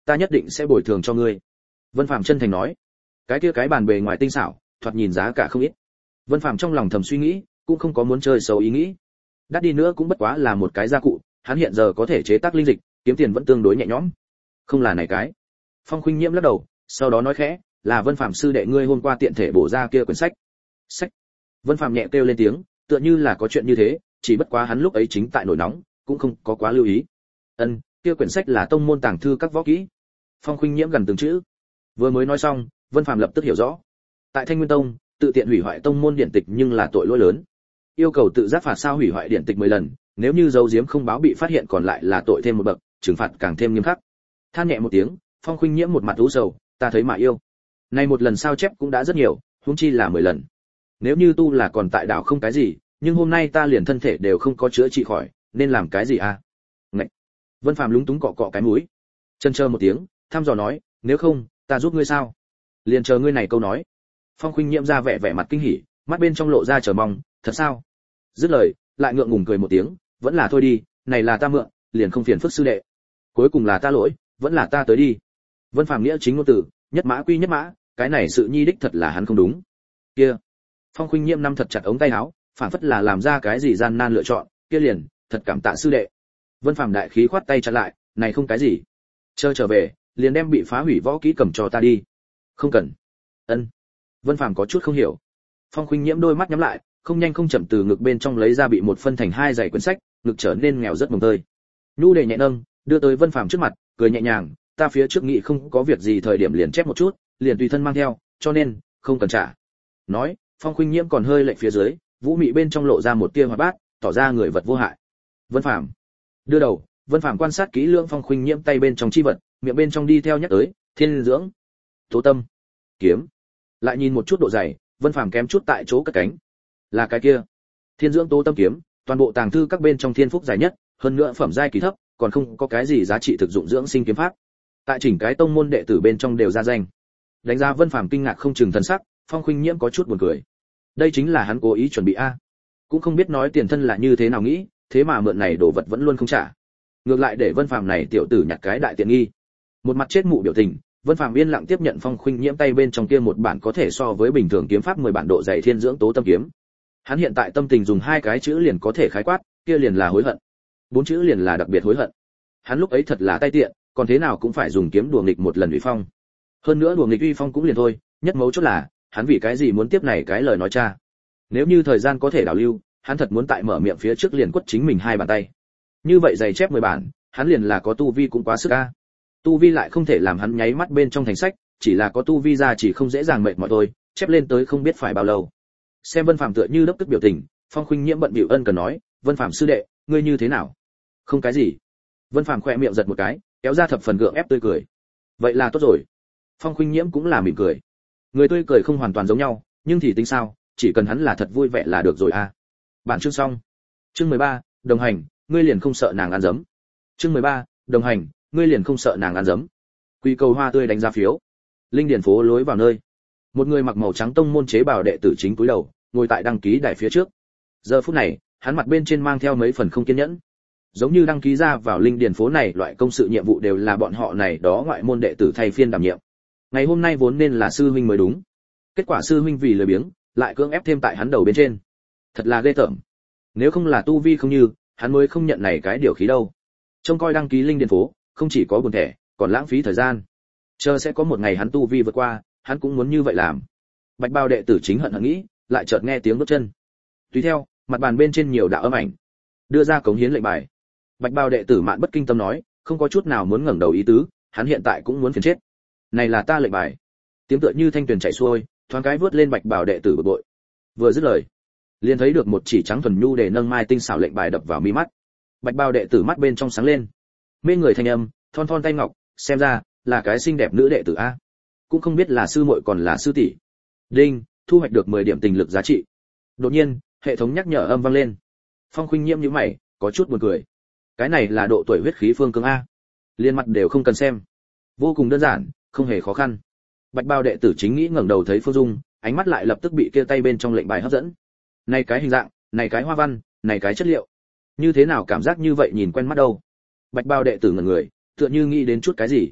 ta nhất định sẽ bồi thường cho ngươi. Vân Phàm chân thành nói. Cái kia cái bàn bề ngoài tinh xảo, thoạt nhìn giá cả không ít. Vân Phàm trong lòng thầm suy nghĩ, cũng không có muốn chơi xấu ý nghĩ. Đắt đi nữa cũng bất quá là một cái gia cụ, hắn hiện giờ có thể chế tác linh dịch, kiếm tiền vẫn tương đối nhẹ nhõm. Không là này cái. Phong Khuynh Nhiễm lắc đầu, sau đó nói khẽ, là Vân Phàm sư đệ ngươi hôm qua tiện thể bổ ra kia quyển sách. Sách. Vân Phàm nhẹ kêu lên tiếng, tựa như là có chuyện như thế, chỉ bất quá hắn lúc ấy chính tại nổi nóng, cũng không có quá lưu ý. Ân, kia quyển sách là tông môn tàng thư các võ kỹ. Phong Khuynh Nhiễm gần từng chữ. Vừa mới nói xong, Vân Phàm lập tức hiểu rõ. Tại Thanh Nguyên Tông, tự tiện hủy hoại tông môn điển tịch nhưng là tội lỗi lớn. Yêu cầu tự giác phạt sao hủy hoại điển tịch mười lần, nếu như giấu giếm không báo bị phát hiện còn lại là tội thêm một bậc, trừng phạt càng thêm nghiêm khắc. Than nhẹ một tiếng, Phong Khuynh Nhiễm một mặt u sầu, ta thấy mà yêu. Này một lần sao chép cũng đã rất nhiều, huống chi là mười lần. Nếu như tu là còn tại đảo không cái gì, nhưng hôm nay ta liền thân thể đều không có chữa trị khỏi, nên làm cái gì à? Ngậy. Vân Phàm lúng túng cọ cọ cái mũi. Chân chờ một tiếng, thăm dò nói, nếu không, ta giúp ngươi sao? Liền chờ ngươi này câu nói. Phong Khuynh Nhiễm ra vẻ vẻ mặt kinh hỉ, mắt bên trong lộ ra chờ mong, thật sao? Dứt lời, lại ngượng ngùng cười một tiếng, vẫn là thôi đi, này là ta mượn, liền không phiền phức sư đệ. Cuối cùng là ta lỗi, vẫn là ta tới đi. Vân Phàm nghĩa chính ngôn từ, nhất mã quy nhất mã, cái này sự nhi đích thật là hắn không đúng. Kia. Phong Khuynh Nhiễm nắm thật chặt ống tay áo, phản phất là làm ra cái gì gian nan lựa chọn, kia liền, thật cảm tạ sư đệ. Vân Phàm đại khí khoát tay chặn lại, này không cái gì. Chờ trở về, liền đem bị phá hủy võ kỹ cầm cho ta đi. Không cần. Ân. Vân Phàm có chút không hiểu. Phong Khuynh Nhiễm đôi mắt nhắm lại, không nhanh không chậm từ ngực bên trong lấy ra bị một phân thành hai dãy quyển sách, ngực trở nên nghèo rất mồng tơi. Nhu đề nhẹ nâng, đưa tới Vân Phàm trước mặt, cười nhẹ nhàng, ta phía trước nghĩ không có việc gì thời điểm liền chép một chút, liền tùy thân mang theo, cho nên không cần trả. Nói, Phong Khuynh Nhiễm còn hơi lệch phía dưới, vũ mị bên trong lộ ra một tia hoạt bát, tỏ ra người vật vô hại. Vân Phàm đưa đầu, Vân Phàm quan sát kỹ lưỡng Phong Khuynh Nhiễm tay bên trong chi vật, miệng bên trong đi theo nhắc tới, thiên dưỡng, tố tâm, kiếm. Lại nhìn một chút độ dày, Vân Phàm kém chút tại chỗ cất cánh. Là cái kia, thiên dưỡng tố tâm kiếm, toàn bộ tàng thư các bên trong thiên phúc dài nhất, hơn nữa phẩm giai kỳ thấp, còn không có cái gì giá trị thực dụng dưỡng sinh kiếm pháp. Tại chỉnh cái tông môn đệ tử bên trong đều ra danh. Đánh giá Vân Phàm kinh ngạc không chừng thần sắc, Phong Khuynh Nhiễm có chút buồn cười. Đây chính là hắn cố ý chuẩn bị a. Cũng không biết nói tiền thân là như thế nào nghĩ, thế mà mượn này đồ vật vẫn luôn không trả. Ngược lại để Vân Phàm này tiểu tử nhặt cái đại tiện nghi. Một mặt chết mụ biểu tình, Vân Phàm yên lặng tiếp nhận Phong Khuynh Nhiễm tay bên trong kia một bản có thể so với bình thường kiếm pháp mười bản độ dày thiên dưỡng tố tâm kiếm. Hắn hiện tại tâm tình dùng hai cái chữ liền có thể khái quát, kia liền là hối hận. Bốn chữ liền là đặc biệt hối hận. Hắn lúc ấy thật là tay tiện, còn thế nào cũng phải dùng kiếm đùa nghịch một lần uy phong. Hơn nữa đùa nghịch uy phong cũng liền thôi, nhất mấu chốt là, hắn vì cái gì muốn tiếp này cái lời nói cha. Nếu như thời gian có thể đảo lưu, hắn thật muốn tại mở miệng phía trước liền quất chính mình hai bàn tay. Như vậy giày chép mười bản, hắn liền là có tu vi cũng quá sức a. Tu vi lại không thể làm hắn nháy mắt bên trong thành sách, chỉ là có tu vi ra chỉ không dễ dàng mệt mỏi thôi, chép lên tới không biết phải bao lâu. Xem Vân Phàm tựa như đốc tức biểu tình, Phong Khuynh Nhiễm bận bịu ân cần nói, "Vân Phàm sư đệ, ngươi như thế nào?" "Không cái gì." Vân Phàm khẽ miệng giật một cái, kéo ra thập phần gượng ép tươi cười. "Vậy là tốt rồi." Phong Khuynh Nhiễm cũng là mỉm cười. Người tươi cười không hoàn toàn giống nhau, nhưng thì tính sao, chỉ cần hắn là thật vui vẻ là được rồi a. À. Bản chương xong. Chương mười ba, đồng hành, ngươi liền không sợ nàng ăn dấm. Chương mười ba, đồng hành, ngươi liền không sợ nàng ăn dấm. Quy cầu hoa tươi đánh giá phiếu. Linh điền phố lối vào nơi. Một người mặc màu trắng tông môn chế bào đệ tử chính cúi đầu, ngồi tại đăng ký đài phía trước. Giờ phút này, hắn mặt bên trên mang theo mấy phần không kiên nhẫn. Giống như đăng ký ra vào linh điền phố này, loại công sự nhiệm vụ đều là bọn họ này đó ngoại môn đệ tử thay phiên đảm nhiệm. Ngày hôm nay vốn nên là sư huynh mới đúng. Kết quả sư huynh vì lười biếng, lại cưỡng ép thêm tại hắn đầu bên trên. Thật là ghê tởm. Nếu không là tu vi không như, hắn mới không nhận này cái điều khí đâu. Trông coi đăng ký linh điền phố, không chỉ có buồn thẻ, còn lãng phí thời gian. Chờ sẽ có một ngày hắn tu vi vượt qua, hắn cũng muốn như vậy làm. Bạch Bào đệ tử chính hận hận nghĩ, lại chợt nghe tiếng bước chân. Tùy theo, mặt bàn bên trên nhiều đạo âm ảnh, đưa ra cống hiến lệnh bài. Bạch Bào đệ tử Mạn Bất Kinh Tâm nói, không có chút nào muốn ngẩng đầu ý tứ, hắn hiện tại cũng muốn phiền chết. Này là ta lệnh bài. Tiếng tựa như thanh tuyền chảy xuôi, thoáng cái vớt lên Bạch Bào đệ tử bực bội. Vừa dứt lời, liền thấy được một chỉ trắng thuần nhu để nâng mai tinh xảo lệnh bài đập vào mi mắt. Bạch Bào đệ tử mắt bên trong sáng lên. Mê người thanh âm, thon thon tay ngọc, xem ra là cái xinh đẹp nữ đệ tử a. Cũng không biết là sư muội còn là sư tỷ. Đinh, thu hoạch được mười điểm tình lực giá trị. Đột nhiên, hệ thống nhắc nhở âm vang lên. Phong Khuynh Nhiễm nhíu mày, có chút buồn cười. Cái này là độ tuổi huyết khí phương cương a. Liên mặt đều không cần xem. Vô cùng đơn giản, không hề khó khăn. Bạch Bào đệ tử chính nghĩ ngẩng đầu thấy Phương Dung, ánh mắt lại lập tức bị kia tay bên trong lệnh bài hấp dẫn. Này cái hình dạng, này cái hoa văn, này cái chất liệu, như thế nào cảm giác như vậy nhìn quen mắt đâu. Bạch Bào đệ tử ngẩn người, tựa như nghĩ đến chút cái gì.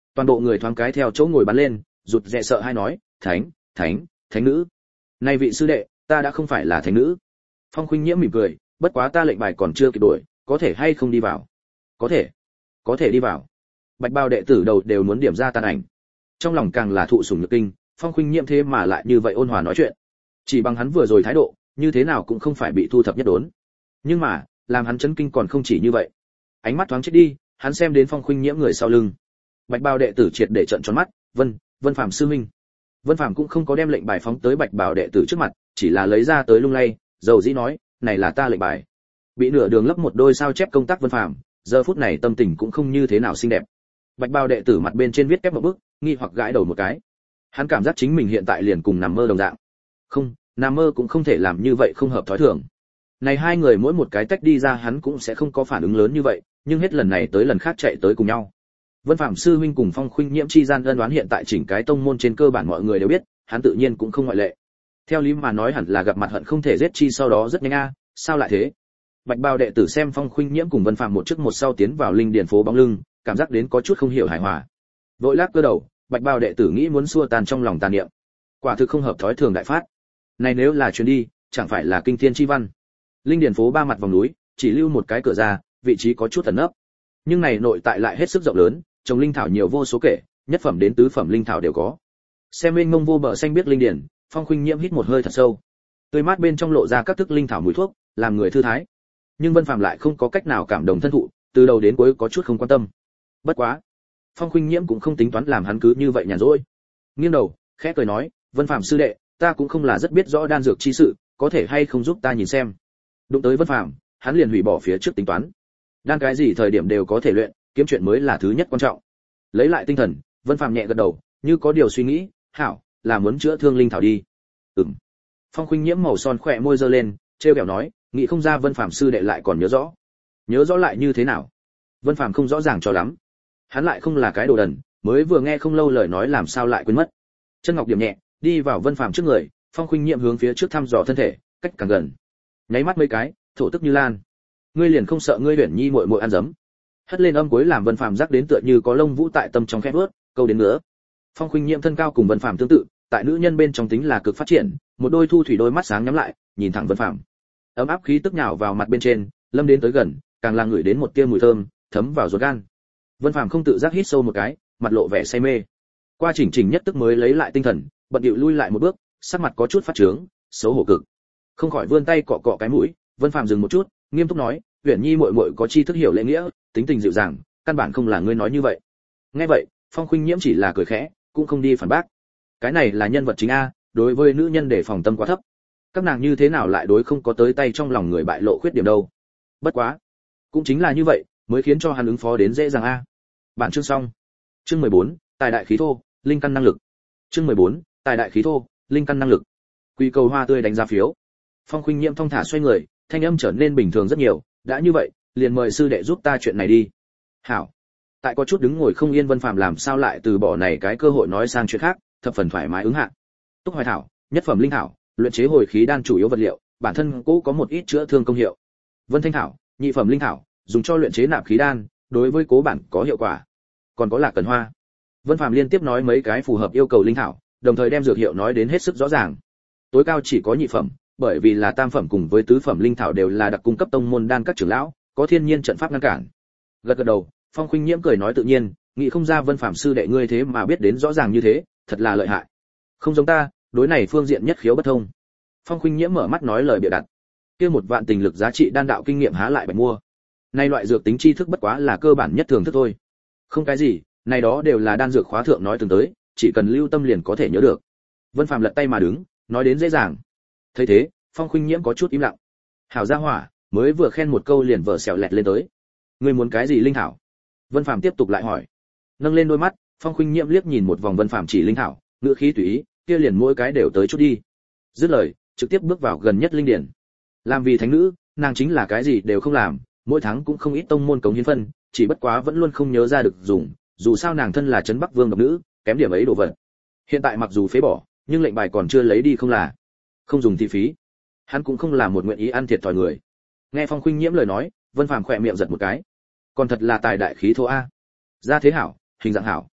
Toàn bộ người thoáng cái theo chỗ ngồi bắn lên, rụt rè sợ hai nói, "Thánh, thánh, thánh nữ. Này vị sư đệ, ta đã không phải là thánh nữ." Phong Khuynh Nhiễm mỉm cười, "Bất quá ta lệnh bài còn chưa kịp đổi, có thể hay không đi vào?" "Có thể, có thể đi vào." Bạch Bào đệ tử đầu đều muốn điểm ra tàn ảnh. Trong lòng càng là thụ sủng nhược kinh, Phong Khuynh Nhiễm thế mà lại như vậy ôn hòa nói chuyện. Chỉ bằng hắn vừa rồi thái độ, như thế nào cũng không phải bị thu thập nhất đốn. Nhưng mà, làm hắn chấn kinh còn không chỉ như vậy. Ánh mắt thoáng chết đi, hắn xem đến Phong Khuynh Nhiễm người sau lưng. Bạch Bào đệ tử triệt để trợn tròn mắt, "Vân, Vân Phàm sư huynh." Vân Phàm cũng không có đem lệnh bài phóng tới Bạch Bào đệ tử trước mặt, chỉ là lấy ra tới lung lay, dầu dĩ nói, "Này là ta lệnh bài." Bị nửa đường lấp một đôi sao chép công tác Vân Phàm, giờ phút này tâm tình cũng không như thế nào xinh đẹp. Bạch Bào đệ tử mặt bên trên viết kép một bức, nghi hoặc gãi đầu một cái. Hắn cảm giác chính mình hiện tại liền cùng nằm mơ đồng dạng. Không, nằm mơ cũng không thể làm như vậy không hợp thói thường. Này hai người mỗi một cái tách đi ra hắn cũng sẽ không có phản ứng lớn như vậy, nhưng hết lần này tới lần khác chạy tới cùng nhau. Vân Phạm sư huynh cùng Phong Khuynh Nhiễm chi gian ân oán hiện tại chỉnh cái tông môn trên cơ bản mọi người đều biết, hắn tự nhiên cũng không ngoại lệ. Theo lý mà nói hẳn là gặp mặt hận không thể giết chi sau đó rất nhanh a, sao lại thế? Bạch Bào đệ tử xem Phong Khuynh Nhiễm cùng Vân Phạm một trước một sau tiến vào linh điền phố bóng lưng, cảm giác đến có chút không hiểu hài hòa. Vội lắc cơ đầu, Bạch Bào đệ tử nghĩ muốn xua tan trong lòng tàn niệm. Quả thực không hợp thói thường đại phát. Này nếu là chuyến đi, chẳng phải là kinh thiên chi văn. Linh điền phố ba mặt vòng núi, chỉ lưu một cái cửa ra, vị trí có chút ẩn nấp. Nhưng này nội tại lại hết sức rộng lớn, trồng linh thảo nhiều vô số kể, nhất phẩm đến tứ phẩm linh thảo đều có. Xem mênh mông vô bờ xanh biếc linh điền, Phong Khuynh Nhiễm hít một hơi thật sâu. Tươi mát bên trong lộ ra các thức linh thảo mùi thuốc, làm người thư thái. Nhưng Vân Phàm lại không có cách nào cảm động thân thụ, từ đầu đến cuối có chút không quan tâm. Bất quá, Phong Khuynh Nhiễm cũng không tính toán làm hắn cứ như vậy nhàn rỗi. Nghiêng đầu, khẽ cười nói, "Vân Phàm sư đệ, ta cũng không là rất biết rõ đan dược chi sự, có thể hay không giúp ta nhìn xem." Đụng tới Vân Phàm, hắn liền hủy bỏ phía trước tính toán. Đan cái gì thời điểm đều có thể luyện, kiếm chuyện mới là thứ nhất quan trọng. Lấy lại tinh thần, Vân Phàm nhẹ gật đầu, như có điều suy nghĩ, "Hảo, là muốn chữa thương linh thảo đi." "Ừm." Phong Khuynh Nhiễm màu son khỏe môi giơ lên, trêu ghẹo nói, "Nghĩ không ra Vân Phàm sư đệ lại còn nhớ rõ." "Nhớ rõ lại như thế nào?" Vân Phàm không rõ ràng cho lắm. Hắn lại không là cái đồ đần, mới vừa nghe không lâu lời nói làm sao lại quên mất. Chân ngọc điểm nhẹ, đi vào Vân Phàm trước người, Phong Khuynh Nhiễm hướng phía trước thăm dò thân thể, cách càng gần. Nháy mắt mấy cái, thổ tức như lan. "Ngươi liền không sợ ngươi Uyển Nhi muội muội ăn dấm?" Hất lên âm cuối làm Vân Phàm giác đến tựa như có lông vũ tại tâm trong khẽ vớt, câu đến nữa. Phong Khuynh Nhiễm thân cao cùng Vân Phàm tương tự, tại nữ nhân bên trong tính là cực phát triển, một đôi thu thủy đôi mắt sáng nhắm lại, nhìn thẳng Vân Phàm. Ấm áp khí tức nhào vào mặt bên trên, lâm đến tới gần, càng là ngửi đến một tia mùi thơm, thấm vào ruột gan. Vân Phàm không tự giác hít sâu một cái, mặt lộ vẻ say mê. Qua chỉnh chỉnh nhất tức mới lấy lại tinh thần, bận điệu lui lại một bước, sắc mặt có chút phát trướng, xấu hổ cực. Không khỏi vươn tay cọ cọ cái mũi, Vân Phàm dừng một chút, nghiêm túc nói, "Uyển Nhi muội muội có tri thức hiểu lễ nghĩa, tính tình dịu dàng, căn bản không là ngươi nói như vậy." Nghe vậy, Phong Khuynh Nhiễm chỉ là cười khẽ, cũng không đi phản bác. Cái này là nhân vật chính a, đối với nữ nhân để phòng tâm quá thấp. Các nàng như thế nào lại đối không có tới tay trong lòng người bại lộ khuyết điểm đâu. Bất quá, cũng chính là như vậy, mới khiến cho hắn ứng phó đến dễ dàng a. Bản chương xong. Chương mười bốn, tài đại khí thô, linh căn năng lực. Chương mười bốn, tài đại khí thô, linh căn năng lực. Quy cầu hoa tươi đánh giá phiếu. Phong Khuynh Nhiễm thong thả xoay người, thanh âm trở nên bình thường rất nhiều, "Đã như vậy, liền mời sư đệ giúp ta chuyện này đi." "Hảo." Tại có chút đứng ngồi không yên Vân Phàm làm sao lại từ bỏ này cái cơ hội nói sang chuyện khác, thập phần thoải mái ứng hạ. Túc Hoài thảo, nhất phẩm linh thảo, luyện chế hồi khí đan chủ yếu vật liệu, bản thân cố có một ít chữa thương công hiệu. Vân Thanh thảo, nhị phẩm linh thảo, dùng cho luyện chế nạp khí đan, đối với cố bản có hiệu quả. Còn có Lạc Cần Hoa. Vân Phàm liên tiếp nói mấy cái phù hợp yêu cầu linh thảo, đồng thời đem dược hiệu nói đến hết sức rõ ràng. Tối cao chỉ có nhị phẩm, bởi vì là tam phẩm cùng với tứ phẩm linh thảo đều là đặc cung cấp tông môn đan các trưởng lão, có thiên nhiên trận pháp ngăn cản. Gật gật đầu, Phong Khuynh Nhiễm cười nói tự nhiên, nghĩ không ra Vân Phàm sư đệ ngươi thế mà biết đến rõ ràng như thế, thật là lợi hại. Không giống ta, đối này phương diện nhất khiếu bất thông. Phong Khuynh Nhiễm mở mắt nói lời bịa đặt. Kia một vạn tình lực giá trị đan đạo kinh nghiệm há lại bạch mua. Nay loại dược tính tri thức bất quá là cơ bản nhất thường thức thôi. Không cái gì, này đó đều là đan dược khóa thượng nói từng tới, chỉ cần lưu tâm liền có thể nhớ được. Vân Phàm lật tay mà đứng, nói đến dễ dàng. Thấy thế, Phong Khuynh Nhiễm có chút im lặng. Hảo gia hỏa, mới vừa khen một câu liền vợ xẻo lẹt lên tới. Ngươi muốn cái gì linh thảo? Vân Phàm tiếp tục lại hỏi. Nâng lên đôi mắt, Phong Khuynh Nhiễm liếc nhìn một vòng Vân Phàm chỉ linh thảo, ngữ khí tùy ý, kia liền mỗi cái đều tới chút đi. Dứt lời, trực tiếp bước vào gần nhất linh điển. Làm vì thánh nữ, nàng chính là cái gì đều không làm, mỗi tháng cũng không ít tông môn cống hiến phân, chỉ bất quá vẫn luôn không nhớ ra được dùng, dù sao nàng thân là trấn Bắc Vương độc nữ, kém điểm ấy đồ vật. Hiện tại mặc dù phế bỏ, nhưng lệnh bài còn chưa lấy đi không là, không dùng thì phí. Hắn cũng không là một nguyện ý ăn thiệt thòi người. Nghe Phong Khuynh Nhiễm lời nói, Vân Phàm khỏe miệng giật một cái. Còn thật là tài đại khí thô a. Ra thế hảo, hình dạng hảo.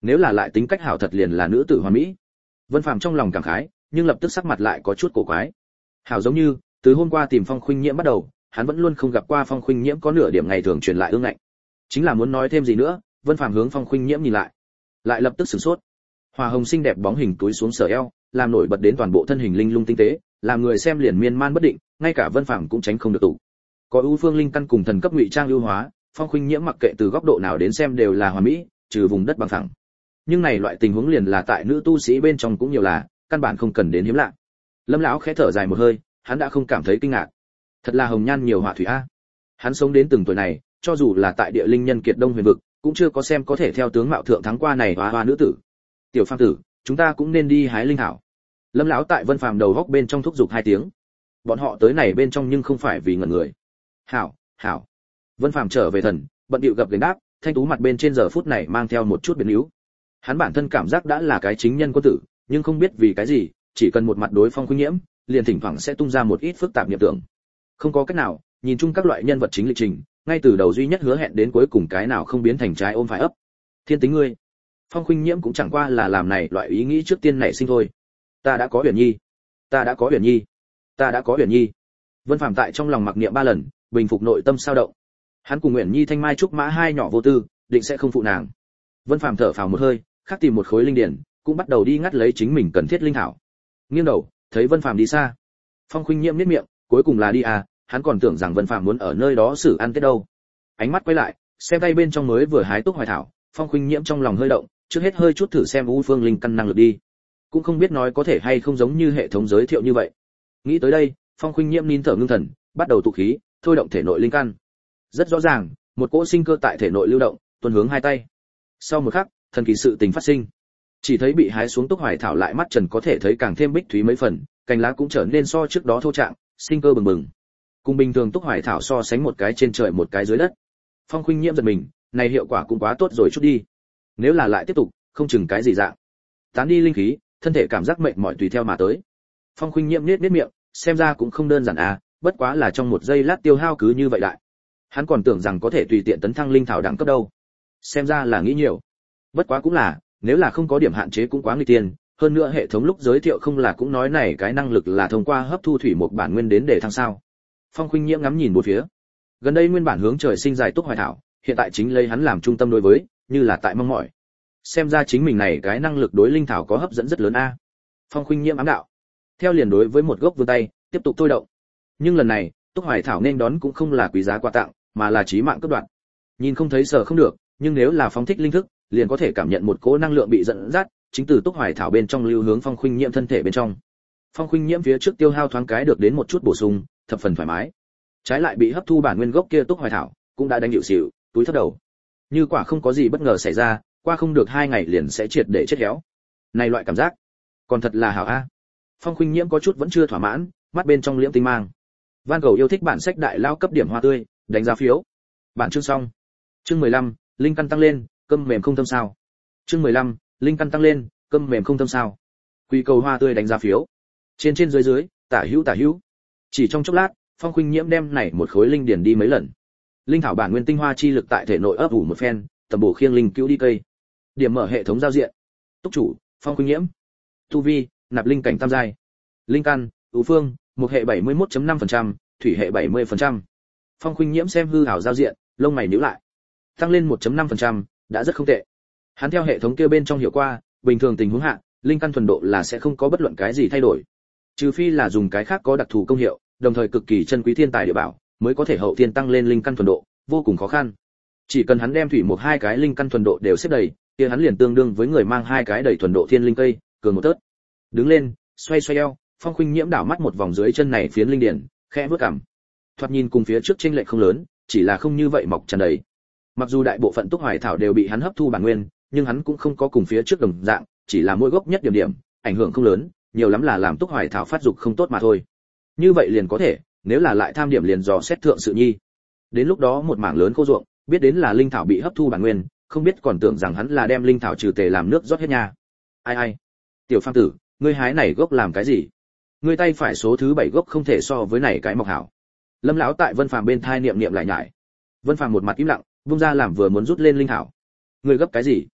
Nếu là lại tính cách hảo thật liền là nữ tử hoàn mỹ. Vân Phàm trong lòng cảm khái, nhưng lập tức sắc mặt lại có chút cổ quái. Hảo giống như, từ hôm qua tìm Phong Khuynh Nhiễm bắt đầu, hắn vẫn luôn không gặp qua Phong Khuynh Nhiễm có nửa điểm ngày thường truyền lại ương ngạnh. Chính là muốn nói thêm gì nữa, Vân Phàm hướng Phong Khuynh Nhiễm nhìn lại, lại lập tức sửng sốt. Hoa hồng xinh đẹp bóng hình túi xuống sở eo, làm nổi bật đến toàn bộ thân hình linh lung tinh tế, làm người xem liền miên man bất định, ngay cả Vân Phàm cũng tránh không được tụ. Có ưu phương linh căn cùng thần cấp ngụy trang ưu hóa, Phong Khuynh Nhiễm mặc kệ từ góc độ nào đến xem đều là hoàn mỹ, trừ vùng đất bằng phẳng. Nhưng này loại tình huống liền là tại nữ tu sĩ bên trong cũng nhiều là, căn bản không cần đến hiếm lạ. Lâm lão khẽ thở dài một hơi, hắn đã không cảm thấy kinh ngạc. Thật là hồng nhan nhiều họa thủy a. Hắn sống đến từng tuổi này, cho dù là tại địa linh nhân kiệt đông huyền vực, cũng chưa có xem có thể theo tướng mạo thượng thắng qua này hoa hoa nữ tử. Tiểu Phàm tử, chúng ta cũng nên đi hái linh thảo. Lâm lão tại Vân Phàm đầu góc bên trong thúc giục hai tiếng. Bọn họ tới này bên trong nhưng không phải vì ngẩn người. Hảo, hảo. Vân Phàm trở về thần, bận bịu gập gành đáp, thanh tú mặt bên trên giờ phút này mang theo một chút biến yếu. Hắn bản thân cảm giác đã là cái chính nhân quân tử, nhưng không biết vì cái gì, chỉ cần một mặt đối Phong Khuynh Nhiễm, liền thỉnh thoảng sẽ tung ra một ít phức tạp niệm tưởng. Không có cách nào, nhìn chung các loại nhân vật chính lịch trình, ngay từ đầu duy nhất hứa hẹn đến cuối cùng cái nào không biến thành trái ôm phải ấp. Thiên tính ngươi. Phong Khuynh Nhiễm cũng chẳng qua là làm này loại ý nghĩ trước tiên nảy sinh thôi. Ta đã có Uyển Nhi, ta đã có Uyển Nhi, ta đã có Uyển Nhi. Vân Phàm tại trong lòng mặc niệm ba lần, bình phục nội tâm sao động. Hắn cùng Uyển Nhi thanh mai trúc mã hai nhỏ vô tư, định sẽ không phụ nàng. Vân Phàm thở phào một hơi, khắc tìm một khối linh điển, cũng bắt đầu đi ngắt lấy chính mình cần thiết linh thảo. Nghiêng đầu, thấy Vân Phàm đi xa. Phong Khuynh Nhiễm nhếch miệng, cuối cùng là đi à, hắn còn tưởng rằng Vân Phàm muốn ở nơi đó xử ăn tết đâu. Ánh mắt quay lại, xem tay bên trong mới vừa hái túc hoài thảo, Phong Khuynh Nhiễm trong lòng hơi động, trước hết hơi chút thử xem U Phương linh căn năng lực đi. Cũng không biết nói có thể hay không giống như hệ thống giới thiệu như vậy. Nghĩ tới đây, Phong Khuynh Nhiễm nín thở ngưng thần, bắt đầu tụ khí, thôi động thể nội linh căn. Rất rõ ràng, một cỗ sinh cơ tại thể nội lưu động, tuôn hướng hai tay. Sau một khắc, thần kỳ sự tình phát sinh. Chỉ thấy bị hái xuống túc hoài thảo lại mắt trần có thể thấy càng thêm bích thúy mấy phần, cành lá cũng trở nên so trước đó thô trạng, sinh cơ bừng bừng. Cùng bình thường túc hoài thảo so sánh một cái trên trời một cái dưới đất. Phong Khuynh Nhiễm giật mình, này hiệu quả cũng quá tốt rồi chút đi. Nếu là lại tiếp tục, không chừng cái gì dạng. Tán đi linh khí, thân thể cảm giác mệt mỏi tùy theo mà tới. Phong Khuynh Nhiễm nhếch nhếch miệng, xem ra cũng không đơn giản à, bất quá là trong một giây lát tiêu hao cứ như vậy đại. Hắn còn tưởng rằng có thể tùy tiện tấn thăng linh thảo đẳng cấp đâu. Xem ra là nghĩ nhiều. Bất quá cũng là, nếu là không có điểm hạn chế cũng quá nguy tiên, hơn nữa hệ thống lúc giới thiệu không là cũng nói này cái năng lực là thông qua hấp thu thủy một bản nguyên đến để thăng sao. Phong Khuynh Nhiễm ngắm nhìn bốn phía. Gần đây nguyên bản hướng trời sinh dài túc hoài thảo, hiện tại chính lấy hắn làm trung tâm đối với, như là tại mong mỏi. Xem ra chính mình này cái năng lực đối linh thảo có hấp dẫn rất lớn a. Phong Khuynh Nhiễm ám đạo. Theo liền đối với một gốc vươn tay, tiếp tục thôi động. Nhưng lần này, túc hoài thảo nên đón cũng không là quý giá quà tặng, mà là chí mạng cướp đoạt. Nhìn không thấy sợ không được, nhưng nếu là phóng thích linh thức, liền có thể cảm nhận một cỗ năng lượng bị dẫn dắt, chính từ túc hoài thảo bên trong lưu hướng Phong Khuynh Nhiễm thân thể bên trong. Phong Khuynh Nhiễm phía trước tiêu hao thoáng cái được đến một chút bổ sung, thập phần thoải mái. Trái lại bị hấp thu bản nguyên gốc kia túc hoài thảo, cũng đã đánh dịu xỉu, túi thấp đầu. Như quả không có gì bất ngờ xảy ra, qua không được hai ngày liền sẽ triệt để chết héo. Này loại cảm giác, còn thật là hảo a. Phong Khuynh Nhiễm có chút vẫn chưa thỏa mãn, mắt bên trong liễm tinh mang. Van cầu yêu thích bản sách đại lao cấp điểm hoa tươi, đánh giá phiếu. Bản chương xong. Chương mười lăm, linh căn tăng lên, cơm mềm không thơm sao. Chương mười lăm, linh căn tăng lên, cơm mềm không thơm sao. Quy cầu hoa tươi đánh giá phiếu. Trên trên dưới dưới, tả hữu tả hữu. Chỉ trong chốc lát, Phong Khuynh Nhiễm đem này một khối linh điển đi mấy lần. Linh thảo bản nguyên tinh hoa chi lực tại thể nội ấp ủ một phen, tầm bổ khiêng linh cứu đi cây. Điểm mở hệ thống giao diện. Túc chủ, Phong Khuynh Nhiễm. Tu vi, nạp linh cảnh tam giai. Linh căn, ưu phương, một hệ bảy mươi mốt phẩy năm phần trăm, thủy hệ bảy mươi phần trăm. Phong Khuynh Nhiễm xem hư ảo giao diện, lông mày nhíu lại. Tăng lên một phẩy năm phần trăm, đã rất không tệ. Hắn theo hệ thống kia bên trong hiểu qua, bình thường tình huống hạ, linh căn thuần độ là sẽ không có bất luận cái gì thay đổi. Trừ phi là dùng cái khác có đặc thù công hiệu, đồng thời cực kỳ chân quý thiên tài địa bảo, mới có thể hậu thiên tăng lên linh căn thuần độ, vô cùng khó khăn. Chỉ cần hắn đem thủy một hai cái linh căn thuần độ đều xếp đầy, kia hắn liền tương đương với người mang hai cái đầy thuần độ thiên linh cây, cường một tớt. Đứng lên, xoay xoay eo, Phong Khuynh Nhiễm đảo mắt một vòng dưới chân này phiến linh điển, khẽ bước cằm. Thoạt nhìn cùng phía trước chênh lệch không lớn, chỉ là không như vậy mọc tràn đầy. Mặc dù đại bộ phận túc hoài thảo đều bị hắn hấp thu bản nguyên, nhưng hắn cũng không có cùng phía trước đồng dạng, chỉ là mỗi gốc nhất điểm điểm, ảnh hưởng không lớn, nhiều lắm là làm túc hoài thảo phát dục không tốt mà thôi. Như vậy liền có thể, nếu là lại tham điểm liền dò xét thượng sự nhi. Đến lúc đó một mảng lớn khô ruộng, biết đến là linh thảo bị hấp thu bản nguyên, không biết còn tưởng rằng hắn là đem linh thảo trừ tề làm nước rót hết nha. Ai ai, tiểu Phàm tử, ngươi hái này gốc làm cái gì? Ngươi tay phải số thứ bảy gốc không thể so với này cái mọc hảo. Lâm lão tại Vân Phàm bên thai niệm niệm lại nhải. Vân Phàm một mặt im lặng, vung ra làm vừa muốn rút lên linh thảo. Ngươi gấp cái gì?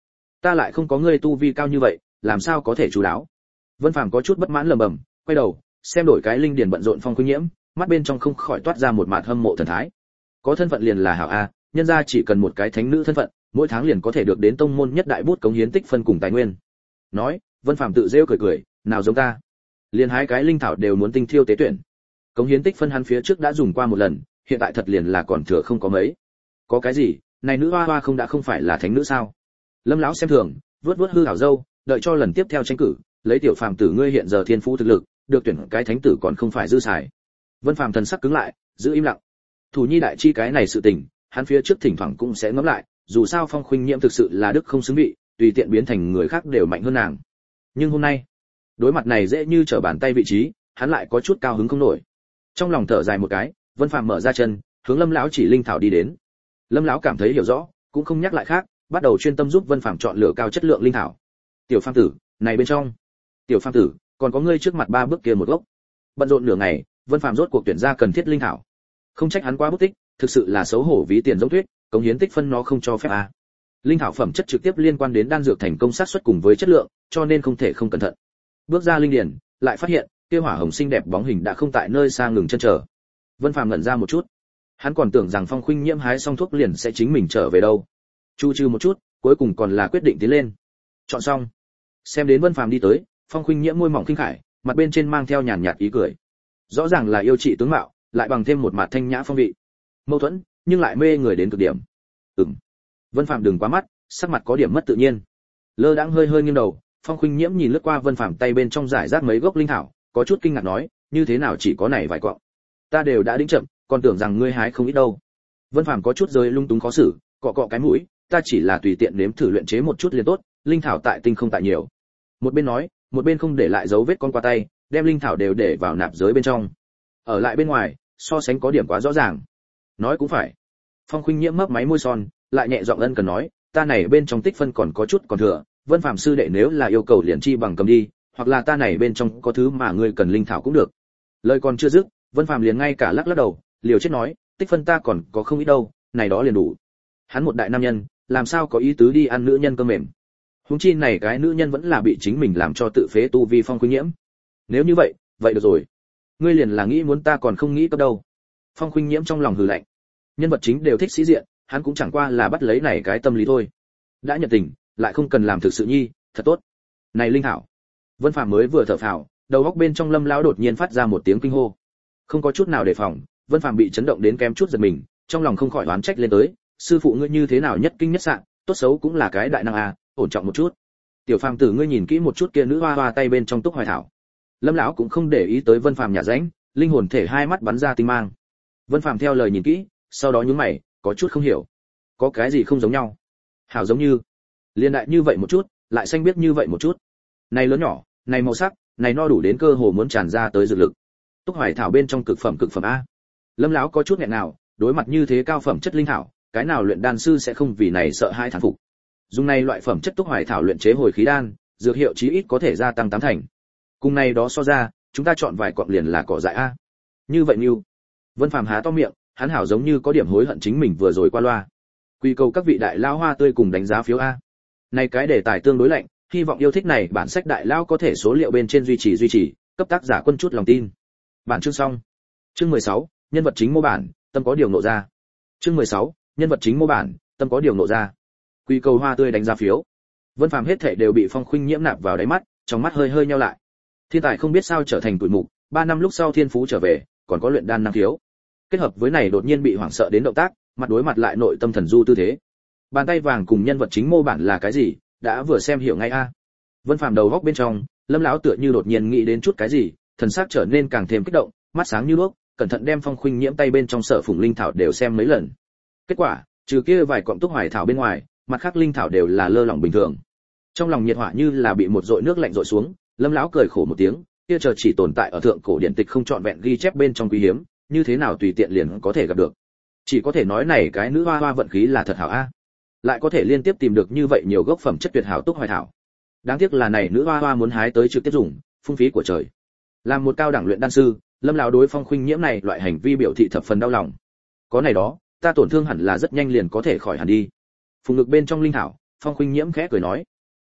ta lại không có ngươi tu vi cao như vậy, làm sao có thể chú đáo. Vân Phàm có chút bất mãn lẩm bẩm, quay đầu xem đổi cái linh điền bận rộn Phong Khuynh Nhiễm, mắt bên trong không khỏi toát ra một mạt hâm mộ thần thái. Có thân phận liền là hảo a, nhân gia chỉ cần một cái thánh nữ thân phận, mỗi tháng liền có thể được đến tông môn nhất đại bút cống hiến tích phân cùng tài nguyên. Nói, Vân Phàm tự rêu cười cười, nào giống ta, liền hái cái linh thảo đều muốn tinh thiêu tế tuyển. Cống hiến tích phân hắn phía trước đã dùng qua một lần, hiện tại thật liền là còn thừa không có mấy. Có cái gì, này nữ hoa hoa không đã không phải là thánh nữ sao? Lâm lão xem thường, vuốt vuốt hư hảo dâu, đợi cho lần tiếp theo tranh cử, lấy tiểu phàm tử ngươi hiện giờ thiên phú thực lực, được tuyển cái thánh tử còn không phải dư xài. Vân Phàm thần sắc cứng lại, giữ im lặng. Thủ nhi đại chi cái này sự tình, hắn phía trước thỉnh thoảng cũng sẽ ngẫm lại, dù sao Phong Khuynh Nhiễm thực sự là đức không xứng vị, tùy tiện biến thành người khác đều mạnh hơn nàng. Nhưng hôm nay, đối mặt này dễ như trở bàn tay vị trí, hắn lại có chút cao hứng không nổi. Trong lòng thở dài một cái, Vân Phàm mở ra chân, hướng Lâm lão chỉ linh thảo đi đến. Lâm lão cảm thấy hiểu rõ, cũng không nhắc lại khác, bắt đầu chuyên tâm giúp Vân Phàm chọn lựa cao chất lượng linh thảo. Tiểu Phàm tử, này bên trong. Tiểu Phàm tử, còn có ngươi trước mặt ba bước kia một gốc. Bận rộn nửa ngày, Vân Phàm rốt cuộc tuyển ra cần thiết linh thảo. Không trách hắn quá bút tích, thực sự là xấu hổ ví tiền giống thuyết, cống hiến tích phân nó không cho phép à. Linh thảo phẩm chất trực tiếp liên quan đến đan dược thành công xác suất cùng với chất lượng, cho nên không thể không cẩn thận. Bước ra linh điển, lại phát hiện, kia hỏa hồng xinh đẹp bóng hình đã không tại nơi xa ngừng chân chờ. Vân Phàm ngẩn ra một chút. Hắn còn tưởng rằng Phong Khuynh Nhiễm hái xong thuốc liền sẽ chính mình trở về đâu. Chu trừ một chút, cuối cùng còn là quyết định tiến lên. Chọn xong, xem đến Vân Phàm đi tới, Phong Khuynh Nhiễm môi mỏng khinh khải, mặt bên trên mang theo nhàn nhạt ý cười. Rõ ràng là yêu trị tướng mạo, lại bằng thêm một mặt thanh nhã phong vị. Mâu thuẫn, nhưng lại mê người đến cực điểm. Ừm. Vân Phàm đừng quá mắt, sắc mặt có điểm mất tự nhiên. Lơ đãng hơi hơi nghiêng đầu, Phong Khuynh Nhiễm nhìn lướt qua Vân Phàm tay bên trong giải rác mấy gốc linh thảo, có chút kinh ngạc nói, như thế nào chỉ có này vài cọng. Ta đều đã đĩnh chậm, còn tưởng rằng ngươi hái không ít đâu. Vân Phàm có chút rơi lung túng khó xử, cọ cọ cái mũi, ta chỉ là tùy tiện nếm thử luyện chế một chút liền tốt, linh thảo tại tinh không tại nhiều. Một bên nói, một bên không để lại dấu vết con qua tay, đem linh thảo đều để vào nạp giới bên trong. Ở lại bên ngoài, so sánh có điểm quá rõ ràng. Nói cũng phải. Phong Khuynh Nhiễm mấp máy môi son, lại nhẹ giọng ân cần nói, ta này bên trong tích phân còn có chút còn thừa, Vân Phàm sư đệ nếu là yêu cầu liền chi bằng cầm đi, hoặc là ta này bên trong có thứ mà ngươi cần linh thảo cũng được. Lời còn chưa dứt, Vân Phàm liền ngay cả lắc lắc đầu, liều chết nói, tích phân ta còn có không ít đâu, này đó liền đủ. Hắn một đại nam nhân, làm sao có ý tứ đi ăn nữ nhân cơm mềm. Huống chi này cái nữ nhân vẫn là bị chính mình làm cho tự phế tu vi Phong Khuynh Nhiễm. Nếu như vậy, vậy được rồi. Ngươi liền là nghĩ muốn ta còn không nghĩ cấp đâu. Phong Khuynh Nhiễm trong lòng hừ lạnh. Nhân vật chính đều thích sĩ diện, hắn cũng chẳng qua là bắt lấy này cái tâm lý thôi. Đã nhận tình, lại không cần làm thực sự nhi, thật tốt. Này linh thảo. Vân Phàm mới vừa thở phào, đầu óc bên trong Lâm lão đột nhiên phát ra một tiếng kinh hô. Không có chút nào đề phòng, Vân Phàm bị chấn động đến kém chút giật mình, trong lòng không khỏi oán trách lên tới, sư phụ ngươi như thế nào nhất kinh nhất sạng, tốt xấu cũng là cái đại năng à, ổn trọng một chút. Tiểu Phàm tử ngươi nhìn kỹ một chút kia nữ hoa hoa tay bên trong túc hoài thảo. Lâm lão cũng không để ý tới Vân Phàm nhả rãnh, linh hồn thể hai mắt bắn ra tinh mang. Vân Phàm theo lời nhìn kỹ, sau đó nhướng mày, có chút không hiểu. Có cái gì không giống nhau? Hảo giống như, liên đại như vậy một chút, lại xanh biết như vậy một chút. Này lớn nhỏ, này màu sắc, này no đủ đến cơ hồ muốn tràn ra tới dược lực. Túc hoài thảo bên trong cực phẩm cực phẩm a. Lâm lão có chút nghẹn nào, đối mặt như thế cao phẩm chất linh thảo, cái nào luyện đan sư sẽ không vì này sợ hai thán phục. Dùng này loại phẩm chất túc hoài thảo luyện chế hồi khí đan, dược hiệu chí ít có thể gia tăng tám thành. Cùng này đó so ra, chúng ta chọn vài quặng liền là cỏ dại a. Như vậy như. Vân Phàm há to miệng, hắn hảo giống như có điểm hối hận chính mình vừa rồi qua loa. Quy cầu các vị đại lao hoa tươi cùng đánh giá phiếu a. Này cái đề tài tương đối lạnh, hy vọng yêu thích này bản sách đại lao có thể số liệu bên trên duy trì duy trì, cấp tác giả quân chút lòng tin. Bản chương xong. Chương mười sáu, nhân vật chính mô bản, tâm có điều nộ ra. Chương mười sáu, nhân vật chính mô bản, tâm có điều nộ ra. Quy cầu hoa tươi đánh giá phiếu. Vân Phàm hết thảy đều bị Phong Khuynh Nhiễm nạp vào đáy mắt, trong mắt hơi hơi nheo lại. Thiên tài không biết sao trở thành tuổi mục, ba năm lúc sau thiên phú trở về, còn có luyện đan năng khiếu. Kết hợp với này đột nhiên bị hoảng sợ đến động tác, mặt đối mặt lại nội tâm thần du tư thế. Bàn tay vàng cùng nhân vật chính mô bản là cái gì, đã vừa xem hiểu ngay a. Vân Phàm đầu góc bên trong, Lâm lão tựa như đột nhiên nghĩ đến chút cái gì, thần sắc trở nên càng thêm kích động, mắt sáng như đuốc, cẩn thận đem Phong Khuynh Nhiễm tay bên trong sở phùng linh thảo đều xem mấy lần. Kết quả, trừ kia vài cọng túc hoài thảo bên ngoài, mặt khác linh thảo đều là lơ lỏng bình thường. Trong lòng nhiệt hỏa như là bị một dội nước lạnh dội xuống, Lâm lão cười khổ một tiếng, kia chờ chỉ tồn tại ở thượng cổ điển tịch không trọn vẹn ghi chép bên trong quý hiếm, như thế nào tùy tiện liền có thể gặp được. Chỉ có thể nói này cái nữ hoa hoa vận khí là thật hảo a. Lại có thể liên tiếp tìm được như vậy nhiều gốc phẩm chất tuyệt hảo túc hoài thảo. Đáng tiếc là này nữ hoa hoa muốn hái tới trực tiếp dùng, phung phí của trời. Làm một cao đẳng luyện đan sư, Lâm lão đối Phong Khuynh Nhiễm này loại hành vi biểu thị thập phần đau lòng. Có này đó, ta tổn thương hẳn là rất nhanh liền có thể khỏi hẳn đi. Phùng ngực bên trong linh thảo, Phong Khuynh Nhiễm khẽ cười nói,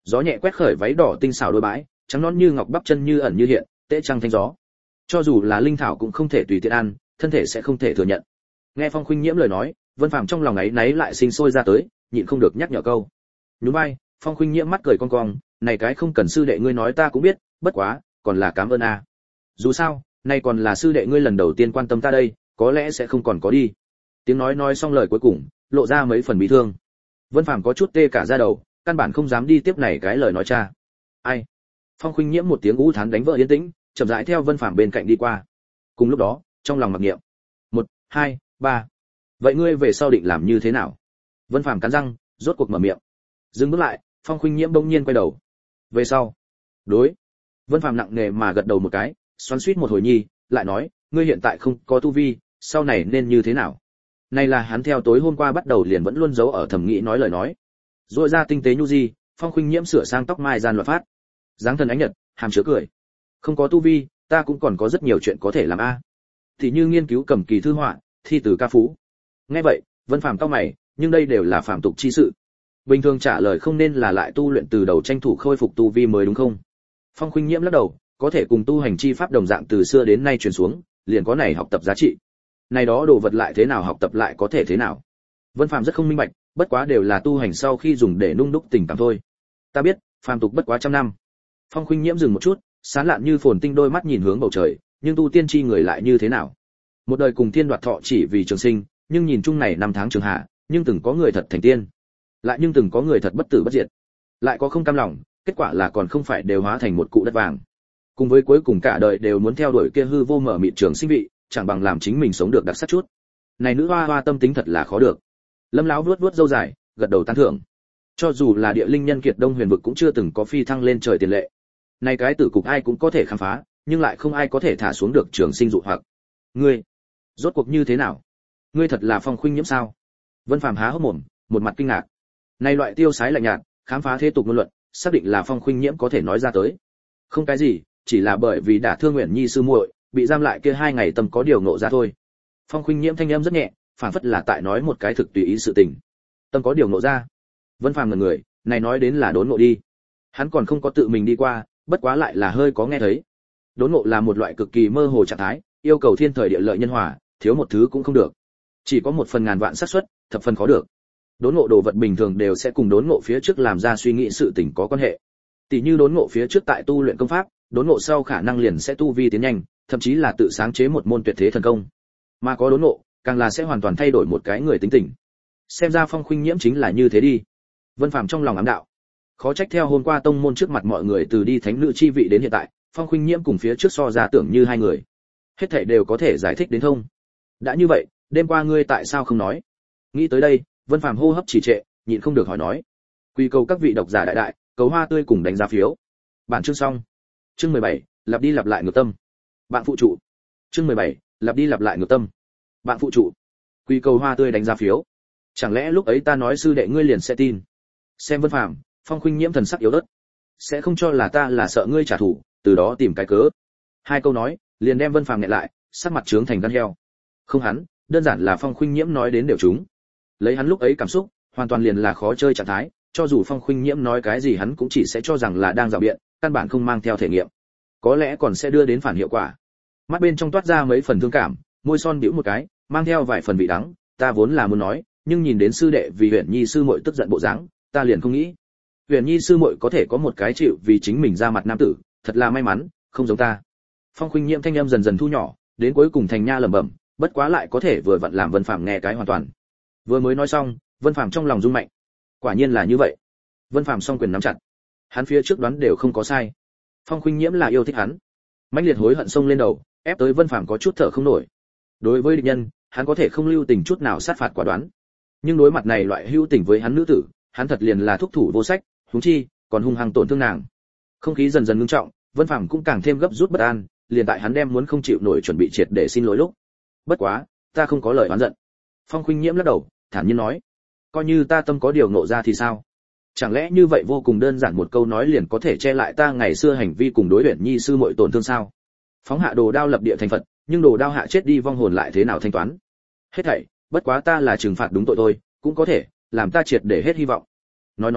gió nhẹ quét khởi váy đỏ tinh xảo đôi bãi, trắng nõn như ngọc bắp chân như ẩn như hiện, tễ trăng thanh gió. Cho dù là linh thảo cũng không thể tùy tiện ăn, thân thể sẽ không thể thừa nhận. Nghe Phong Khuynh Nhiễm lời nói, Vân Phàm trong lòng ấy náy lại sinh sôi ra tới, nhịn không được nhắc nhở câu. Nhún vai, Phong Khuynh Nhiễm mắt cười cong cong, này cái không cần sư đệ ngươi nói ta cũng biết, bất quá, còn là cảm ơn a. Dù sao, nay còn là sư đệ ngươi lần đầu tiên quan tâm ta đây, có lẽ sẽ không còn có đi. Tiếng nói nói xong lời cuối cùng, lộ ra mấy phần bị thương. Vân Phàm có chút tê cả da đầu, căn bản không dám đi tiếp này cái lời nói cha. Ai? Phong Khuynh Nhiễm một tiếng ú thán đánh vỡ yên tĩnh, chậm rãi theo Vân Phàm bên cạnh đi qua. Cùng lúc đó, trong lòng mặc niệm. Một, hai, ba. Vậy ngươi về sau định làm như thế nào? Vân Phàm cắn răng, rốt cuộc mở miệng. Dừng bước lại, Phong Khuynh Nhiễm bỗng nhiên quay đầu. Về sau? Đối. Vân Phàm nặng nề mà gật đầu một cái, xoắn xuýt một hồi nhi, lại nói, ngươi hiện tại không có tu vi, sau này nên như thế nào? Này là hắn theo tối hôm qua bắt đầu liền vẫn luôn giấu ở thầm nghĩ nói lời nói. Rồi ra tinh tế nhu di, Phong Khuynh Nhiễm sửa sang tóc mai gian loạn phát. Dáng thần ánh nhật, hàm chứa cười. Không có tu vi, ta cũng còn có rất nhiều chuyện có thể làm a. Thì như nghiên cứu cầm kỳ thư họa, thi từ ca phú. Nghe vậy, Vân Phàm cau mày, nhưng đây đều là phạm tục chi sự. Bình thường trả lời không nên là lại tu luyện từ đầu tranh thủ khôi phục tu vi mới đúng không? Phong Khuynh Nhiễm lắc đầu, có thể cùng tu hành chi pháp đồng dạng từ xưa đến nay truyền xuống, liền có này học tập giá trị. Này đó đồ vật lại thế nào học tập lại có thể thế nào? Vân Phàm rất không minh bạch, bất quá đều là tu hành sau khi dùng để nung đúc tình cảm thôi. Ta biết, phàm tục bất quá trăm năm. Phong Khuynh Nhiễm dừng một chút, sáng lạn như phồn tinh đôi mắt nhìn hướng bầu trời, nhưng tu tiên chi người lại như thế nào? Một đời cùng tiên đoạt thọ chỉ vì trường sinh, nhưng nhìn chung này năm tháng trường hạ, nhưng từng có người thật thành tiên, lại nhưng từng có người thật bất tử bất diệt, lại có không cam lòng, kết quả là còn không phải đều hóa thành một cụ đất vàng. Cùng với cuối cùng cả đời đều muốn theo đuổi kia hư vô mở mịt trường sinh vị, chẳng bằng làm chính mình sống được đặc sắc chút. Này nữ hoa hoa tâm tính thật là khó được. Lâm lão vuốt vuốt râu dài, gật đầu tán thưởng. Cho dù là địa linh nhân kiệt Đông Huyền vực cũng chưa từng có phi thăng lên trời tiền lệ. Này cái tử cục ai cũng có thể khám phá, nhưng lại không ai có thể thả xuống được trường sinh dụ hoặc. Ngươi, rốt cuộc như thế nào? Ngươi thật là Phong Khuynh Nhiễm sao? Vân Phàm há hốc mồm, một mặt kinh ngạc. Này loại tiêu sái lạnh nhạt, khám phá thế tục ngôn luận, xác định là Phong Khuynh Nhiễm có thể nói ra tới. Không cái gì, chỉ là bởi vì đả thương Uyển Nhi sư muội, bị giam lại kia hai ngày tâm có điều ngộ ra thôi. Phong Khuynh Nhiễm thanh âm rất nhẹ, phản phất là tại nói một cái thực tùy ý sự tình. Tâm có điều ngộ ra. Vân Phàm ngẩn người, này nói đến là đốn ngộ đi. Hắn còn không có tự mình đi qua, bất quá lại là hơi có nghe thấy. Đốn ngộ là một loại cực kỳ mơ hồ trạng thái, yêu cầu thiên thời địa lợi nhân hòa, thiếu một thứ cũng không được. Chỉ có một phần ngàn vạn xác suất, thập phần khó được. Đốn ngộ đồ vật bình thường đều sẽ cùng đốn ngộ phía trước làm ra suy nghĩ sự tình có quan hệ. Tỷ như đốn ngộ phía trước tại tu luyện công pháp, đốn ngộ sau khả năng liền sẽ tu vi tiến nhanh, thậm chí là tự sáng chế một môn tuyệt thế thần công. Mà có đốn ngộ, càng là sẽ hoàn toàn thay đổi một cái người tính tình. Xem ra Phong Khuynh Nhiễm chính là như thế đi. Vân Phàm trong lòng ám đạo. Khó trách theo hôm qua tông môn trước mặt mọi người từ đi thánh nữ chi vị đến hiện tại, Phong Khuynh Nhiễm cùng phía trước so ra tưởng như hai người. Hết thảy đều có thể giải thích đến thông. Đã như vậy, đêm qua ngươi tại sao không nói? Nghĩ tới đây, Vân Phàm hô hấp trì trệ, nhịn không được hỏi nói. Quy cầu các vị độc giả đại đại, cầu hoa tươi cùng đánh giá phiếu. Bản chương xong. Chương mười bảy, lặp đi lặp lại ngược tâm. Bạn phụ trụ. Chương mười bảy, lặp đi lặp lại ngược tâm. Bạn phụ trụ. Quy cầu hoa tươi đánh giá phiếu. Chẳng lẽ lúc ấy ta nói sư đệ ngươi liền sẽ tin? Xem Vân Phàm, Phong Khuynh Nhiễm thần sắc yếu ớt. Sẽ không cho là ta là sợ ngươi trả thù, từ đó tìm cái cớ. Hai câu nói, liền đem Vân Phàm nghẹn lại, sắc mặt trướng thành gan heo. Không hắn, đơn giản là Phong Khuynh Nhiễm nói đến đều trúng. Lấy hắn lúc ấy cảm xúc, hoàn toàn liền là khó chơi trạng thái, cho dù Phong Khuynh Nhiễm nói cái gì hắn cũng chỉ sẽ cho rằng là đang dạo biện, căn bản không mang theo thể nghiệm. Có lẽ còn sẽ đưa đến phản hiệu quả. Mắt bên trong toát ra mấy phần thương cảm, môi son bĩu một cái, mang theo vài phần vị đắng, ta vốn là muốn nói, nhưng nhìn đến sư đệ vì Huyền Nhi sư muội tức giận bộ dáng, ta liền không nghĩ. Huyền Nhi sư muội có thể có một cái chịu vì chính mình ra mặt nam tử, thật là may mắn, không giống ta. Phong Khuynh Nhiễm thanh âm dần dần thu nhỏ, đến cuối cùng thành nha lẩm bẩm, bất quá lại có thể vừa vặn làm Vân Phàm nghe cái hoàn toàn. Vừa mới nói xong, Vân Phàm trong lòng rung mạnh. Quả nhiên là như vậy. Vân Phàm song quyền nắm chặt. Hắn phía trước đoán đều không có sai. Phong Khuynh Nhiễm là yêu thích hắn. Mãnh liệt hối hận xông lên đầu, ép tới Vân Phàm có chút thở không nổi. Đối với địch nhân, hắn có thể không lưu tình chút nào sát phạt quả đoán. Nhưng đối mặt này loại hữu tình với hắn nữ tử, hắn thật liền là thúc thủ vô sách, huống chi còn hung hăng tổn thương nàng. Không khí dần dần ngưng trọng, Vân Phàm cũng càng thêm gấp rút bất an, liền tại hắn đem muốn không chịu nổi chuẩn bị triệt để xin lỗi lúc. Bất quá, ta không có lời oán giận. Phong Khuynh Nhiễm lắc đầu, thản nhiên nói, coi như ta tâm có điều ngộ ra thì sao? Chẳng lẽ như vậy vô cùng đơn giản một câu nói liền có thể che lại ta ngày xưa hành vi cùng đối Uyển Nhi sư muội tổn thương sao? Phóng hạ đồ đao lập địa thành Phật, nhưng đồ đao hạ chết đi vong hồn lại thế nào thanh toán? Hết thảy, bất quá ta là trừng phạt đúng tội thôi, cũng có thể làm ta triệt để hết hy vọng. Nói nói,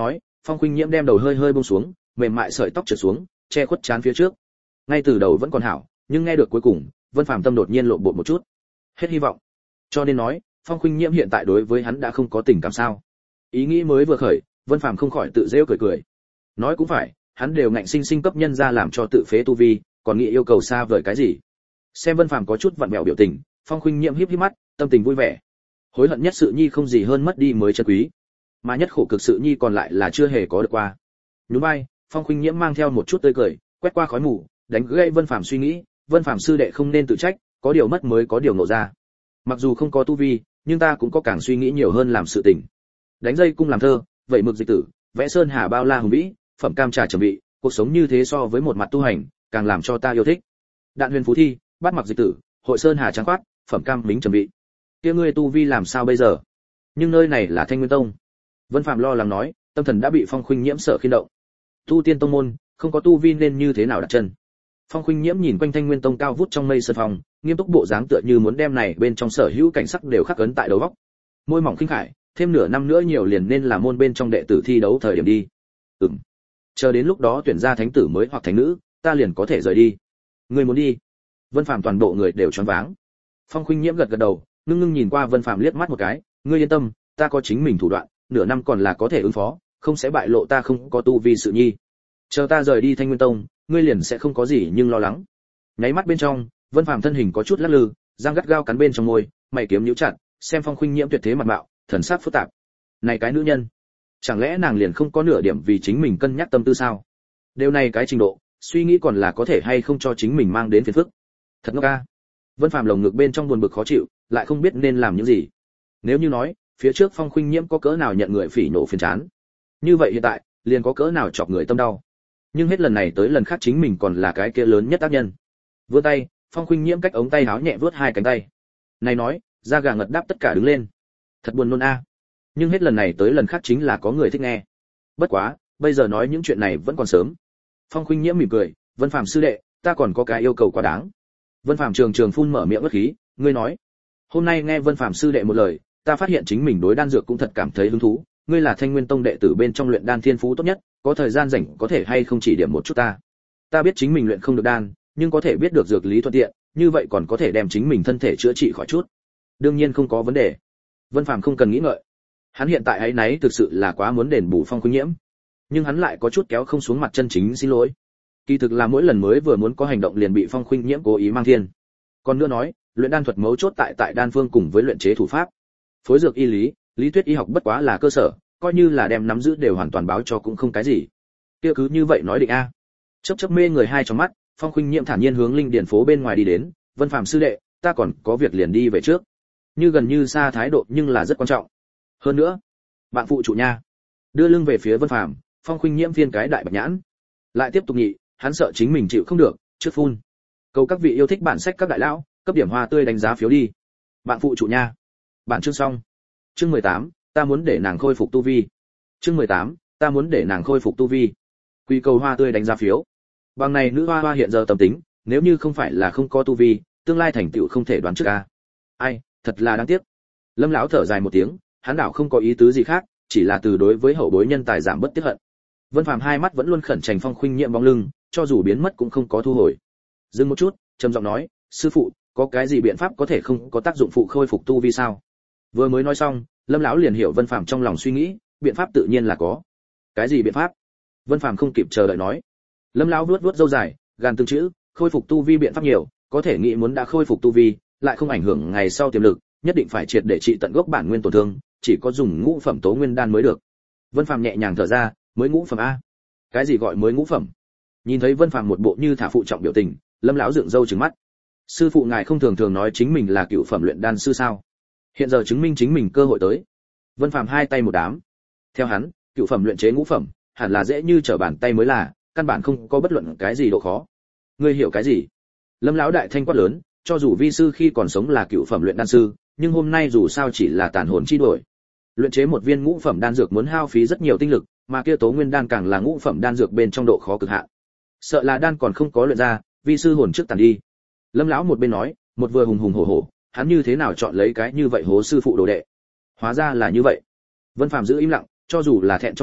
Phong Khuynh Nhiễm đem đầu hơi hơi buông xuống, mềm mại sợi tóc trượt xuống, che khuất trán phía trước. Ngay từ đầu vẫn còn hảo, nhưng nghe được cuối cùng, Vân Phàm tâm đột nhiên lộn bột một chút. Hết hy vọng. Cho nên nói, Phong Khuynh Nhiễm hiện tại đối với hắn đã không có tình cảm sao? Ý nghĩ mới vừa khởi, Vân Phàm không khỏi tự giễu cười cười. Nói cũng phải, hắn đều ngạnh sinh sinh cấp nhân ra làm cho tự phế tu vi, còn nghĩ yêu cầu xa vời cái gì? Xem Vân Phàm có chút vặn vẹo biểu tình, Phong Khuynh Nhiễm híp híp mắt, tâm tình vui vẻ. Hối hận nhất sự nhi không gì hơn mất đi mới chân quý, mà nhất khổ cực sự nhi còn lại là chưa hề có được qua. Nhún vai, Phong Khuynh Nhiễm mang theo một chút tươi cười, quét qua khói mù, đánh gãy Vân Phàm suy nghĩ, Vân Phàm sư đệ không nên tự trách, có điều mất mới có điều ngộ ra. Mặc dù không có tu vi, nhưng ta cũng có càng suy nghĩ nhiều hơn làm sự tình. Đánh dây cung làm thơ, vậy mực dịch tử, vẽ sơn hà bao la hùng vĩ, phẩm cam trà trầm vị, cuộc sống như thế so với một mặt tu hành, càng làm cho ta yêu thích. Đạn huyền phú thi, bát mặc dịch tử, hội sơn hà trắng khoát, phẩm cam mính trầm vị. Kia ngươi tu vi làm sao bây giờ? Nhưng nơi này là Thanh Nguyên Tông. Vân Phạm lo lắng nói, tâm thần đã bị Phong Khuynh Nhiễm sợ khiên động. Tu tiên tông môn, không có tu vi nên như thế nào đặt chân? Phong Khuynh Nhiễm nhìn quanh Thanh Nguyên Tông cao vút trong mây sơn phòng, nghiêm túc bộ dáng tựa như muốn đem này bên trong sở hữu cảnh sắc đều khắc ấn tại đầu óc. Môi mỏng khinh khải, thêm nửa năm nữa nhiều liền nên là môn bên trong đệ tử thi đấu thời điểm đi. Ừm. Chờ đến lúc đó tuyển ra thánh tử mới hoặc thánh nữ, ta liền có thể rời đi. Ngươi muốn đi? Vân Phạm toàn bộ người đều choáng váng. Phong Khuynh Nhiễm gật gật đầu, ngưng ngưng nhìn qua Vân Phạm liếc mắt một cái, ngươi yên tâm, ta có chính mình thủ đoạn, nửa năm còn là có thể ứng phó, không sẽ bại lộ ta không có tu vi sự nhi. Chờ ta rời đi Thanh Nguyên Tông, ngươi liền sẽ không có gì nhưng lo lắng. Nháy mắt bên trong, Vân Phạm thân hình có chút lắc lư, răng gắt gao cắn bên trong môi, mày kiếm nhíu chặt, xem Phong Khuynh Nhiễm tuyệt thế mặt mạo, thần sắc phức tạp. Này cái nữ nhân, chẳng lẽ nàng liền không có nửa điểm vì chính mình cân nhắc tâm tư sao? Điều này cái trình độ, suy nghĩ còn là có thể hay không cho chính mình mang đến phiền phức. Thật ngốc a. Vân Phạm lồng ngực bên trong buồn bực khó chịu, lại không biết nên làm những gì. Nếu như nói, phía trước Phong Khuynh Nhiễm có cỡ nào nhận người phỉ nổ phiền chán, như vậy hiện tại, liền có cỡ nào chọc người tâm đau. Nhưng hết lần này tới lần khác chính mình còn là cái kia lớn nhất tác nhân. Vươn tay, Phong Khuynh Nhiễm cách ống tay áo nhẹ vướt hai cánh tay. Này nói, da gà ngật đáp tất cả đứng lên. Thật buồn nôn a. Nhưng hết lần này tới lần khác chính là có người thích nghe. Bất quá, bây giờ nói những chuyện này vẫn còn sớm. Phong Khuynh Nhiễm mỉm cười, Vân Phàm sư đệ, ta còn có cái yêu cầu quá đáng. Vân Phàm trường trường phun mở miệng bất khí, ngươi nói. Hôm nay nghe Vân Phàm sư đệ một lời, ta phát hiện chính mình đối đan dược cũng thật cảm thấy hứng thú, ngươi là Thanh Nguyên Tông đệ tử bên trong luyện đan thiên phú tốt nhất, có thời gian rảnh có thể hay không chỉ điểm một chút ta. Ta biết chính mình luyện không được đan, nhưng có thể biết được dược lý thuận tiện, như vậy còn có thể đem chính mình thân thể chữa trị khỏi chút. Đương nhiên không có vấn đề. Vân Phàm không cần nghĩ ngợi. Hắn hiện tại ấy nấy thực sự là quá muốn đền bù Phong Khuynh Nhiễm, nhưng hắn lại có chút kéo không xuống mặt chân chính xin lỗi. Kỳ thực là mỗi lần mới vừa muốn có hành động liền bị Phong Khuynh Nhiễm cố ý mang thiên. Còn nữa nói, luyện đan thuật mấu chốt tại tại đan phương cùng với luyện chế thủ pháp. Phối dược y lý, lý thuyết y học bất quá là cơ sở, coi như là đem nắm giữ đều hoàn toàn báo cho cũng không cái gì. Kia cứ như vậy nói định a. Chớp chớp mê người hai trong mắt, Phong Khuynh Nhiễm thản nhiên hướng linh điển phố bên ngoài đi đến, Vân Phàm sư đệ, ta còn có việc liền đi về trước. Như gần như xa thái độ nhưng là rất quan trọng. Hơn nữa, bạn phụ trụ nha. Đưa lưng về phía Vân Phàm, Phong Khuynh Nhiễm phiên cái đại bạch nhãn. Lại tiếp tục nhị, hắn sợ chính mình chịu không được, trước phun. Cầu các vị yêu thích bản sách các đại lão, cấp điểm hoa tươi đánh giá phiếu đi. Bạn phụ trụ nha. Bạn chương xong. Chương mười tám, ta muốn để nàng khôi phục tu vi. Chương mười tám, ta muốn để nàng khôi phục tu vi. Quy cầu hoa tươi đánh giá phiếu. Bằng này nữ hoa hoa hiện giờ tâm tính, nếu như không phải là không có tu vi, tương lai thành tựu không thể đoán trước a. Ai, thật là đáng tiếc. Lâm lão thở dài một tiếng, hắn đảo không có ý tứ gì khác, chỉ là từ đối với hậu bối nhân tài giảm bất tiếc hận. Vân Phàm hai mắt vẫn luôn khẩn trành Phong Khuynh Nhiễm bóng lưng, cho dù biến mất cũng không có thu hồi. Dừng một chút, trầm giọng nói, sư phụ, có cái gì biện pháp có thể không có tác dụng phụ khôi phục tu vi sao? Vừa mới nói xong, Lâm lão liền hiểu Vân Phàm trong lòng suy nghĩ, biện pháp tự nhiên là có. Cái gì biện pháp? Vân Phàm không kịp chờ đợi nói. Lâm lão vuốt vuốt râu dài, gàn từng chữ, khôi phục tu vi biện pháp nhiều, có thể nghĩ muốn đã khôi phục tu vi, lại không ảnh hưởng ngày sau tiềm lực, nhất định phải triệt để trị tận gốc bản nguyên tổn thương, chỉ có dùng ngũ phẩm tố nguyên đan mới được. Vân Phàm nhẹ nhàng thở ra, mới ngũ phẩm a? Cái gì gọi mới ngũ phẩm? Nhìn thấy Vân Phàm một bộ như thả phụ trọng biểu tình, Lâm lão dựng râu trừng mắt. Sư phụ ngài không thường thường nói chính mình là cựu phẩm luyện đan sư sao? Hiện giờ chứng minh chính mình cơ hội tới. Vân Phàm hai tay một đám. Theo hắn, cựu phẩm luyện chế ngũ phẩm, hẳn là dễ như trở bàn tay mới là, căn bản không có bất luận cái gì độ khó. Ngươi hiểu cái gì? Lâm lão đại thanh quát lớn, cho dù vi sư khi còn sống là cựu phẩm luyện đan sư, nhưng hôm nay dù sao chỉ là tàn hồn chi đổi. Luyện chế một viên ngũ phẩm đan dược muốn hao phí rất nhiều tinh lực, mà kia tố nguyên đan càng là ngũ phẩm đan dược bên trong độ khó cực hạn. Sợ là đan còn không có luyện ra, vi sư hồn trước tàn đi. Lâm lão một bên nói, một vừa hùng hùng hổ hổ, hắn như thế nào chọn lấy cái như vậy hố sư phụ đồ đệ? Hóa ra là như vậy. Vân Phàm giữ im lặng, cho dù là thẹn trong lòng,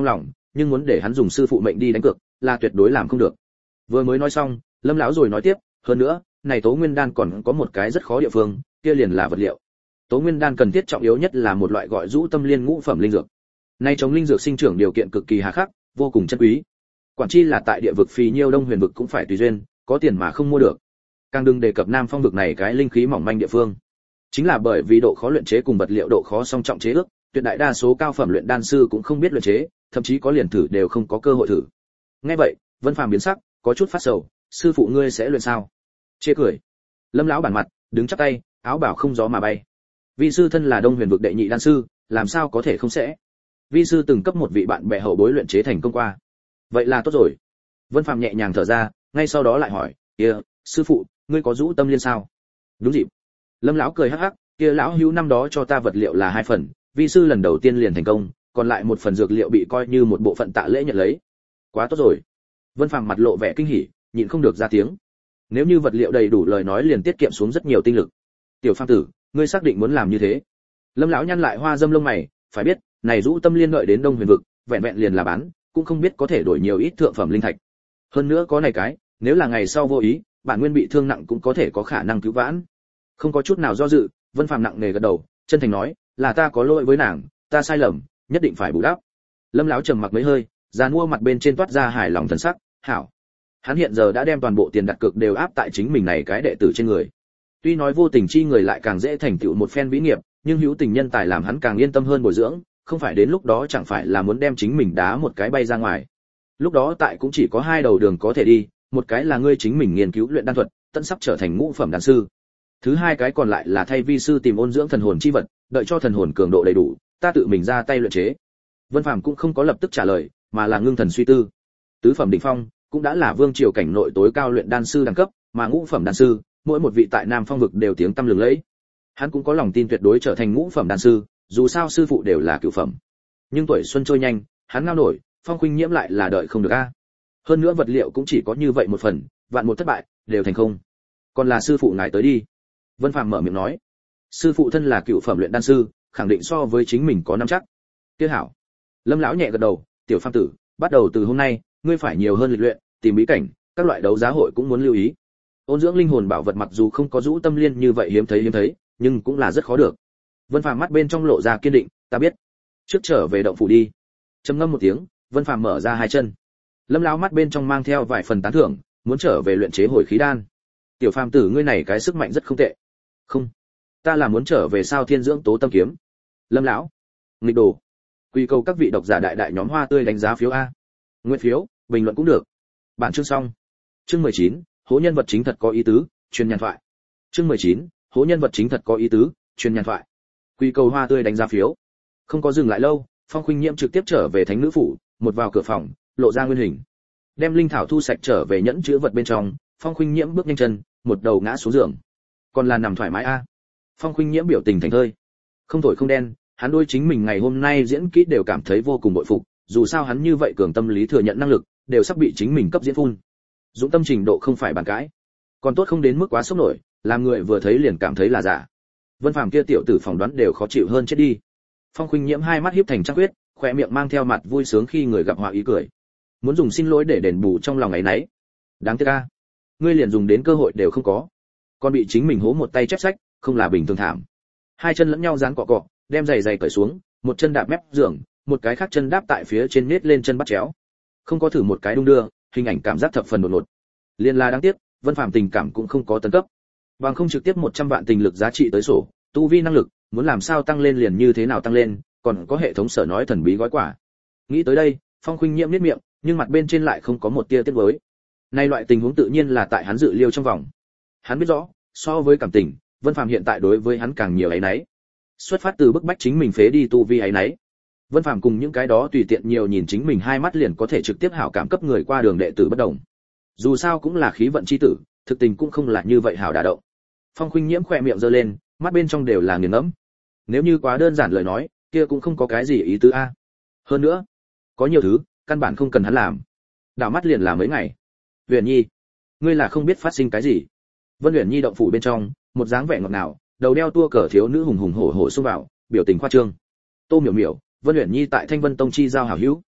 nhưng muốn để hắn dùng sư phụ mệnh đi đánh cược là tuyệt đối làm không được. Vừa mới nói xong, Lâm lão rồi nói tiếp, hơn nữa, này Tố Nguyên đan còn có một cái rất khó địa phương, kia liền là vật liệu. Tố Nguyên đan cần thiết trọng yếu nhất là một loại gọi Dũ Tâm Liên ngũ phẩm linh dược. Nay chống linh dược sinh trưởng điều kiện cực kỳ hà khắc, vô cùng chân quý. Quản chi là tại địa vực phì nhiêu Đông Huyền vực cũng phải tùy duyên, có tiền mà không mua được. Càng đừng đề cập Nam Phong vực này cái linh khí mỏng manh địa phương. Chính là bởi vì độ khó luyện chế cùng vật liệu độ khó song trọng chế ước, tuyệt đại đa số cao phẩm luyện đan sư cũng không biết luyện chế, thậm chí có liền thử đều không có cơ hội thử. Nghe vậy, Vân Phàm biến sắc, có chút phát sầu, sư phụ ngươi sẽ luyện sao? Chê cười. Lâm lão bản mặt, đứng chắp tay, áo bảo không gió mà bay. Vi sư thân là Đông Huyền vực đệ nhị đan sư, làm sao có thể không sẽ? Vi sư từng cấp một vị bạn bè hậu bối luyện chế thành công qua. Vậy là tốt rồi. Vân Phàm nhẹ nhàng thở ra, ngay sau đó lại hỏi, kia, sư phụ, ngươi có Dũ Tâm Liên sao? Đúng dịp. Lâm lão cười hắc hắc, kia lão hữu năm đó cho ta vật liệu là hai phần, vi sư lần đầu tiên liền thành công, còn lại một phần dược liệu bị coi như một bộ phận tạ lễ nhận lấy. Quá tốt rồi. Vân Phàm mặt lộ vẻ kinh hỉ, nhịn không được ra tiếng. Nếu như vật liệu đầy đủ lời nói liền tiết kiệm xuống rất nhiều tinh lực. Tiểu Phàm tử, ngươi xác định muốn làm như thế? Lâm lão nhăn lại hoa dâm lông mày, phải biết, này Dũ Tâm Liên đợi đến Đông Huyền vực, vẹn vẹn liền là bán, cũng không biết có thể đổi nhiều ít thượng phẩm linh thạch. Hơn nữa có này cái, nếu là ngày sau vô ý, bản nguyên bị thương nặng cũng có thể có khả năng cứu vãn. Không có chút nào do dự, Vân Phàm nặng nề gật đầu, chân thành nói, là ta có lỗi với nàng, ta sai lầm, nhất định phải bù đắp. Lâm lão trầm mặc mấy hơi, giàn mua mặt bên trên toát ra hài lòng thần sắc, hảo. Hắn hiện giờ đã đem toàn bộ tiền đặt cược đều áp tại chính mình này cái đệ tử trên người. Tuy nói vô tình chi người lại càng dễ thành tựu một phen vĩ nghiệp, nhưng hữu tình nhân tài làm hắn càng yên tâm hơn bồi dưỡng, không phải đến lúc đó chẳng phải là muốn đem chính mình đá một cái bay ra ngoài. Lúc đó tại cũng chỉ có hai đầu đường có thể đi, một cái là ngươi chính mình nghiên cứu luyện đan thuật, tận sắp trở thành ngũ phẩm đan sư. Thứ hai cái còn lại là thay vi sư tìm ôn dưỡng thần hồn chi vật, đợi cho thần hồn cường độ đầy đủ, ta tự mình ra tay luyện chế. Vân Phàm cũng không có lập tức trả lời, mà là ngưng thần suy tư. Tứ phẩm đỉnh phong cũng đã là vương triều cảnh nội tối cao luyện đan sư đẳng cấp, mà ngũ phẩm đan sư, mỗi một vị tại Nam Phong vực đều tiếng tăm lừng lẫy. Hắn cũng có lòng tin tuyệt đối trở thành ngũ phẩm đan sư, dù sao sư phụ đều là cửu phẩm. Nhưng tuổi xuân trôi nhanh, hắn ngao nổi, Phong Khuynh Nhiễm lại là đợi không được a. Hơn nữa vật liệu cũng chỉ có như vậy một phần, vạn một thất bại, đều thành không. Còn là sư phụ ngài tới đi. Vân Phàm mở miệng nói, sư phụ thân là cựu phẩm luyện đan sư, khẳng định so với chính mình có nắm chắc. Kia hảo. Lâm lão nhẹ gật đầu, tiểu Phàm tử, bắt đầu từ hôm nay, ngươi phải nhiều hơn lịch luyện, tìm bí cảnh, các loại đấu giá hội cũng muốn lưu ý. Ôn dưỡng linh hồn bảo vật mặc dù không có Dũ Tâm Liên như vậy hiếm thấy hiếm thấy, nhưng cũng là rất khó được. Vân Phàm mắt bên trong lộ ra kiên định, ta biết. Trước trở về động phủ đi. Trầm ngâm một tiếng, Vân Phàm mở ra hai chân. Lâm lão mắt bên trong mang theo vài phần tán thưởng, muốn trở về luyện chế hồi khí đan. Tiểu Phàm tử ngươi này cái sức mạnh rất không tệ. Không, ta là muốn trở về sao thiên dưỡng tố tâm kiếm. Lâm lão, nghịch đồ. Quy cầu các vị độc giả đại đại nhóm hoa tươi đánh giá phiếu a. Nguyện phiếu, bình luận cũng được. Bản chương xong. Chương mười chín, hố nhân vật chính thật có ý tứ, truyền nhàn thoại. Chương mười chín, hố nhân vật chính thật có ý tứ, truyền nhàn thoại. Quy cầu hoa tươi đánh giá phiếu. Không có dừng lại lâu, Phong Khuynh Nhiễm trực tiếp trở về thánh nữ phủ, một vào cửa phòng, lộ ra nguyên hình. Đem linh thảo thu sạch trở về nhẫn chứa vật bên trong, Phong Khuynh Nhiễm bước nhanh chân, một đầu ngã xuống giường. Còn là nằm thoải mái a. Phong Khuynh Nhiễm biểu tình thành thơi. Không thổi không đen, hắn đôi chính mình ngày hôm nay diễn kỹ đều cảm thấy vô cùng bội phục, dù sao hắn như vậy cường tâm lý thừa nhận năng lực, đều sắp bị chính mình cấp diễn phun. Dũng tâm trình độ không phải bàn cãi. Còn tốt không đến mức quá sốc nổi, làm người vừa thấy liền cảm thấy là giả. Vân Phàm kia tiểu tử phỏng đoán đều khó chịu hơn chết đi. Phong Khuynh Nhiễm hai mắt híp thành trăng huyết, khóe miệng mang theo mặt vui sướng khi người gặp họa ý cười. Muốn dùng xin lỗi để đền bù trong lòng ấy nấy. Đáng tiếc a, ngươi liền dùng đến cơ hội đều không có. Còn bị chính mình hố một tay chép sách, không là bình thường thảm. Hai chân lẫn nhau dán cọ cọ, đem giày giày cởi xuống, một chân đạp mép giường, một cái khác chân đáp tại phía trên nết lên chân bắt chéo. Không có thử một cái đung đưa, hình ảnh cảm giác thập phần đột ngột. Liên la đáng tiếc, Vân Phàm tình cảm cũng không có tấn cấp. Bằng không trực tiếp một trăm vạn tình lực giá trị tới sổ, tu vi năng lực, muốn làm sao tăng lên liền như thế nào tăng lên, còn có hệ thống sở nói thần bí gói quả. Nghĩ tới đây, Phong Khuynh Nhiễm nhếch miệng, nhưng mặt bên trên lại không có một tia tiếc nuối. Nay loại tình huống tự nhiên là tại hắn dự liêu trong vòng. Hắn biết rõ, so với cảm tình, Vân Phàm hiện tại đối với hắn càng nhiều ấy nấy. Xuất phát từ bức bách chính mình phế đi tu vi ấy nấy. Vân Phàm cùng những cái đó tùy tiện nhiều nhìn chính mình hai mắt liền có thể trực tiếp hảo cảm cấp người qua đường đệ tử bất đồng. Dù sao cũng là khí vận chi tử, thực tình cũng không là như vậy hảo đả động. Phong Khuynh Nhiễm khỏe miệng giơ lên, mắt bên trong đều là nghiền ngẫm. Nếu như quá đơn giản lời nói, kia cũng không có cái gì ý tứ a. Hơn nữa, có nhiều thứ, căn bản không cần hắn làm. Đảo mắt liền làm mấy ngày. Huyền Nhi, ngươi là không biết phát sinh cái gì. Vân Huyền Nhi động phủ bên trong, một dáng vẻ ngọt ngào, đầu đeo tua cờ thiếu nữ hùng hùng hổ hổ xông vào, biểu tình khoa trương. Tô Miểu Miểu, Vân Huyền Nhi tại Thanh Vân Tông chi giao hảo hữu.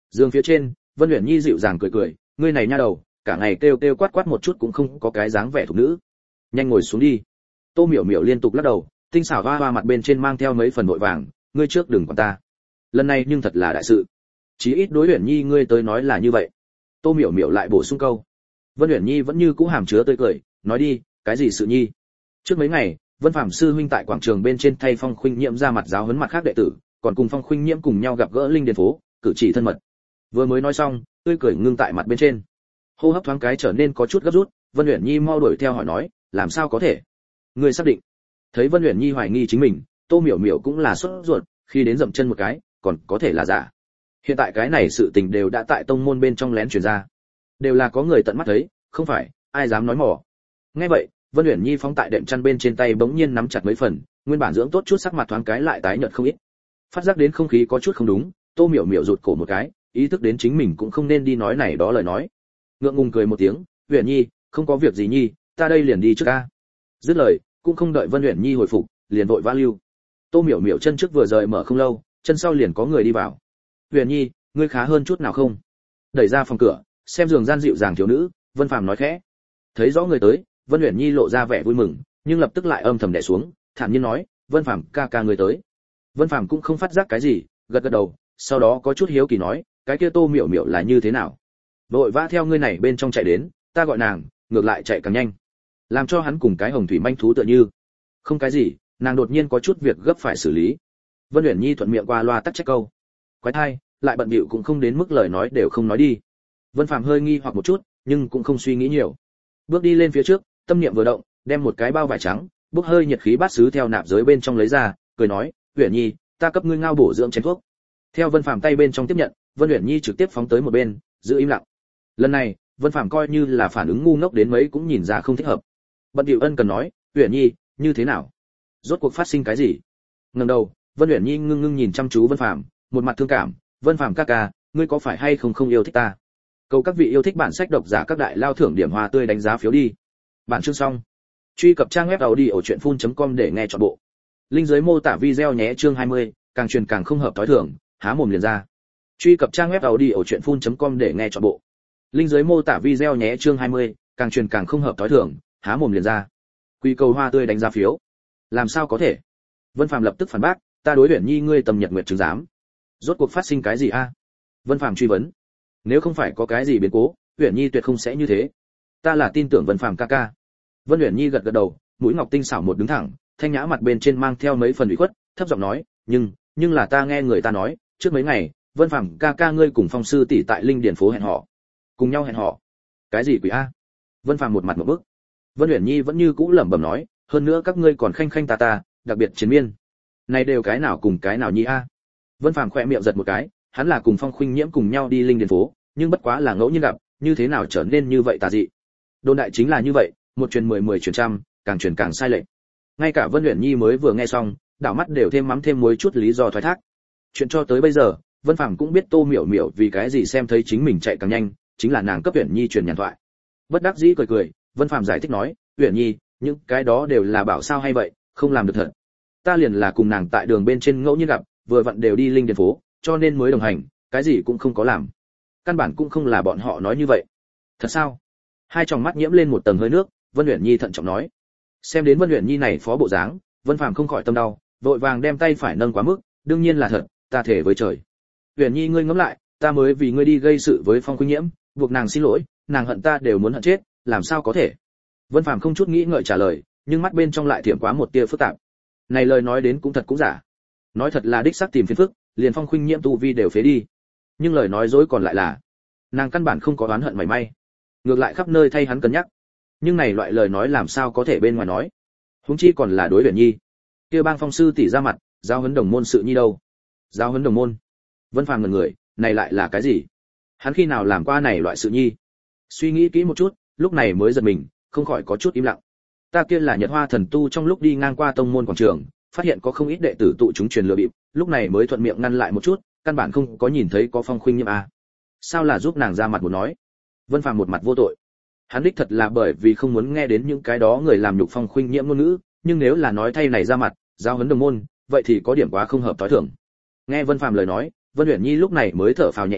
Giường phía trên, Vân Uyển Nhi dịu dàng cười cười, ngươi này nha đầu, cả ngày kêu kêu quát quát một chút cũng không có cái dáng vẻ thục nữ. Nhanh ngồi xuống đi. Tô Miểu Miểu liên tục lắc đầu, tinh xảo hoa hoa mặt bên trên mang theo mấy phần vội vàng, ngươi trước đừng quản ta. Lần này nhưng thật là đại sự. Chí ít đối Uyển Nhi ngươi tới nói là như vậy. Tô Miểu Miểu lại bổ sung câu. Vân Uyển Nhi vẫn như cũ hàm chứa tươi cười, nói đi, cái gì sự nhi? Trước mấy ngày, Vân Phạm sư huynh tại quảng trường bên trên thay Phong Khuynh Nhiễm ra mặt giáo huấn mặt khác đệ tử, còn cùng Phong Khuynh Nhiễm cùng nhau gặp gỡ linh điền phố, cử chỉ thân mật. Vừa mới nói xong, tươi cười ngưng tại mặt bên trên. Hô hấp thoáng cái trở nên có chút gấp rút, Vân Uyển Nhi mau đuổi theo hỏi nói, làm sao có thể? Ngươi xác định? Thấy Vân Uyển Nhi hoài nghi chính mình, Tô Miểu Miểu cũng là sốt ruột, khi đến dậm chân một cái, còn có thể là giả. Hiện tại cái này sự tình đều đã tại tông môn bên trong lén truyền ra, đều là có người tận mắt thấy, không phải ai dám nói mỏ. Nghe vậy, Vân Uyển Nhi phóng tại đệm chăn bên trên tay bỗng nhiên nắm chặt mấy phần, nguyên bản dưỡng tốt chút sắc mặt thoáng cái lại tái nhợt không ít. Phát giác đến không khí có chút không đúng, Tô Miểu Miểu rụt cổ một cái, ý thức đến chính mình cũng không nên đi nói này đó lời nói. Ngượng ngùng cười một tiếng, "Uyển Nhi, không có việc gì nhi, ta đây liền đi trước a." Dứt lời, cũng không đợi Vân Uyển Nhi hồi phục, liền vội vã lưu. Tô Miểu Miểu chân trước vừa rời mở không lâu, chân sau liền có người đi vào. "Uyển Nhi, ngươi khá hơn chút nào không?" Đẩy ra phòng cửa, xem giường gian dịu dàng thiếu nữ, Vân Phàm nói khẽ. Thấy rõ người tới, Vân Uyển Nhi lộ ra vẻ vui mừng, nhưng lập tức lại âm thầm đè xuống, thản nhiên nói, "Vân Phàm ca ca người tới." Vân Phàm cũng không phát giác cái gì, gật gật đầu, sau đó có chút hiếu kỳ nói, "Cái kia Tô Miểu Miểu là như thế nào?" Vội vã theo ngươi này bên trong chạy đến, ta gọi nàng, ngược lại chạy càng nhanh, làm cho hắn cùng cái hồng thủy manh thú tựa như. Không cái gì, nàng đột nhiên có chút việc gấp phải xử lý. Vân Uyển Nhi thuận miệng qua loa tắc trách câu. Quái thai, lại bận bịu cũng không đến mức lời nói đều không nói đi. Vân Phàm hơi nghi hoặc một chút, nhưng cũng không suy nghĩ nhiều. Bước đi lên phía trước, tâm niệm vừa động, đem một cái bao vải trắng, bốc hơi nhiệt khí bát sứ theo nạp giới bên trong lấy ra, cười nói, "Uyển Nhi, ta cấp ngươi ngao bổ dưỡng chén thuốc." Theo Vân Phàm tay bên trong tiếp nhận, Vân Uyển Nhi trực tiếp phóng tới một bên, giữ im lặng. Lần này, Vân Phàm coi như là phản ứng ngu ngốc đến mấy cũng nhìn ra không thích hợp. Bận điệu ân cần nói, "Uyển Nhi, như thế nào? Rốt cuộc phát sinh cái gì?" Ngẩng đầu, Vân Uyển Nhi ngưng ngưng nhìn chăm chú Vân Phàm, một mặt thương cảm, "Vân Phàm ca ca, ngươi có phải hay không không yêu thích ta?" Cầu các vị yêu thích bản sách độc giả các đại lao thưởng điểm hoa tươi đánh giá phiếu đi. Bản chương xong. Truy cập trang web audiochuyenphun.com để nghe trọn bộ. Link dưới mô tả video nhé. Chương hai mươi, càng truyền càng không hợp tối thường, há mồm liền ra. Truy cập trang web audiochuyenphun.com để nghe trọn bộ. Link dưới mô tả video nhé. Chương hai mươi, càng truyền càng không hợp tối thường, há mồm liền ra. Quy cầu hoa tươi đánh giá phiếu. Làm sao có thể? Vân Phàm lập tức phản bác, "Ta đối Uyển Nhi ngươi tầm nhật nguyệt chứng giám." Rốt cuộc phát sinh cái gì a? Vân Phàm truy vấn. Nếu không phải có cái gì biến cố, Uyển Nhi tuyệt không sẽ như thế. Ta là tin tưởng Vân Phàm ca ca. Vân Uyển Nhi gật gật đầu, mũi ngọc tinh xảo một đứng thẳng, thanh nhã mặt bên trên mang theo mấy phần ủy khuất, thấp giọng nói, "Nhưng, nhưng là ta nghe người ta nói, trước mấy ngày, Vân Phàm ca ca ngươi cùng Phong sư tỷ tại Linh Điền phố hẹn hò." Cùng nhau hẹn hò? Cái gì quỷ a? Vân Phàm một mặt ngộp bức. Vân Uyển Nhi vẫn như cũ lẩm bẩm nói, "Hơn nữa các ngươi còn khanh khanh ta ta, đặc biệt chiến miên. Này đều cái nào cùng cái nào nhi a?" Vân Phàm khẽ miệng giật một cái, hắn là cùng Phong Khuynh Nhiễm cùng nhau đi Linh Điền phố, nhưng bất quá là ngẫu nhiên gặp, như thế nào trở nên như vậy tà dị. Đồn đại chính là như vậy, một truyền mười mười truyền trăm, càng truyền càng sai lệch. Ngay cả Vân Uyển Nhi mới vừa nghe xong, đảo mắt đều thêm mắm thêm muối chút lý do thoái thác. Chuyện cho tới bây giờ, Vân Phàm cũng biết Tô Miểu Miểu vì cái gì xem thấy chính mình chạy càng nhanh, chính là nàng cấp Uyển Nhi truyền nhàn thoại. Bất đắc dĩ cười cười, Vân Phàm giải thích nói, "Uyển Nhi, những cái đó đều là bảo sao hay vậy, không làm được thật. Ta liền là cùng nàng tại đường bên trên ngẫu nhiên gặp, vừa vặn đều đi Linh Điền phố, cho nên mới đồng hành, cái gì cũng không có làm. Căn bản cũng không là bọn họ nói như vậy." "Thật sao?" Hai tròng mắt nhiễm lên một tầng hơi nước, Vân Uyển Nhi thận trọng nói. Xem đến Vân Uyển Nhi này phó bộ dáng, Vân Phàm không khỏi tâm đau, vội vàng đem tay phải nâng quá mức, "Đương nhiên là thật, ta thề với trời." "Uyển Nhi ngươi ngẫm lại, ta mới vì ngươi đi gây sự với Phong Khuynh Nhiễm, buộc nàng xin lỗi, nàng hận ta đều muốn hận chết, làm sao có thể?" Vân Phàm không chút nghĩ ngợi trả lời, nhưng mắt bên trong lại thiểm quá một tia phức tạp. Này lời nói đến cũng thật cũng giả. Nói thật là đích xác tìm phiền phức, liền Phong Khuynh Nhiễm tu vi đều phế đi. Nhưng lời nói dối còn lại là, nàng căn bản không có oán hận mảy may, ngược lại khắp nơi thay hắn cân nhắc. Nhưng này loại lời nói làm sao có thể bên ngoài nói? Huống chi còn là đối Uyển Nhi. Kia bang Phong sư tỷ ra mặt, giao huấn đồng môn sự nhi đâu? Giao huấn đồng môn? Vân Phàm ngẩn người, này lại là cái gì? Hắn khi nào làm qua này loại sự nhi? Suy nghĩ kỹ một chút, lúc này mới giật mình, không khỏi có chút im lặng. Ta kia là Nhật Hoa thần tu trong lúc đi ngang qua tông môn quảng trường, phát hiện có không ít đệ tử tụ chúng truyền lừa bịp, lúc này mới thuận miệng ngăn lại một chút, căn bản không có nhìn thấy có Phong Khuynh Nhiễm à. Sao là giúp nàng ra mặt một nói? Vân Phàm một mặt vô tội. Hắn đích thật là bởi vì không muốn nghe đến những cái đó người làm nhục Phong Khuynh Nhiễm ngôn ngữ, nhưng nếu là nói thay này ra mặt, giao huấn đồng môn, vậy thì có điểm quá không hợp tối thường. Nghe Vân Phàm lời nói, Vân Uyển Nhi lúc này mới thở phào nhẹ nhõm,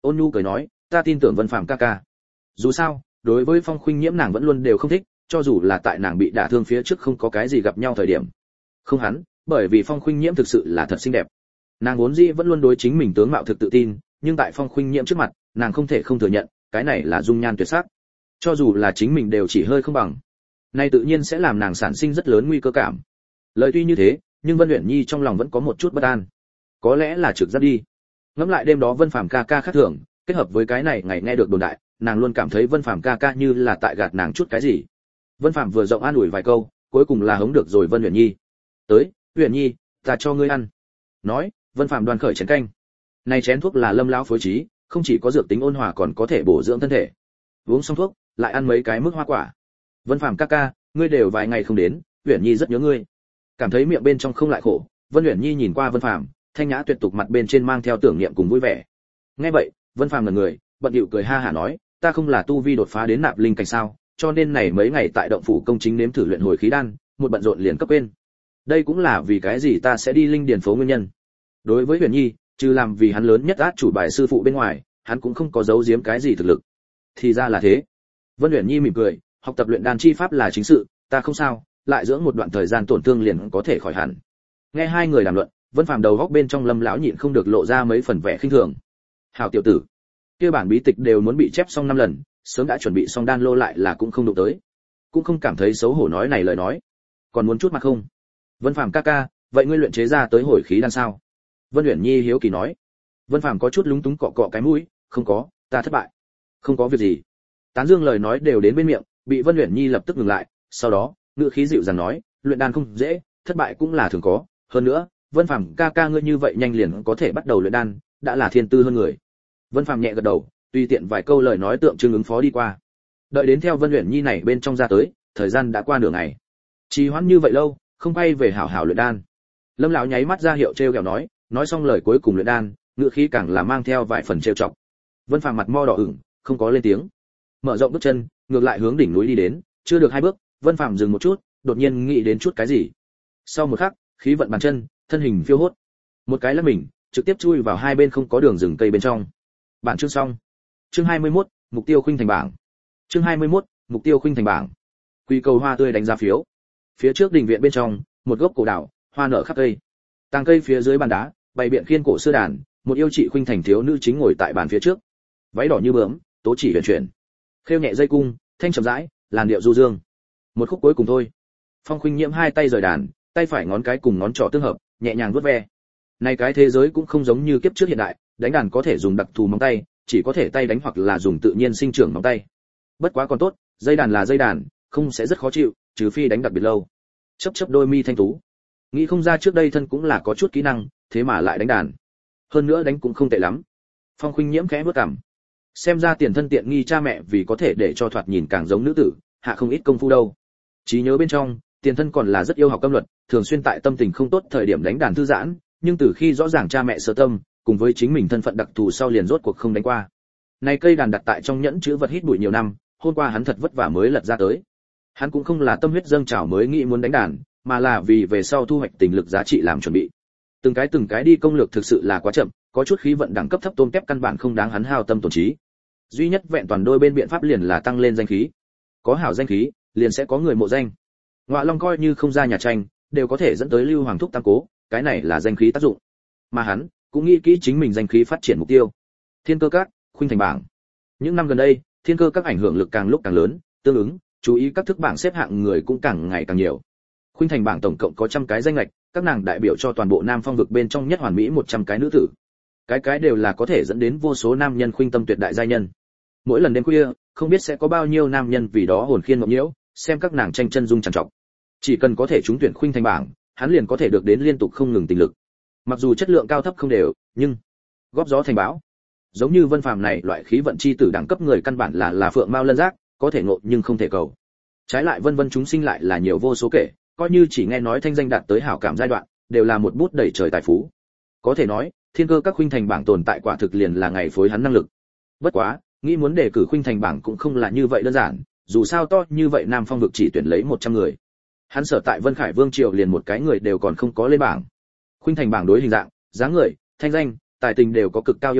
ôn nhu cười nói, ta tin tưởng Vân Phàm ca ca. Dù sao, đối với Phong Khuynh Nhiễm nàng vẫn luôn đều không thích, cho dù là tại nàng bị đả thương phía trước không có cái gì gặp nhau thời điểm. Không hắn, bởi vì Phong Khuynh Nhiễm thực sự là thật xinh đẹp. Nàng vốn dĩ vẫn luôn đối chính mình tướng mạo thực tự tin, nhưng tại Phong Khuynh Nhiễm trước mặt, nàng không thể không thừa nhận, cái này là dung nhan tuyệt sắc. Cho dù là chính mình đều chỉ hơi không bằng. Này tự nhiên sẽ làm nàng sản sinh rất lớn nguy cơ cảm. Lời tuy như thế, nhưng Vân Uyển Nhi trong lòng vẫn có một chút bất an. Có lẽ là trực giác đi. Ngẫm lại đêm đó Vân Phàm ca ca khác thường, kết hợp với cái này ngày nghe được đồn đại, nàng luôn cảm thấy Vân Phàm ca ca như là tại gạt nàng chút cái gì. Vân Phàm vừa rộng an ủi vài câu, cuối cùng là hống được rồi Vân Uyển Nhi. "Tới, Uyển Nhi, ta cho ngươi ăn." Nói, Vân Phàm đoan khởi chén canh. Này chén thuốc là Lâm lão phối trí, không chỉ có dược tính ôn hòa còn có thể bổ dưỡng thân thể. Uống xong thuốc, lại ăn mấy cái mức hoa quả. "Vân Phàm ca ca, ngươi đều vài ngày không đến, Uyển Nhi rất nhớ ngươi." Cảm thấy miệng bên trong không lại khổ, Vân Uyển Nhi nhìn qua Vân Phàm, thanh nhã tuyệt tục mặt bên trên mang theo tưởng niệm cùng vui vẻ. Nghe vậy, Vân Phàm ngẩn người, bận điệu cười ha hả nói, ta không là tu vi đột phá đến nạp linh cảnh sao, cho nên này mấy ngày tại động phủ công chính nếm thử luyện hồi khí đan, một bận rộn liền cấp quên. Đây cũng là vì cái gì ta sẽ đi linh điền phố nguyên nhân. Đối với Huyền Nhi, trừ làm vì hắn lớn nhất át chủ bài sư phụ bên ngoài, hắn cũng không có giấu giếm cái gì thực lực. Thì ra là thế. Vân Huyền Nhi mỉm cười, học tập luyện đan chi pháp là chính sự, ta không sao, lại dưỡng một đoạn thời gian tổn thương liền có thể khỏi hẳn. Nghe hai người đàm luận, Vân Phàm đầu góc bên trong Lâm lão nhịn không được lộ ra mấy phần vẻ khinh thường. Hảo tiểu tử, kia bản bí tịch đều muốn bị chép xong năm lần, sớm đã chuẩn bị xong đan lô lại là cũng không đụng tới. Cũng không cảm thấy xấu hổ nói này lời nói. Còn muốn chút mặt không? Vân Phàm ca ca, vậy ngươi luyện chế ra tới hồi khí đan sao? Vân Uyển Nhi hiếu kỳ nói. Vân Phàm có chút lúng túng cọ cọ cái mũi, không có, ta thất bại. Không có việc gì. Tán dương lời nói đều đến bên miệng, bị Vân Uyển Nhi lập tức ngừng lại, sau đó, ngữ khí dịu dàng nói, luyện đan không dễ, thất bại cũng là thường có, hơn nữa, Vân Phàm ca ca ngươi như vậy nhanh liền có thể bắt đầu luyện đan, đã là thiên tư hơn người. Vân Phàm nhẹ gật đầu, tùy tiện vài câu lời nói tượng trưng ứng phó đi qua. Đợi đến theo Vân Uyển Nhi này bên trong ra tới, thời gian đã qua nửa ngày. Trì hoãn như vậy lâu, không quay về hảo hảo luyện đan. Lâm lão nháy mắt ra hiệu trêu ghẹo nói, nói xong lời cuối cùng luyện đan, ngữ khí càng là mang theo vài phần trêu chọc. Vân Phàm mặt mo đỏ ửng, không có lên tiếng. Mở rộng bước chân, ngược lại hướng đỉnh núi đi đến, chưa được hai bước, Vân Phàm dừng một chút, đột nhiên nghĩ đến chút cái gì. Sau một khắc, khí vận bàn chân, thân hình phiêu hốt. Một cái lắc mình, trực tiếp chui vào hai bên không có đường rừng cây bên trong. Bản chương xong. Chương hai mươi mốt, mục tiêu khuynh thành bảng. Chương hai mươi mốt, mục tiêu khuynh thành bảng. Quy cầu hoa tươi đánh giá phiếu. Phía trước đình viện bên trong, một gốc cổ đảo, hoa nở khắp cây. Tàng cây phía dưới bàn đá, bày biện khiên cổ xưa đàn, một yêu chị khuynh thành thiếu nữ chính ngồi tại bàn phía trước. Váy đỏ như bướm, tố chỉ huyền chuyển. Khêu nhẹ dây cung, thanh chậm rãi, làn điệu du dương. Một khúc cuối cùng thôi. Phong Khuynh Nhiễm hai tay rời đàn, tay phải ngón cái cùng ngón trỏ tương hợp, nhẹ nhàng vuốt ve. Này cái thế giới cũng không giống như kiếp trước hiện đại, đánh đàn có thể dùng đặc thù móng tay, chỉ có thể tay đánh hoặc là dùng tự nhiên sinh trưởng móng tay. Bất quá còn tốt, dây đàn là dây đàn, không sẽ rất khó chịu, trừ phi đánh đặc biệt lâu. Chớp chớp đôi mi thanh tú. Nghĩ không ra trước đây thân cũng là có chút kỹ năng, thế mà lại đánh đàn. Hơn nữa đánh cũng không tệ lắm. Phong Khuynh Nhiễm khẽ bước cằm. Xem ra tiền thân tiện nghi cha mẹ vì có thể để cho thoạt nhìn càng giống nữ tử, hạ không ít công phu đâu. Trí nhớ bên trong, tiền thân còn là rất yêu học âm luật, thường xuyên tại tâm tình không tốt thời điểm đánh đàn thư giãn, nhưng từ khi rõ ràng cha mẹ sơ tâm, cùng với chính mình thân phận đặc thù sau liền rốt cuộc không đánh qua. Này cây đàn đặt tại trong nhẫn chứa vật hít bụi nhiều năm, hôm qua hắn thật vất vả mới lật ra tới. Hắn cũng không là tâm huyết dâng trào mới nghĩ muốn đánh đàn, mà là vì về sau thu hoạch tình lực giá trị làm chuẩn bị. Từng cái từng cái đi công lược thực sự là quá chậm, có chút khí vận đẳng cấp thấp tôm tép căn bản không đáng hắn hao tâm tổn trí. Duy nhất vẹn toàn đôi bên biện pháp liền là tăng lên danh khí. Có hảo danh khí, liền sẽ có người mộ danh. Ngọa Long coi như không ra nhà tranh, đều có thể dẫn tới Lưu Hoàng thúc tam cố, cái này là danh khí tác dụng. Mà hắn cũng nghĩ kỹ chính mình danh khí phát triển mục tiêu. Thiên cơ các, khuynh thành bảng. Những năm gần đây, thiên cơ các ảnh hưởng lực càng lúc càng lớn, tương ứng, chú ý các thức bảng xếp hạng người cũng càng ngày càng nhiều. Khuynh thành bảng tổng cộng có trăm cái danh lệch, các nàng đại biểu cho toàn bộ Nam Phong vực bên trong nhất hoàn mỹ một trăm cái nữ tử. Cái cái đều là có thể dẫn đến vô số nam nhân khuynh tâm tuyệt đại giai nhân. Mỗi lần đêm khuya, không biết sẽ có bao nhiêu nam nhân vì đó hồn khiên mộng nhiễu, xem các nàng tranh chân dung trằn trọc. Chỉ cần có thể trúng tuyển khuynh thành bảng, hắn liền có thể được đến liên tục không ngừng tình lực. Mặc dù chất lượng cao thấp không đều, nhưng góp gió thành bão. Giống như Vân Phàm này loại khí vận chi tử đẳng cấp người căn bản là là phượng mao lân giác, có thể ngộ nhưng không thể cầu. Trái lại vân vân chúng sinh lại là nhiều vô số kể, coi như chỉ nghe nói thanh danh đạt tới hảo cảm giai đoạn, đều là một bút đầy trời tài phú. Có thể nói, thiên cơ các khuynh thành bảng tồn tại quả thực liền là ngày phối hắn năng lực. Bất quá, nghĩ muốn đề cử khuynh thành bảng cũng không là như vậy đơn giản, dù sao to như vậy Nam Phong vực chỉ tuyển lấy một trăm người. Hắn sở tại Vân Khải Vương triều liền một cái người đều còn không có lên bảng. Khuynh thành bảng đối hình dạng, dáng người, thanh danh, tài tình đều có cực cao yêu cầu,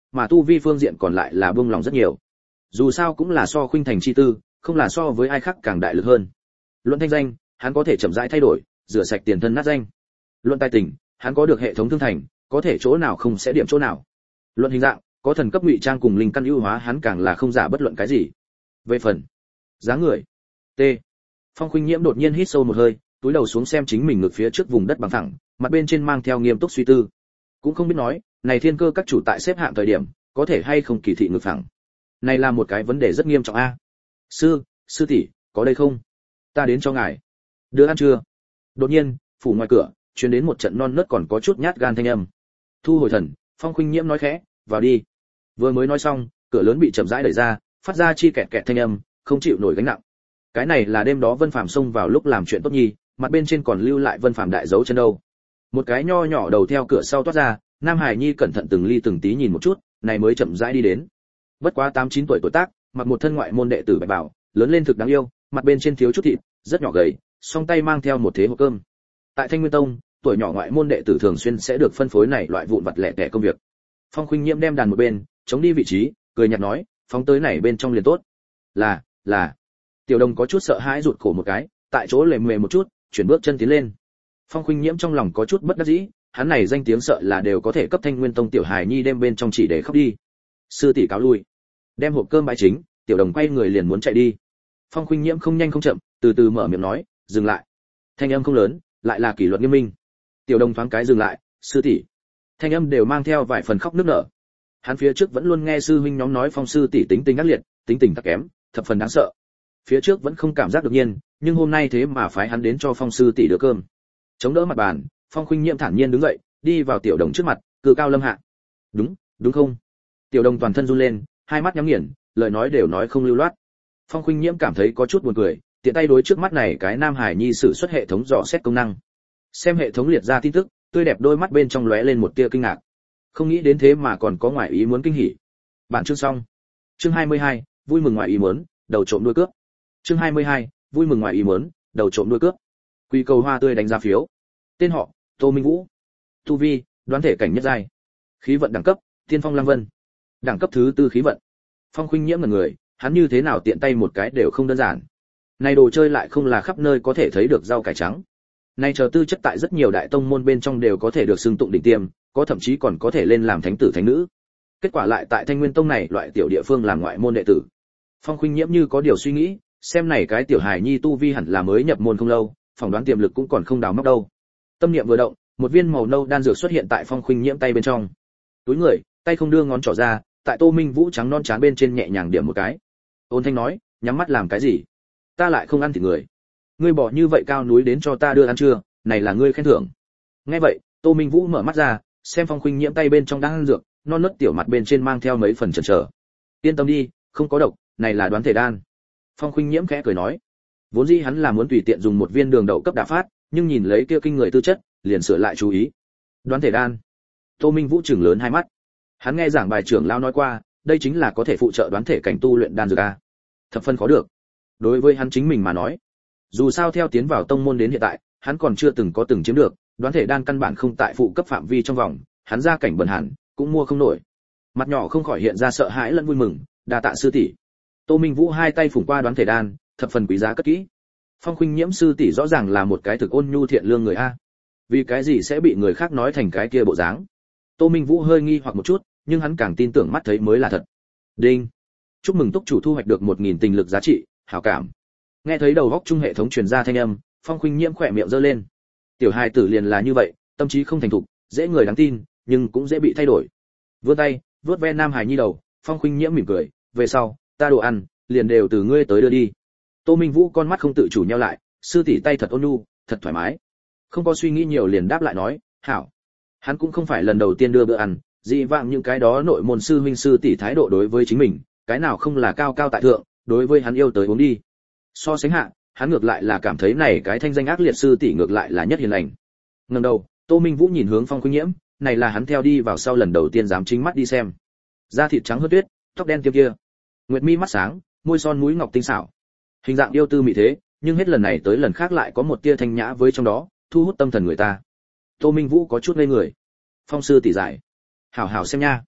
mà tu vi phương diện còn lại là buông lòng rất nhiều. Dù sao cũng là so khuynh thành chi tư, không là so với ai khác càng đại lực hơn. Luận thanh danh, hắn có thể chậm rãi thay đổi, rửa sạch tiền thân nát danh. Luận tài tình, hắn có được hệ thống thương thành, có thể chỗ nào không sẽ điểm chỗ nào. Luận hình dạng, có thần cấp ngụy trang cùng linh căn ưu hóa, hắn càng là không giả bất luận cái gì. Về phần dáng người, T. Phong Khuynh Nhiễm đột nhiên hít sâu một hơi, túi đầu xuống xem chính mình ngực phía trước vùng đất bằng phẳng, mặt bên trên mang theo nghiêm túc suy tư. Cũng không biết nói, này thiên cơ các chủ tại xếp hạng thời điểm, có thể hay không kỳ thị ngực phẳng. Này là một cái vấn đề rất nghiêm trọng a. Sư, sư tỷ, có đây không? Ta đến cho ngài. Đưa ăn chưa? Đột nhiên, phủ ngoài cửa truyền đến một trận non nớt còn có chút nhát gan thanh âm. Thu hồi thần, Phong Khuynh Nhiễm nói khẽ, vào đi. Vừa mới nói xong, cửa lớn bị chậm rãi đẩy ra, phát ra chi kẹt kẹt thanh âm, không chịu nổi gánh nặng. Cái này là đêm đó Vân Phàm xông vào lúc làm chuyện tốt nhi, mặt bên trên còn lưu lại Vân Phàm đại dấu chân đâu. Một cái nho nhỏ đầu theo cửa sau toát ra, Nam Hải Nhi cẩn thận từng ly từng tí nhìn một chút, này mới chậm rãi đi đến. Bất quá tám chín tuổi tuổi tác, mặc một thân ngoại môn đệ tử bạch bảo, lớn lên thực đáng yêu, mặt bên trên thiếu chút thịt, rất nhỏ gầy, song tay mang theo một thế hộp cơm. Tại Thanh Nguyên Tông, tuổi nhỏ ngoại môn đệ tử thường xuyên sẽ được phân phối này loại vụn vặt lẻ tẻ công việc. Phong Khuynh Nhiễm đem đàn một bên, chống đi vị trí, cười nhạt nói, phóng tới này bên trong liền tốt. Là, là. Tiểu Đồng có chút sợ hãi rụt cổ một cái, tại chỗ lềm mề một chút, chuyển bước chân tiến lên. Phong Khuynh Nhiễm trong lòng có chút bất đắc dĩ, hắn này danh tiếng sợ là đều có thể cấp Thanh Nguyên Tông tiểu hài nhi đem bên trong chỉ để khóc đi. Sư tỷ cáo lui. Đem hộp cơm bãi chính, Tiểu Đồng quay người liền muốn chạy đi. Phong Khuynh Nhiễm không nhanh không chậm, từ từ mở miệng nói, dừng lại. Thanh âm không lớn, lại là kỷ luật nghiêm minh. Tiểu Đồng thoáng cái dừng lại, sư tỷ. Thanh âm đều mang theo vài phần khóc nức nở. Hắn phía trước vẫn luôn nghe sư huynh nhóm nói Phong sư tỷ tính tình ác liệt, tính tình tắc kém, thập phần đáng sợ. Phía trước vẫn không cảm giác được nhiên, nhưng hôm nay thế mà phái hắn đến cho Phong sư tỷ đưa cơm. Chống đỡ mặt bàn, Phong Khuynh Nhiễm thản nhiên đứng dậy, đi vào Tiểu Đồng trước mặt, cự cao lâm hạ. Đúng, đúng không? Tiểu Đồng toàn thân run lên, hai mắt nhắm nghiền, lời nói đều nói không lưu loát. Phong Khuynh Nhiễm cảm thấy có chút buồn cười, tiện tay đối trước mắt này cái Nam Hải Nhi sử xuất hệ thống dò xét công năng. Xem hệ thống liệt ra tin tức, tươi đẹp đôi mắt bên trong lóe lên một tia kinh ngạc. Không nghĩ đến thế mà còn có ngoại ý muốn kinh hỉ. Bản chương xong. Chương hai mươi hai, vui mừng ngoại ý muốn, đầu trộm đuôi cướp. Chương hai mươi hai, vui mừng ngoại ý muốn, đầu trộm đuôi cướp. Quy cầu hoa tươi đánh giá phiếu. Tên họ: Tô Minh Vũ. Tu vi: đoán thể cảnh nhất giai. Khí vận đẳng cấp: Tiên Phong Lăng Vân. Đẳng cấp thứ tư khí vận. Phong Khuynh Nhiễm ngẩn người, hắn như thế nào tiện tay một cái đều không đơn giản. Này đồ chơi lại không là khắp nơi có thể thấy được rau cải trắng. Này chờ tư chất tại rất nhiều đại tông môn bên trong đều có thể được xưng tụng đỉnh tiêm, có thậm chí còn có thể lên làm thánh tử thánh nữ. Kết quả lại tại Thanh Nguyên Tông này loại tiểu địa phương làm ngoại môn đệ tử. Phong Khuynh Nhiễm như có điều suy nghĩ, xem này cái tiểu hài nhi tu vi hẳn là mới nhập môn không lâu, phỏng đoán tiềm lực cũng còn không đào móc đâu. Tâm niệm vừa động, một viên màu nâu đan dược xuất hiện tại Phong Khuynh Nhiễm tay bên trong. Túi người, tay không đưa ngón trỏ ra, tại Tô Minh Vũ trắng non trán bên trên nhẹ nhàng điểm một cái. Ôn Thanh nói, nhắm mắt làm cái gì? Ta lại không ăn thịt người. Ngươi bỏ như vậy cao núi đến cho ta đưa ăn chưa, này là ngươi khen thưởng. Nghe vậy, Tô Minh Vũ mở mắt ra, xem Phong Khuynh Nhiễm tay bên trong đang ăn dược, non nớt tiểu mặt bên trên mang theo mấy phần chần chờ. Yên tâm đi, không có độc, này là đoán thể đan. Phong Khuynh Nhiễm khẽ cười nói, vốn dĩ hắn là muốn tùy tiện dùng một viên đường đậu cấp đả phát, nhưng nhìn lấy kia kinh người tư chất, liền sửa lại chú ý. Đoán thể đan. Tô Minh Vũ trừng lớn hai mắt. Hắn nghe giảng bài trưởng lão nói qua, đây chính là có thể phụ trợ đoán thể cảnh tu luyện đan dược a. Thập phân khó được. Đối với hắn chính mình mà nói, dù sao theo tiến vào tông môn đến hiện tại, hắn còn chưa từng có từng chiếm được, đoán thể đan căn bản không tại phụ cấp phạm vi trong vòng, hắn ra cảnh bần hàn, cũng mua không nổi. Mặt nhỏ không khỏi hiện ra sợ hãi lẫn vui mừng, đa tạ sư tỷ. Tô Minh Vũ hai tay phủng qua đoán thể đan, thập phần quý giá cất kỹ. Phong Khuynh Nhiễm sư tỷ rõ ràng là một cái thực ôn nhu thiện lương người a. Vì cái gì sẽ bị người khác nói thành cái kia bộ dáng? Tô Minh Vũ hơi nghi hoặc một chút, nhưng hắn càng tin tưởng mắt thấy mới là thật. Đinh. Chúc mừng túc chủ thu hoạch được một nghìn tình lực giá trị, hảo cảm. Nghe thấy đầu góc trung hệ thống truyền ra thanh âm, Phong Khuynh Nhiễm khỏe miệng giơ lên. Tiểu hài tử liền là như vậy, tâm trí không thành thục, dễ người đáng tin, nhưng cũng dễ bị thay đổi. Vươn tay, vuốt ve Nam Hải Nhi đầu, Phong Khuynh Nhiễm mỉm cười, về sau, ta đồ ăn, liền đều từ ngươi tới đưa đi. Tô Minh Vũ con mắt không tự chủ nheo lại, sư tỷ tay thật ôn nhu, thật thoải mái. Không có suy nghĩ nhiều liền đáp lại nói, hảo. Hắn cũng không phải lần đầu tiên đưa bữa ăn, dị vãng những cái đó nội môn sư huynh sư tỷ thái độ đối với chính mình, cái nào không là cao cao tại thượng, đối với hắn yêu tới uống đi. So sánh hạ, hắn ngược lại là cảm thấy này cái thanh danh ác liệt sư tỷ ngược lại là nhất hiền lành. Ngẩng đầu, Tô Minh Vũ nhìn hướng Phong Khuynh Nhiễm, này là hắn theo đi vào sau lần đầu tiên dám chính mắt đi xem. Da thịt trắng hơn tuyết, tóc đen tiêm kia, nguyệt mi mắt sáng, môi son mũi ngọc tinh xảo. Hình dạng yêu tư mỹ thế, nhưng hết lần này tới lần khác lại có một tia thanh nhã với trong đó, thu hút tâm thần người ta. Tô Minh Vũ có chút ngây người. Phong sư tỷ giải, hảo hảo xem nha.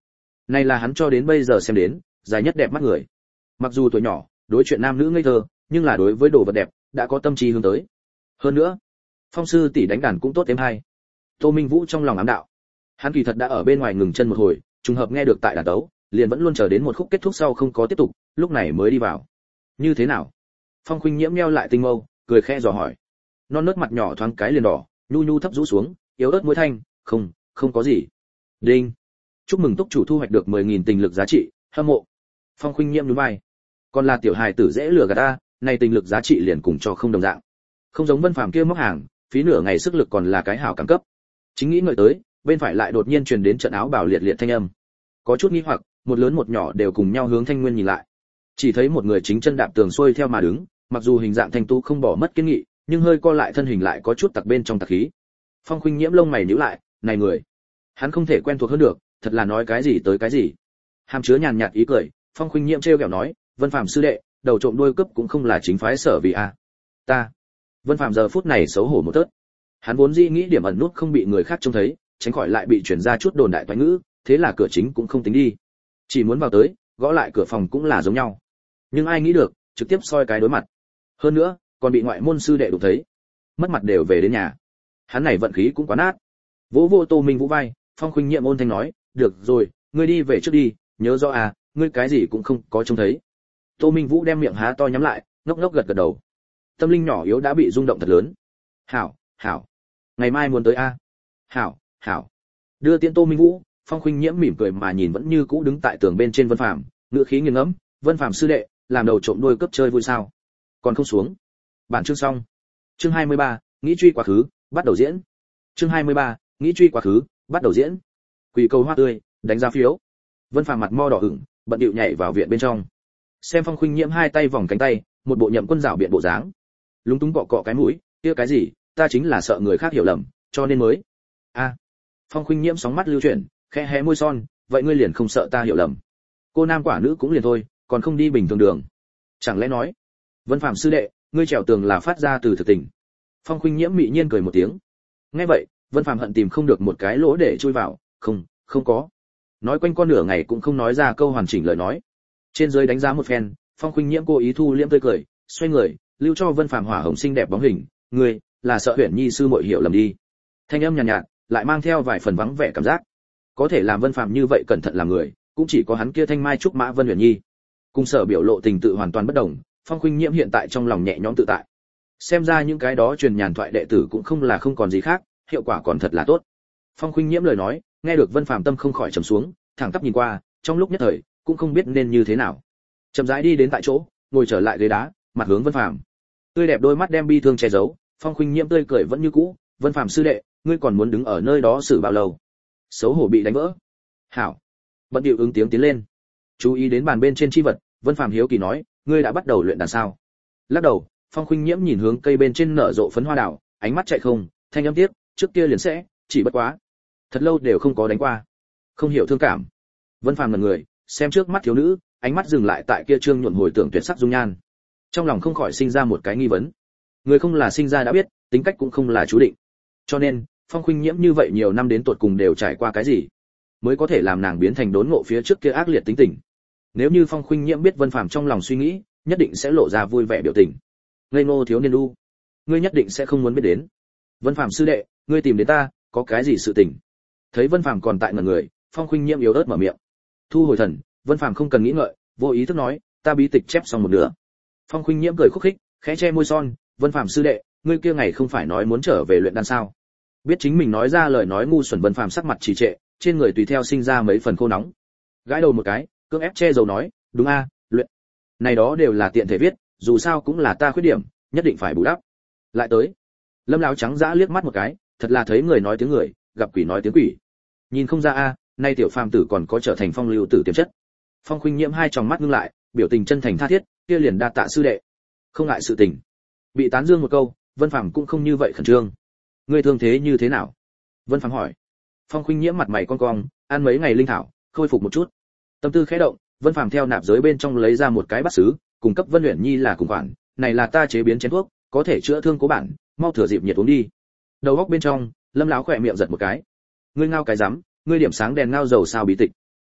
Này là hắn cho đến bây giờ xem đến dài nhất đẹp mắt người. Mặc dù tuổi nhỏ, đối chuyện nam nữ ngây thơ, nhưng là đối với đồ vật đẹp đã có tâm trí hướng tới. Hơn nữa, Phong sư tỷ đánh đàn cũng tốt thêm hay. Tô Minh Vũ trong lòng ám đạo. Hắn kỳ thật đã ở bên ngoài ngừng chân một hồi, trùng hợp nghe được tại đàn tấu, liền vẫn luôn chờ đến một khúc kết thúc sau không có tiếp tục, lúc này mới đi vào. Như thế nào? Phong Khuynh Nhiễm nheo lại tinh mâu, cười khẽ dò hỏi. Non nớt mặt nhỏ thoáng cái liền đỏ, nhu nhu thấp rũ xuống, yếu ớt môi thanh, "Không, không có gì." Đinh. Chúc mừng túc chủ thu hoạch được mười nghìn tình lực giá trị, hâm mộ. Phong Khuynh Nhiễm nhún vai. Còn là tiểu hài tử dễ lừa gạt ta, này tình lực giá trị liền cùng cho không đồng dạng. Không giống Vân Phàm kia móc hàng, phí nửa ngày sức lực còn là cái hảo cảm cấp. Chính nghĩ ngợi tới, bên phải lại đột nhiên truyền đến trận áo bào liệt liệt thanh âm. Có chút nghi hoặc, một lớn một nhỏ đều cùng nhau hướng Thanh Nguyên nhìn lại. Chỉ thấy một người chính chân đạp tường xuôi theo mà đứng, mặc dù hình dạng thanh tú không bỏ mất kiên nghị, nhưng hơi co lại thân hình lại có chút tặc bên trong tặc khí. Phong Khuynh Nhiễm lông mày nhíu lại, này người, hắn không thể quen thuộc hơn được, thật là nói cái gì tới cái gì. Hàm chứa nhàn nhạt ý cười, Phong Khuynh Nhiễm trêu ghẹo nói, Vân Phàm sư đệ, đầu trộm đuôi cướp cũng không là chính phái sở vì a. À. Ta. Vân Phàm giờ phút này xấu hổ một tớt. Hắn vốn dĩ nghĩ điểm ẩn nút không bị người khác trông thấy, tránh khỏi lại bị truyền ra chút đồn đại toán ngữ, thế là cửa chính cũng không tính đi. Chỉ muốn vào tới, gõ lại cửa phòng cũng là giống nhau. Nhưng ai nghĩ được, trực tiếp soi cái đối mặt. Hơn nữa, còn bị ngoại môn sư đệ đụng thấy. Mất mặt đều về đến nhà. Hắn này vận khí cũng quá nát. Vỗ vô Tô Minh Vũ vai, Phong Khuynh Nhiệm ôn thanh nói, "Được rồi, ngươi đi về trước đi, nhớ rõ à, ngươi cái gì cũng không có trông thấy." Tô Minh Vũ đem miệng há to nhắm lại, ngốc ngốc gật gật đầu. Tâm linh nhỏ yếu đã bị rung động thật lớn. "Hảo, hảo. Ngày mai muốn tới a." À? "Hảo, hảo." Đưa tiễn Tô Minh Vũ, Phong Khuynh Nhiễm mỉm cười mà nhìn vẫn như cũ đứng tại tường bên trên Vân Phàm, ngữ khí nghiêng ngẫm, "Vân Phàm sư đệ, làm đầu trộm đuôi cấp chơi vui sao? Còn không xuống." Bản chương xong. Chương hai mươi ba, nghĩ truy quá khứ, bắt đầu diễn. Chương hai mươi ba, nghĩ truy quá khứ, bắt đầu diễn. Quỳ cầu hoa tươi, đánh giá phiếu. Vân Phàm mặt mo đỏ ửng, bận điệu nhảy vào viện bên trong. Xem Phong Khuynh Nhiễm hai tay vòng cánh tay, một bộ nhậm quân rảo biện bộ dáng. Lúng túng cọ cọ cái mũi, kia cái gì, ta chính là sợ người khác hiểu lầm, cho nên mới. A. À. Phong Khuynh Nhiễm sóng mắt lưu chuyển, khẽ hé môi son, vậy ngươi liền không sợ ta hiểu lầm? Cô nam quả nữ cũng liền thôi, còn không đi bình thường đường. Chẳng lẽ nói, Vân Phàm sư đệ, ngươi trèo tường là phát ra từ thực tình? Phong Khuynh Nhiễm mị nhiên cười một tiếng. Nghe vậy, Vân Phàm hận tìm không được một cái lỗ để chui vào, không, không có. Nói quanh con nửa ngày cũng không nói ra câu hoàn chỉnh lời nói. Trên dưới đánh giá một phen, Phong Khuynh Nhiễm cố ý thu liễm tươi cười, xoay người, lưu cho Vân Phàm hỏa hồng xinh đẹp bóng hình, ngươi là sợ Huyền Nhi sư muội hiểu lầm đi. Thanh âm nhàn nhạt, nhạt, lại mang theo vài phần vắng vẻ cảm giác. Có thể làm Vân Phàm như vậy cẩn thận làm người, cũng chỉ có hắn kia thanh mai trúc mã Vân Huyền Nhi. Cùng sở biểu lộ tình tự hoàn toàn bất đồng, Phong Khuynh Nhiễm hiện tại trong lòng nhẹ nhõm tự tại. Xem ra những cái đó truyền nhàn thoại đệ tử cũng không là không còn gì khác, hiệu quả còn thật là tốt. Phong Khuynh Nhiễm lời nói, nghe được Vân Phàm tâm không khỏi trầm xuống, thẳng tắp nhìn qua, trong lúc nhất thời, cũng không biết nên như thế nào. Chậm rãi đi đến tại chỗ, ngồi trở lại ghế đá, mặt hướng Vân Phàm. Tươi đẹp đôi mắt đem bi thương che giấu, Phong Khuynh Nhiễm tươi cười vẫn như cũ, "Vân Phàm sư đệ, ngươi còn muốn đứng ở nơi đó xử bao lâu?" Xấu hổ bị đánh vỡ. "Hảo." Bận điệu ứng tiếng tiến lên. Chú ý đến bàn bên trên chi vật, Vân Phàm hiếu kỳ nói, "Ngươi đã bắt đầu luyện đàn sao?" Lắc đầu, Phong Khuynh Nhiễm nhìn hướng cây bên trên nở rộ phấn hoa đào, ánh mắt chạy không, thanh âm tiếc, "Trước kia liền sẽ, chỉ bất quá, thật lâu đều không có đánh qua." Không hiểu thương cảm. Vân Phàm ngẩn người, xem trước mắt thiếu nữ, ánh mắt dừng lại tại kia trương nhuận hồi tưởng tuyệt sắc dung nhan. Trong lòng không khỏi sinh ra một cái nghi vấn. Người không là sinh ra đã biết, tính cách cũng không là chú định. Cho nên, Phong Khuynh Nhiễm như vậy nhiều năm đến tuột cùng đều trải qua cái gì, mới có thể làm nàng biến thành đốn ngộ phía trước kia ác liệt tính tình. Nếu như Phong Khuynh Nhiễm biết Vân Phàm trong lòng suy nghĩ, nhất định sẽ lộ ra vui vẻ biểu tình. Ngây ngô thiếu niên u, ngươi nhất định sẽ không muốn biết đến. Vân Phàm sư đệ, ngươi tìm đến ta, có cái gì sự tình? Thấy Vân Phàm còn tại ngẩn người, Phong Khuynh Nhiễm yếu ớt mở miệng. Thu hồi thần, Vân Phàm không cần nghĩ ngợi, vô ý thức nói, ta bí tịch chép xong một nửa. Phong Khuynh Nhiễm cười khúc khích, khẽ che môi son, Vân Phàm sư đệ, ngươi kia ngày không phải nói muốn trở về luyện đan sao? Biết chính mình nói ra lời nói ngu xuẩn, Vân Phàm sắc mặt trì trệ, trên người tùy theo sinh ra mấy phần khô nóng. Gãi đầu một cái, cưỡng ép che giấu nói, đúng a, luyện. Này đó đều là tiện thể viết, dù sao cũng là ta khuyết điểm, nhất định phải bù đắp. Lại tới. Lâm lão trắng dã liếc mắt một cái, thật là thấy người nói tiếng người, gặp quỷ nói tiếng quỷ. Nhìn không ra a, nay tiểu phàm tử còn có trở thành phong lưu tử tiềm chất. Phong Khuynh Nhiễm hai tròng mắt ngưng lại, biểu tình chân thành tha thiết, kia liền đa tạ sư đệ. Không ngại sự tình. Bị tán dương một câu, Vân Phàm cũng không như vậy khẩn trương. Ngươi thương thế như thế nào? Vân Phàm hỏi. Phong Khuynh Nhiễm mặt mày cong cong, ăn mấy ngày linh thảo, khôi phục một chút. Tâm tư khẽ động, Vân Phàm theo nạp giới bên trong lấy ra một cái bát sứ, cung cấp Vân Uyển Nhi là cùng khoản, này là ta chế biến chén thuốc, có thể chữa thương cố bản, mau thừa dịp nhiệt uống đi. Đầu góc bên trong, Lâm lão khỏe miệng giật một cái. Ngươi ngao cái rắm, ngươi điểm sáng đèn ngao dầu sao bí tịch.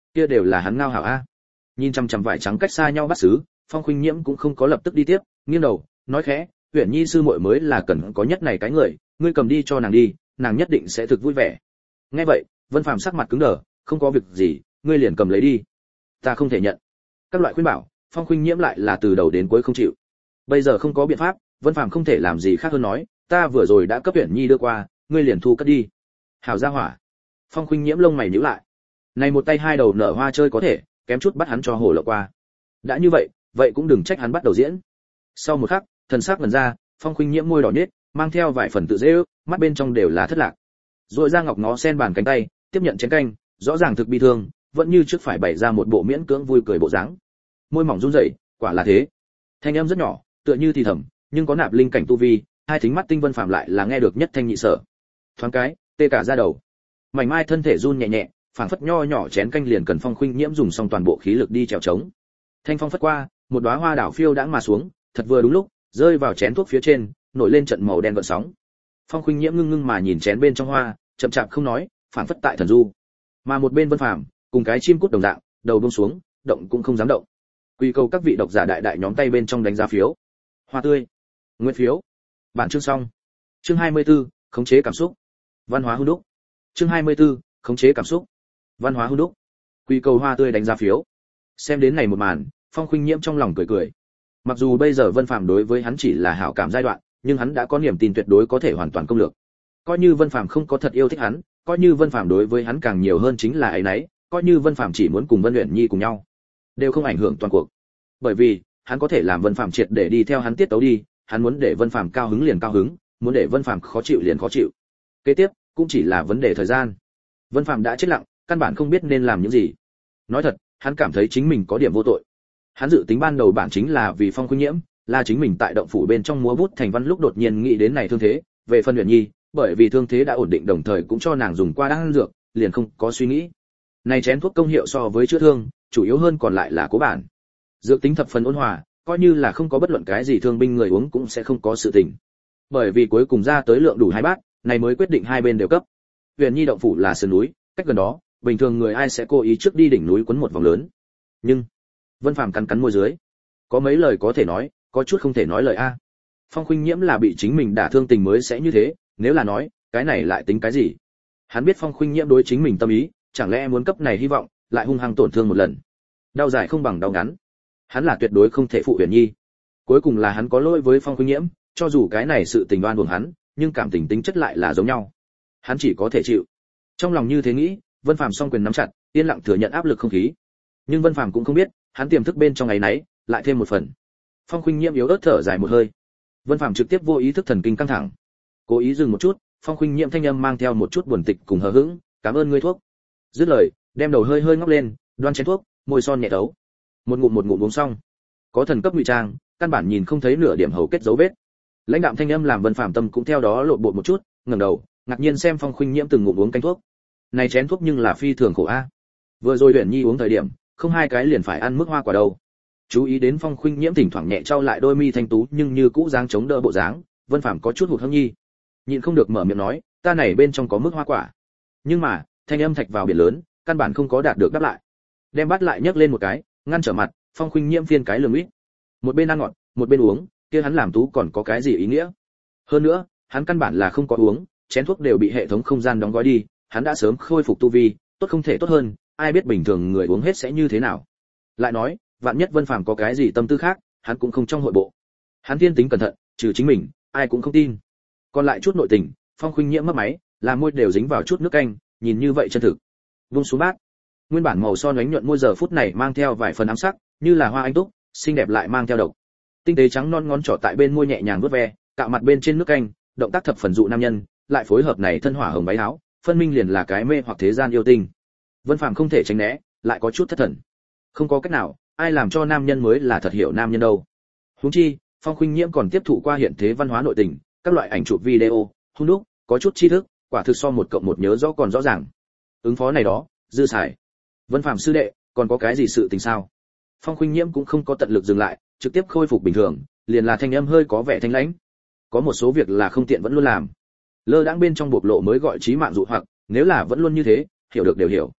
kia đều là hắn ngao hảo a. Nhìn chằm chằm vải trắng cách xa nhau bắt xứ, Phong Khuynh Nhiễm cũng không có lập tức đi tiếp, nghiêng đầu, nói khẽ, Uyển Nhi sư muội mới là cần có nhất này cái người, ngươi cầm đi cho nàng đi, nàng nhất định sẽ thực vui vẻ. Nghe vậy, Vân Phàm sắc mặt cứng đờ, không có việc gì, ngươi liền cầm lấy đi. Ta không thể nhận. Các loại khuyên bảo, Phong Khuynh Nhiễm lại là từ đầu đến cuối không chịu. Bây giờ không có biện pháp, Vân Phàm không thể làm gì khác hơn nói, ta vừa rồi đã cấp Uyển Nhi đưa qua, ngươi liền thu cất đi. Hảo gia hỏa. Phong Khuynh Nhiễm lông mày nhíu lại. Này một tay hai đầu nở hoa chơi có thể, kém chút bắt hắn cho hổ lộ qua. Đã như vậy, vậy cũng đừng trách hắn bắt đầu diễn. Sau một khắc, thần sắc ngẩn ra, Phong Khuynh Nhiễm môi đỏ nhếch, mang theo vài phần tự dễ ước, mắt bên trong đều là thất lạc. Rồi ra ngọc ngó sen bàn cánh tay, tiếp nhận chén canh, rõ ràng thực bi thương, vẫn như trước phải bày ra một bộ miễn cưỡng vui cười bộ dáng. Môi mỏng run rẩy, quả là thế. Thanh âm rất nhỏ, tựa như thì thầm, nhưng có nạp linh cảnh tu vi, hai thính mắt tinh Vân Phàm lại là nghe được nhất thanh nhị sở. Thoáng cái, tê cả da đầu. Mảnh mai thân thể run nhẹ nhẹ, phảng phất nho nhỏ chén canh liền cần Phong Khuynh Nhiễm dùng xong toàn bộ khí lực đi trèo trống. Thanh phong phất qua, một đóa hoa đảo phiêu đãng mà xuống, thật vừa đúng lúc, rơi vào chén thuốc phía trên, nổi lên trận màu đen gợn sóng. Phong Khuynh Nhiễm ngưng ngưng mà nhìn chén bên trong hoa, chậm chạp không nói, phảng phất tại thần du. Mà một bên Vân Phàm, cùng cái chim cút đồng dạng, đầu buông xuống, động cũng không dám động. Quy cầu các vị độc giả đại đại nhóm tay bên trong đánh giá phiếu. Hoa tươi, nguyên phiếu. Bản chương xong. Chương hai mươi tư, khống chế cảm xúc. Văn hóa hữu đúc. Chương hai mươi tư, khống chế cảm xúc. Văn hóa hữu đúc. Quy cầu hoa tươi đánh giá phiếu. Xem đến này một màn, Phong Khuynh Nhiễm trong lòng cười cười. Mặc dù bây giờ Vân Phàm đối với hắn chỉ là hảo cảm giai đoạn, nhưng hắn đã có niềm tin tuyệt đối có thể hoàn toàn công lược. Coi như Vân Phàm không có thật yêu thích hắn, coi như Vân Phàm đối với hắn càng nhiều hơn chính là ấy nấy, coi như Vân Phàm chỉ muốn cùng Vân Uyển Nhi cùng nhau, đều không ảnh hưởng toàn cuộc. Bởi vì, hắn có thể làm Vân Phàm triệt để đi theo hắn tiết tấu đi, hắn muốn để Vân Phàm cao hứng liền cao hứng, muốn để Vân Phàm khó chịu liền khó chịu. Kế tiếp, cũng chỉ là vấn đề thời gian. Vân Phàm đã chết lặng, căn bản không biết nên làm những gì. Nói thật, hắn cảm thấy chính mình có điểm vô tội. Hắn dự tính ban đầu bản chính là vì Phong Khuynh Nhiễm, là chính mình tại động phủ bên trong múa bút thành văn lúc đột nhiên nghĩ đến này thương thế, về phần Uyển Nhi, bởi vì thương thế đã ổn định đồng thời cũng cho nàng dùng qua đan dược, liền không có suy nghĩ. Này chén thuốc công hiệu so với chữa thương, chủ yếu hơn còn lại là cố bản. Dược tính thập phần ôn hòa, coi như là không có bất luận cái gì thương binh người uống cũng sẽ không có sự tình. Bởi vì cuối cùng ra tới lượng đủ hai bát, này mới quyết định hai bên đều cấp. Uyển Nhi động phủ là sườn núi, cách gần đó, bình thường người ai sẽ cố ý trước đi đỉnh núi quấn một vòng lớn. Nhưng Vân Phàm cắn cắn môi dưới, có mấy lời có thể nói, có chút không thể nói lời a. Phong Khuynh Nhiễm là bị chính mình đả thương tình mới sẽ như thế, nếu là nói, cái này lại tính cái gì? Hắn biết Phong Khuynh Nhiễm đối chính mình tâm ý, chẳng lẽ muốn cấp này hy vọng, lại hung hăng tổn thương một lần. Đau dài không bằng đau ngắn. Hắn là tuyệt đối không thể phụ Uyển Nhi. Cuối cùng là hắn có lỗi với Phong Khuynh Nhiễm, cho dù cái này sự tình oan uổng hắn, nhưng cảm tình tính chất lại là giống nhau. Hắn chỉ có thể chịu. Trong lòng như thế nghĩ, Vân Phàm song quyền nắm chặt, yên lặng thừa nhận áp lực không khí. Nhưng Vân Phàm cũng không biết, hắn tiềm thức bên trong ngày nấy, lại thêm một phần. Phong Khuynh Nhiễm yếu ớt thở dài một hơi. Vân Phàm trực tiếp vô ý thức thần kinh căng thẳng. Cố ý dừng một chút, Phong Khuynh Nhiễm thanh âm mang theo một chút buồn tịch cùng hờ hững, "Cảm ơn ngươi thuốc." Dứt lời, đem đầu hơi hơi ngóc lên, đoan chén thuốc, môi son nhẹ đấu. Một ngụm một ngụm uống xong. Có thần cấp ngụy trang, căn bản nhìn không thấy nửa điểm hầu kết dấu vết. Lãnh đạm thanh âm làm Vân Phàm tâm cũng theo đó lộn bột một chút, ngẩng đầu, ngạc nhiên xem Phong Khuynh Nhiễm từng ngụm uống canh thuốc. Này chén thuốc nhưng là phi thường khổ a. Vừa rồi Uyển Nhi uống thời điểm, không hai cái liền phải ăn mức hoa quả đâu. Chú ý đến Phong Khuynh Nhiễm thỉnh thoảng nhẹ trao lại đôi mi thanh tú nhưng như cũ dáng chống đỡ bộ dáng, Vân Phàm có chút hụt hẫng nhi. Nhịn không được mở miệng nói, ta này bên trong có mức hoa quả. Nhưng mà, thanh âm thạch vào biển lớn, căn bản không có đạt được đáp lại. Đem bát lại nhấc lên một cái, ngăn trở mặt, Phong Khuynh Nhiễm phiên cái lườm ít. Một bên ăn ngọt, một bên uống, kia hắn làm tú còn có cái gì ý nghĩa? Hơn nữa, hắn căn bản là không có uống, chén thuốc đều bị hệ thống không gian đóng gói đi, hắn đã sớm khôi phục tu vi, tốt không thể tốt hơn, ai biết bình thường người uống hết sẽ như thế nào. Lại nói, vạn nhất Vân Phàm có cái gì tâm tư khác, hắn cũng không trong hội bộ. Hắn thiên tính cẩn thận, trừ chính mình, ai cũng không tin. Còn lại chút nội tình, Phong Khuynh Nhiễm mấp máy, làm môi đều dính vào chút nước canh, nhìn như vậy chân thực. Vung xuống bát. Nguyên bản màu son ánh nhuận môi giờ phút này mang theo vài phần ám sắc, như là hoa anh túc, xinh đẹp lại mang theo độc. Tinh tế trắng non ngón trỏ tại bên môi nhẹ nhàng vuốt ve, cạo mặt bên trên nước canh, động tác thập phần dụ nam nhân, lại phối hợp này thân hỏa hồng váy áo, phân minh liền là cái mê hoặc thế gian yêu tinh. Vân Phàm không thể tránh né, lại có chút thất thần. Không có cách nào, ai làm cho nam nhân mới là thật hiểu nam nhân đâu. Huống chi, Phong Khuynh Nhiễm còn tiếp thụ qua hiện thế văn hóa nội tình, các loại ảnh chụp video, hung đúc, có chút tri thức, quả thực so một cộng một nhớ rõ còn rõ ràng. Ứng phó này đó, dư xài. Vân Phàm sư đệ, còn có cái gì sự tình sao? Phong Khuynh Nhiễm cũng không có tận lực dừng lại, trực tiếp khôi phục bình thường, liền là thanh âm hơi có vẻ thanh lãnh. Có một số việc là không tiện vẫn luôn làm. Lơ đãng bên trong bộc lộ mới gọi chí mạng dụ hoặc, nếu là vẫn luôn như thế, hiểu được đều hiểu.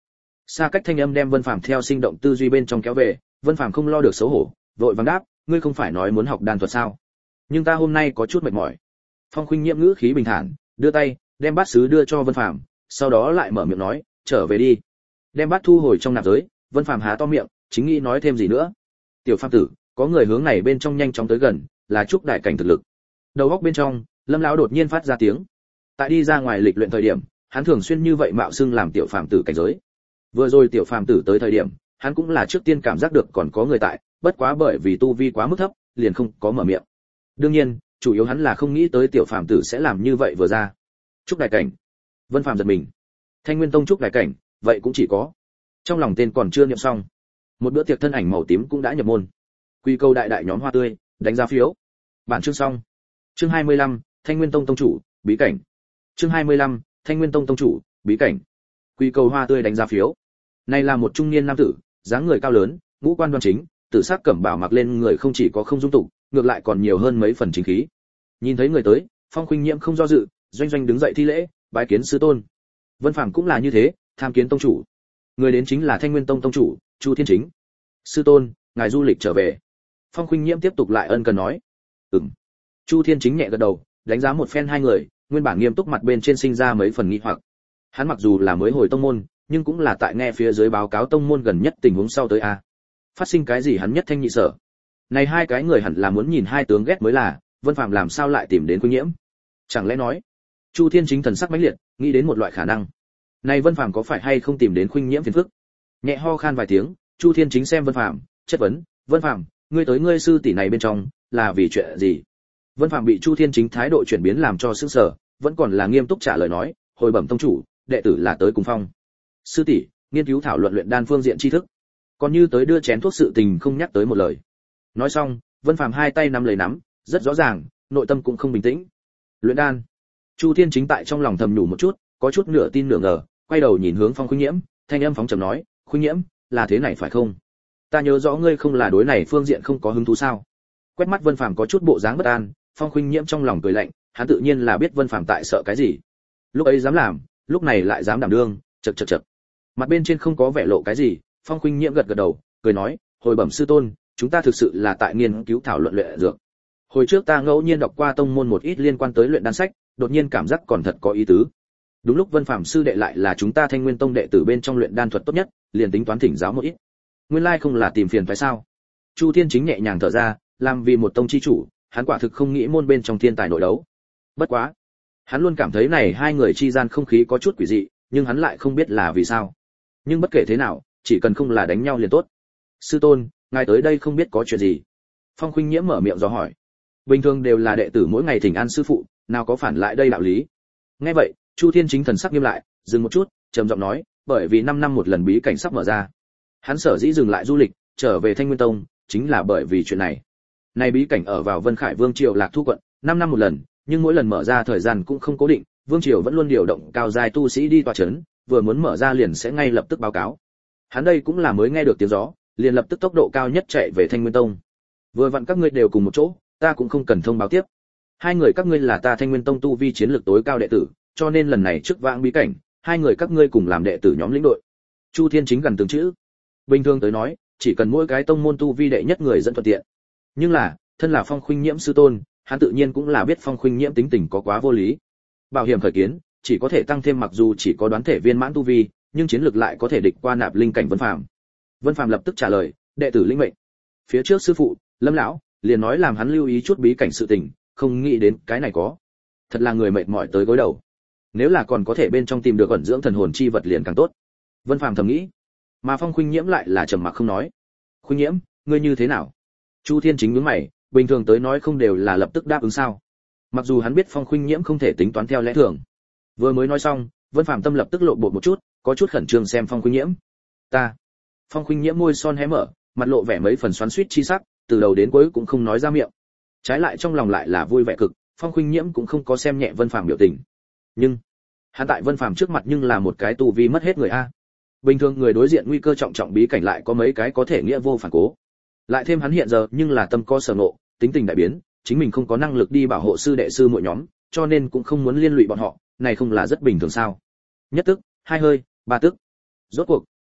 Xa cách thanh âm đem Vân Phàm theo sinh động tư duy bên trong kéo về, Vân Phàm không lo được xấu hổ, vội vàng đáp, ngươi không phải nói muốn học đan thuật sao? Nhưng ta hôm nay có chút mệt mỏi. Phong Khuynh Nhiễm ngữ khí bình thản, đưa tay, đem bát sứ đưa cho Vân Phàm, sau đó lại mở miệng nói, trở về đi. Đem bát thu hồi trong nạp giới, Vân Phàm há to miệng, chính nghĩ nói thêm gì nữa. Tiểu Phàm tử, có người hướng này bên trong nhanh chóng tới gần, là trúc đại cảnh thực lực. Đầu góc bên trong, Lâm lão đột nhiên phát ra tiếng. Tại đi ra ngoài lịch luyện thời điểm, hắn thường xuyên như vậy mạo xưng làm tiểu phàm tử cảnh giới. Vừa rồi tiểu phàm tử tới thời điểm, hắn cũng là trước tiên cảm giác được còn có người tại, bất quá bởi vì tu vi quá mức thấp, liền không có mở miệng. Đương nhiên, chủ yếu hắn là không nghĩ tới tiểu phàm tử sẽ làm như vậy vừa ra. Trúc đại cảnh. Vân Phàm giật mình. Thanh Nguyên Tông trúc đại cảnh, vậy cũng chỉ có. Trong lòng tên còn chưa niệm xong, một bữa tiệc thân ảnh màu tím cũng đã nhập môn. Quy câu đại đại nhóm hoa tươi, đánh giá phiếu. Bản chương xong. Chương hai mươi lăm, Thanh Nguyên Tông tông chủ, bí cảnh. Chương hai mươi lăm, Thanh Nguyên Tông tông chủ, bí cảnh. Quy cầu hoa tươi đánh giá phiếu. Này là một trung niên nam tử, dáng người cao lớn, ngũ quan đoan chính, tử sắc cẩm bào mặc lên người không chỉ có không dung tục, ngược lại còn nhiều hơn mấy phần chính khí. Nhìn thấy người tới, Phong Khuynh Nhiễm không do dự, doanh doanh đứng dậy thi lễ, bái kiến sư tôn. Vân Phàm cũng là như thế, tham kiến tông chủ. Người đến chính là Thanh Nguyên Tông tông chủ, Chu Thiên Chính. Sư tôn, ngài du lịch trở về. Phong Khuynh Nhiễm tiếp tục lại ân cần nói. Ừm. Chu Thiên Chính nhẹ gật đầu, đánh giá một phen hai người, nguyên bản nghiêm túc mặt bên trên sinh ra mấy phần nghi hoặc. Hắn mặc dù là mới hồi tông môn, nhưng cũng là tại nghe phía dưới báo cáo tông môn gần nhất tình huống sau tới a. Phát sinh cái gì hắn nhất thanh nhị sở. Này hai cái người hẳn là muốn nhìn hai tướng ghét mới là, Vân Phàm làm sao lại tìm đến Khuynh Nhiễm? Chẳng lẽ nói? Chu Thiên Chính thần sắc mãnh liệt, nghĩ đến một loại khả năng. Này Vân Phàm có phải hay không tìm đến Khuynh Nhiễm phiền phức? Nhẹ ho khan vài tiếng, Chu Thiên Chính xem Vân Phàm, chất vấn, "Vân Phàm, ngươi tới ngươi sư tỷ này bên trong, là vì chuyện gì?" Vân Phàm bị Chu Thiên Chính thái độ chuyển biến làm cho sững sờ, vẫn còn là nghiêm túc trả lời nói, "Hồi bẩm tông chủ, đệ tử là tới cùng phong. Sư tỷ, nghiên cứu thảo luận luyện đan phương diện tri thức, còn như tới đưa chén thuốc sự tình không nhắc tới một lời." Nói xong, Vân Phàm hai tay nắm lấy nắm, rất rõ ràng, nội tâm cũng không bình tĩnh. Luyện đan. Chu Thiên Chính tại trong lòng thầm nhủ một chút, có chút nửa tin nửa ngờ, quay đầu nhìn hướng Phong Khuynh Nhiễm, thanh âm phóng trầm nói, "Khuynh Nhiễm, là thế này phải không? Ta nhớ rõ ngươi không là đối này phương diện không có hứng thú sao?" Quét mắt Vân Phàm có chút bộ dáng bất an, Phong Khuynh Nhiễm trong lòng cười lạnh, hắn tự nhiên là biết Vân Phàm tại sợ cái gì. Lúc ấy dám làm, lúc này lại dám đảm đương, chậc chậc chậc. Mặt bên trên không có vẻ lộ cái gì, Phong Khuynh Nhiễm gật gật đầu, cười nói, "Hồi bẩm sư tôn, chúng ta thực sự là tại nghiên cứu thảo luận luyện dược. Hồi trước ta ngẫu nhiên đọc qua tông môn một ít liên quan tới luyện đan sách, đột nhiên cảm giác còn thật có ý tứ. Đúng lúc Vân Phàm sư đệ lại là chúng ta Thanh Nguyên Tông đệ tử bên trong luyện đan thuật tốt nhất, liền tính toán thỉnh giáo một ít. Nguyên lai không là tìm phiền phải sao?" Chu Thiên Chính nhẹ nhàng thở ra, làm vì một tông chi chủ, hắn quả thực không nghĩ môn bên trong thiên tài nội đấu. Bất quá, hắn luôn cảm thấy này hai người chi gian không khí có chút quỷ dị, nhưng hắn lại không biết là vì sao. Nhưng bất kể thế nào, chỉ cần không là đánh nhau liền tốt. "Sư tôn, ngài tới đây không biết có chuyện gì?" Phong Khuynh Nhiễm mở miệng dò hỏi. Bình thường đều là đệ tử mỗi ngày thỉnh an sư phụ, nào có phản lại đây đạo lý. Nghe vậy, Chu Thiên Chính thần sắc nghiêm lại, dừng một chút, trầm giọng nói, "Bởi vì năm năm một lần bí cảnh sắp mở ra. Hắn sở dĩ dừng lại du lịch, trở về Thanh Nguyên Tông, chính là bởi vì chuyện này. Này bí cảnh ở vào Vân Khải Vương triều Lạc Thu quận, năm năm một lần, nhưng mỗi lần mở ra thời gian cũng không cố định, Vương triều vẫn luôn điều động cao giai tu sĩ đi tọa trấn, vừa muốn mở ra liền sẽ ngay lập tức báo cáo. Hắn đây cũng là mới nghe được tiếng gió, liền lập tức tốc độ cao nhất chạy về Thanh Nguyên Tông. Vừa vặn các ngươi đều cùng một chỗ, ta cũng không cần thông báo tiếp. Hai người các ngươi là ta Thanh Nguyên Tông tu vi chiến lược tối cao đệ tử, cho nên lần này trước vãng bí cảnh, hai người các ngươi cùng làm đệ tử nhóm lĩnh đội." Chu Thiên Chính gần từng chữ. Bình thường tới nói, chỉ cần mỗi cái tông môn tu vi đệ nhất người dẫn thuận tiện. Nhưng là, thân là Phong Khuynh Nhiễm sư tôn, hắn tự nhiên cũng là biết Phong Khuynh Nhiễm tính tình có quá vô lý. Bảo hiểm khởi kiến, chỉ có thể tăng thêm mặc dù chỉ có đoán thể viên mãn tu vi, nhưng chiến lược lại có thể địch qua nạp linh cảnh Vân Phàm. Vân Phàm lập tức trả lời, "Đệ tử lĩnh mệnh." Phía trước sư phụ, Lâm lão, liền nói làm hắn lưu ý chút bí cảnh sự tình, không nghĩ đến cái này có. Thật là người mệt mỏi tới gối đầu. Nếu là còn có thể bên trong tìm được ẩn dưỡng thần hồn chi vật liền càng tốt. Vân Phàm thầm nghĩ. Mà Phong Khuynh Nhiễm lại là trầm mặc không nói. "Khuynh Nhiễm, ngươi như thế nào?" Chu Thiên Chính nhướng mày, bình thường tới nói không đều là lập tức đáp ứng sao? Mặc dù hắn biết Phong Khuynh Nhiễm không thể tính toán theo lẽ thường. Vừa mới nói xong, Vân Phàm tâm lập tức lộ bộ một chút, có chút khẩn trương xem Phong Khuynh Nhiễm. "Ta." Phong Khuynh Nhiễm môi son hé mở, mặt lộ vẻ mấy phần xoắn xuýt chi sắc, từ đầu đến cuối cũng không nói ra miệng. Trái lại trong lòng lại là vui vẻ cực, Phong Khuynh Nhiễm cũng không có xem nhẹ Vân Phàm biểu tình. Nhưng, hắn tại Vân Phàm trước mặt nhưng là một cái tu vi mất hết người a. Bình thường người đối diện nguy cơ trọng trọng bí cảnh lại có mấy cái có thể nghĩa vô phản cố. Lại thêm hắn hiện giờ nhưng là tâm có sở nộ, tính tình đại biến, chính mình không có năng lực đi bảo hộ sư đệ sư muội nhóm, cho nên cũng không muốn liên lụy bọn họ, này không là rất bình thường sao? Nhất tức, hai hơi, ba tức. Rốt cuộc,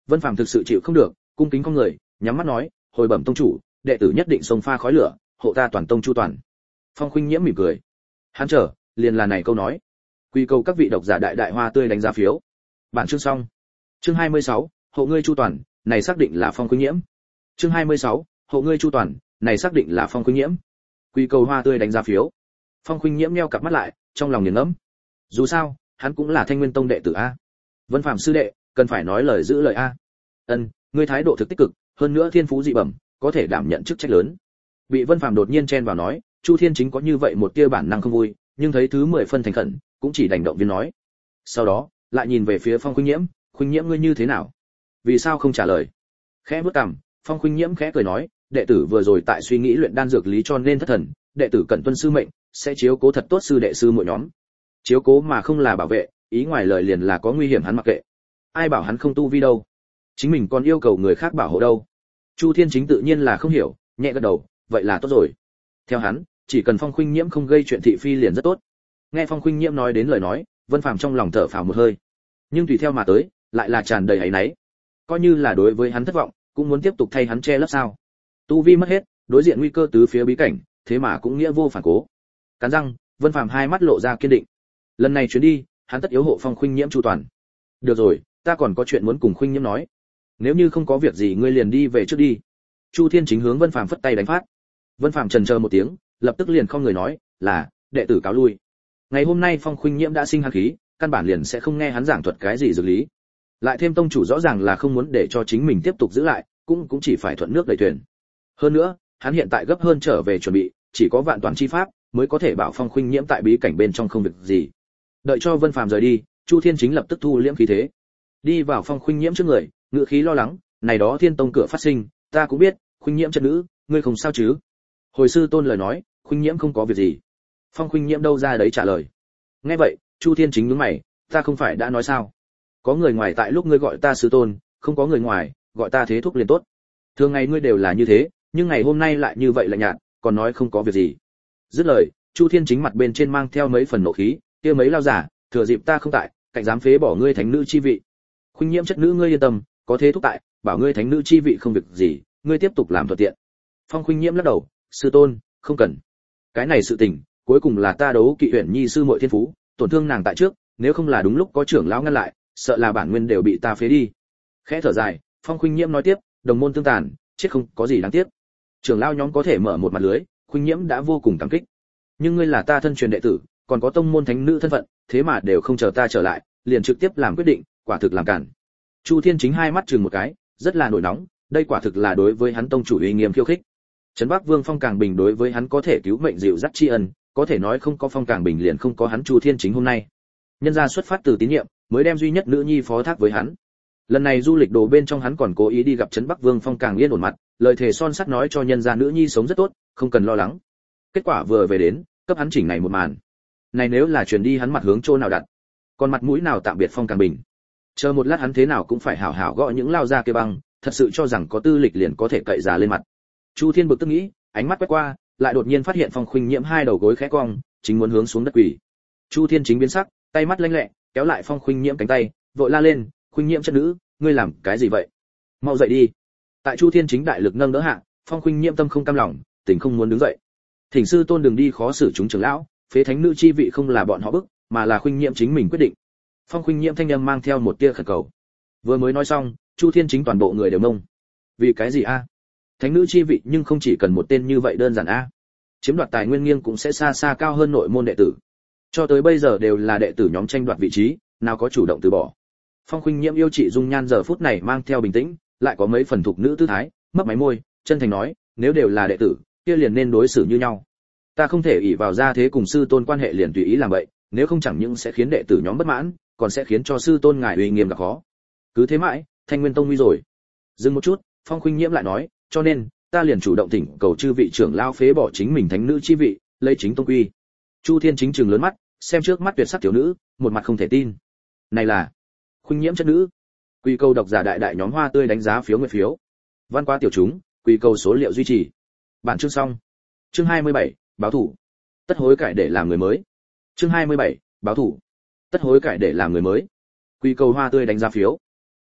Vân Phàm thực sự chịu không được, cung kính con người, nhắm mắt nói, hồi bẩm tông chủ, đệ tử nhất định xông pha khói lửa, hộ ta toàn tông chu toàn. Phong Khuynh Nhiễm mỉm cười. Hắn chờ, liền là này câu nói. Quy cầu các vị độc giả đại đại hoa tươi đánh giá phiếu. Bản chương xong. Chương hai mươi sáu, hộ ngươi chu toàn, này xác định là Phong Khuynh Nhiễm. Chương hai mươi sáu, hộ ngươi chu toàn, này xác định là Phong Khuynh Nhiễm. Quy cầu hoa tươi đánh giá phiếu. Phong Khuynh Nhiễm nheo cặp mắt lại, trong lòng nghiền ngẫm. Dù sao, hắn cũng là Thanh Nguyên Tông đệ tử a. Vân Phàm sư đệ, cần phải nói lời giữ lời a. Ân, ngươi thái độ thực tích cực, hơn nữa thiên phú dị bẩm, có thể đảm nhận chức trách lớn. Bị Vân Phàm đột nhiên chen vào nói, Chu Thiên Chính có như vậy một tia bản năng không vui, nhưng thấy thứ mười phân thành khẩn, cũng chỉ đành động viên nói. Sau đó, lại nhìn về phía Phong Khuynh Nhiễm, "Khuynh Nhiễm ngươi như thế nào? Vì sao không trả lời?" Khẽ bước cằm, Phong Khuynh Nhiễm khẽ cười nói, "Đệ tử vừa rồi tại suy nghĩ luyện đan dược lý cho nên thất thần, đệ tử cẩn tuân sư mệnh, sẽ chiếu cố thật tốt sư đệ sư muội nhóm." Chiếu cố mà không là bảo vệ, ý ngoài lời liền là có nguy hiểm hắn mặc kệ. Ai bảo hắn không tu vi đâu? Chính mình còn yêu cầu người khác bảo hộ đâu? Chu Thiên Chính tự nhiên là không hiểu, nhẹ gật đầu, vậy là tốt rồi. Theo hắn, chỉ cần Phong Khuynh Nhiễm không gây chuyện thị phi liền rất tốt. Nghe Phong Khuynh Nhiễm nói đến lời nói, Vân Phàm trong lòng thở phào một hơi, nhưng tùy theo mà tới, lại là tràn đầy áy náy. Coi như là đối với hắn thất vọng, cũng muốn tiếp tục thay hắn che lấp sao? Tu vi mất hết, đối diện nguy cơ tứ phía bí cảnh, thế mà cũng nghĩa vô phản cố. Cắn răng, Vân Phàm hai mắt lộ ra kiên định. Lần này chuyến đi, hắn tất yếu hộ Phong Khuynh Nhiễm chu toàn. Được rồi, ta còn có chuyện muốn cùng Khuynh Nhiễm nói. Nếu như không có việc gì ngươi liền đi về trước đi. Chu Thiên Chính hướng Vân Phàm phất tay đánh phát. Vân Phàm chần chờ một tiếng, lập tức liền không người nói, là, đệ tử cáo lui. Ngày hôm nay Phong Khuynh Nhiễm đã sinh hắn khí, căn bản liền sẽ không nghe hắn giảng thuật cái gì dược lý. Lại thêm tông chủ rõ ràng là không muốn để cho chính mình tiếp tục giữ lại, cũng cũng chỉ phải thuận nước đẩy thuyền. Hơn nữa, hắn hiện tại gấp hơn trở về chuẩn bị, chỉ có vạn toàn chi pháp mới có thể bảo Phong Khuynh Nhiễm tại bí cảnh bên trong không việc gì. Đợi cho Vân Phàm rời đi, Chu Thiên Chính lập tức thu liễm khí thế, đi vào Phong Khuynh Nhiễm trước người, ngựa khí lo lắng, "Này đó Thiên Tông cửa phát sinh, ta cũng biết, Khuynh Nhiễm chân nữ, ngươi không sao chứ?" Hồi sư tôn lời nói, Khuynh Nhiễm không có việc gì. Phong Khuynh Nhiễm đâu ra đấy trả lời. Nghe vậy, Chu Thiên Chính nhướng mày, "Ta không phải đã nói sao? Có người ngoài tại lúc ngươi gọi ta sư tôn, không có người ngoài, gọi ta thế thúc liền tốt. Thường ngày ngươi đều là như thế, nhưng ngày hôm nay lại như vậy lạnh nhạt, còn nói không có việc gì." Dứt lời, Chu Thiên Chính mặt bên trên mang theo mấy phần nộ khí, "Kia mấy lao giả, thừa dịp ta không tại, cạnh dám phế bỏ ngươi thánh nữ chi vị. Khuynh Nhiễm chất nữ ngươi yên tâm, có thế thúc tại, bảo ngươi thánh nữ chi vị không việc gì, ngươi tiếp tục làm thuận tiện." Phong Khuynh Nhiễm lắc đầu, "Sư tôn, không cần. Cái này sự tình, cuối cùng là ta đấu kỵ Uyển Nhi sư muội thiên phú, tổn thương nàng tại trước, nếu không là đúng lúc có trưởng lão ngăn lại, sợ là bản nguyên đều bị ta phế đi." Khẽ thở dài, Phong Khuynh Nhiễm nói tiếp, "Đồng môn tương tàn, chết không có gì đáng tiếc. Trưởng lão nhóm có thể mở một mặt lưới, Khuynh Nhiễm đã vô cùng cảm kích. Nhưng ngươi là ta thân truyền đệ tử, còn có tông môn thánh nữ thân phận, thế mà đều không chờ ta trở lại, liền trực tiếp làm quyết định, quả thực làm cản." Chu Thiên Chính hai mắt chừng một cái, rất là nổi nóng, đây quả thực là đối với hắn tông chủ uy nghiêm khiêu khích. Trấn Bắc Vương Phong Càng Bình đối với hắn có thể cứu mệnh dịu dắt tri ân, có thể nói không có Phong Càng Bình liền không có hắn Chu Thiên Chính hôm nay. Nhân gia xuất phát từ tín nhiệm, mới đem duy nhất nữ nhi phó thác với hắn. Lần này du lịch đồ bên trong hắn còn cố ý đi gặp Trấn Bắc Vương Phong Càng yên ổn mặt, lời thề son sắt nói cho nhân gia nữ nhi sống rất tốt, không cần lo lắng. Kết quả vừa về đến, cấp hắn chỉnh này một màn. Này nếu là truyền đi hắn mặt hướng chỗ nào đặt, còn mặt mũi nào tạm biệt Phong Càng Bình. Chờ một lát hắn thế nào cũng phải hảo hảo gõ những lao ra kia băng, thật sự cho rằng có tư lịch liền có thể cậy già lên mặt. Chu Thiên bực tức nghĩ, ánh mắt quét qua, lại đột nhiên phát hiện Phong Khuynh Nhiễm hai đầu gối khẽ cong, chính muốn hướng xuống đất quỳ. Chu Thiên Chính biến sắc, tay mắt lanh lẹ, kéo lại Phong Khuynh Nhiễm cánh tay, vội la lên, "Khuynh Nhiễm chất nữ, ngươi làm cái gì vậy? Mau dậy đi." Tại Chu Thiên Chính đại lực nâng đỡ hạ, Phong Khuynh Nhiễm tâm không cam lòng, tình không muốn đứng dậy. Thỉnh sư tôn đừng đi khó xử chúng trưởng lão, phế thánh nữ chi vị không là bọn họ bức, mà là Khuynh Nhiễm chính mình quyết định. Phong Khuynh Nhiễm thanh âm mang theo một tia khẩn cầu. Vừa mới nói xong, Chu Thiên Chính toàn bộ người đều mông. Vì cái gì a? Thánh nữ chi vị nhưng không chỉ cần một tên như vậy đơn giản a. Chiếm đoạt tài nguyên nghiêng cũng sẽ xa xa cao hơn nội môn đệ tử. Cho tới bây giờ đều là đệ tử nhóm tranh đoạt vị trí, nào có chủ động từ bỏ. Phong Khuynh Nhiễm yêu chị dung nhan giờ phút này mang theo bình tĩnh, lại có mấy phần thục nữ tư thái, mấp máy môi, chân thành nói, nếu đều là đệ tử, kia liền nên đối xử như nhau. Ta không thể ỷ vào gia thế cùng sư tôn quan hệ liền tùy ý làm vậy, nếu không chẳng những sẽ khiến đệ tử nhóm bất mãn, còn sẽ khiến cho sư tôn ngài uy nghiêm gặp khó. Cứ thế mãi, Thanh Nguyên Tông nguy rồi. Dừng một chút, Phong Khuynh Nhiễm lại nói, cho nên, ta liền chủ động thỉnh cầu chư vị trưởng lao phế bỏ chính mình thánh nữ chi vị, lấy chính tông quy. Chu Thiên Chính trừng lớn mắt, xem trước mắt tuyệt sắc tiểu nữ, một mặt không thể tin. Này là Khuynh Nhiễm chất nữ. Quy câu độc giả đại đại nhóm hoa tươi đánh giá phiếu nguyện phiếu. Văn qua tiểu chúng, quy câu số liệu duy trì. Bản chương xong. Chương hai mươi bảy, báo thủ. Tất hối cải để làm người mới. Chương hai mươi bảy, báo thủ. Tất hối cải để làm người mới. Quy câu hoa tươi đánh giá phiếu.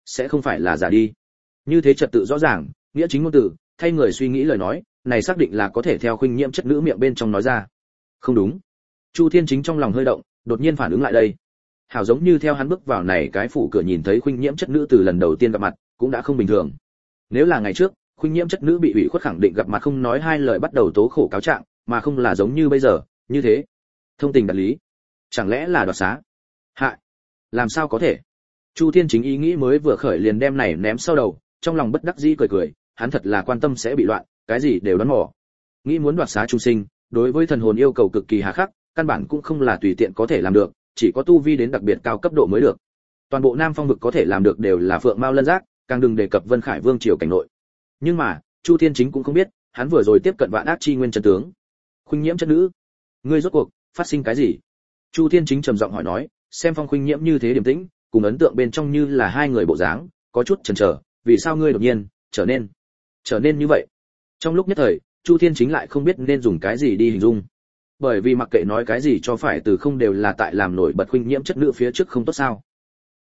sẽ không phải là giả đi. Như thế trật tự rõ ràng, nghĩa chính ngôn từ, thay người suy nghĩ lời nói, này xác định là có thể theo khuynh nhiễm chất nữ miệng bên trong nói ra. Không đúng. Chu Thiên Chính trong lòng hơi động, đột nhiên phản ứng lại đây. Hảo giống như theo hắn bước vào này cái phủ cửa nhìn thấy khuynh nhiễm chất nữ từ lần đầu tiên gặp mặt, cũng đã không bình thường. Nếu là ngày trước, khuynh nhiễm chất nữ bị ủy khuất khẳng định gặp mặt không nói hai lời bắt đầu tố khổ cáo trạng, mà không là giống như bây giờ, như thế. Thông tình đạt lý. Chẳng lẽ là đoạt xá? Hại. Làm sao có thể? Chu Thiên Chính ý nghĩ mới vừa khởi liền đem này ném sau đầu, trong lòng bất đắc dĩ cười cười, hắn thật là quan tâm sẽ bị loạn, cái gì đều đoán mò. Nghĩ muốn đoạt xá trung sinh, đối với thần hồn yêu cầu cực kỳ hà khắc, căn bản cũng không là tùy tiện có thể làm được, chỉ có tu vi đến đặc biệt cao cấp độ mới được. Toàn bộ Nam Phong vực có thể làm được đều là phượng mao lân giác, càng đừng đề cập Vân Khải Vương triều cảnh nội. Nhưng mà, Chu Thiên Chính cũng không biết, hắn vừa rồi tiếp cận vạn ác chi nguyên chân tướng. Khuynh nhiễm chất nữ, ngươi rốt cuộc phát sinh cái gì? Chu Thiên Chính trầm giọng hỏi nói, xem Phong Khuynh nhiễm như thế điềm tĩnh, cùng ấn tượng bên trong như là hai người bộ dáng, có chút chần chờ, vì sao ngươi đột nhiên trở nên trở nên như vậy? Trong lúc nhất thời, Chu Thiên Chính lại không biết nên dùng cái gì đi hình dung. Bởi vì mặc kệ nói cái gì cho phải từ không đều là tại làm nổi bật khuynh nhiễm chất nữ phía trước không tốt sao?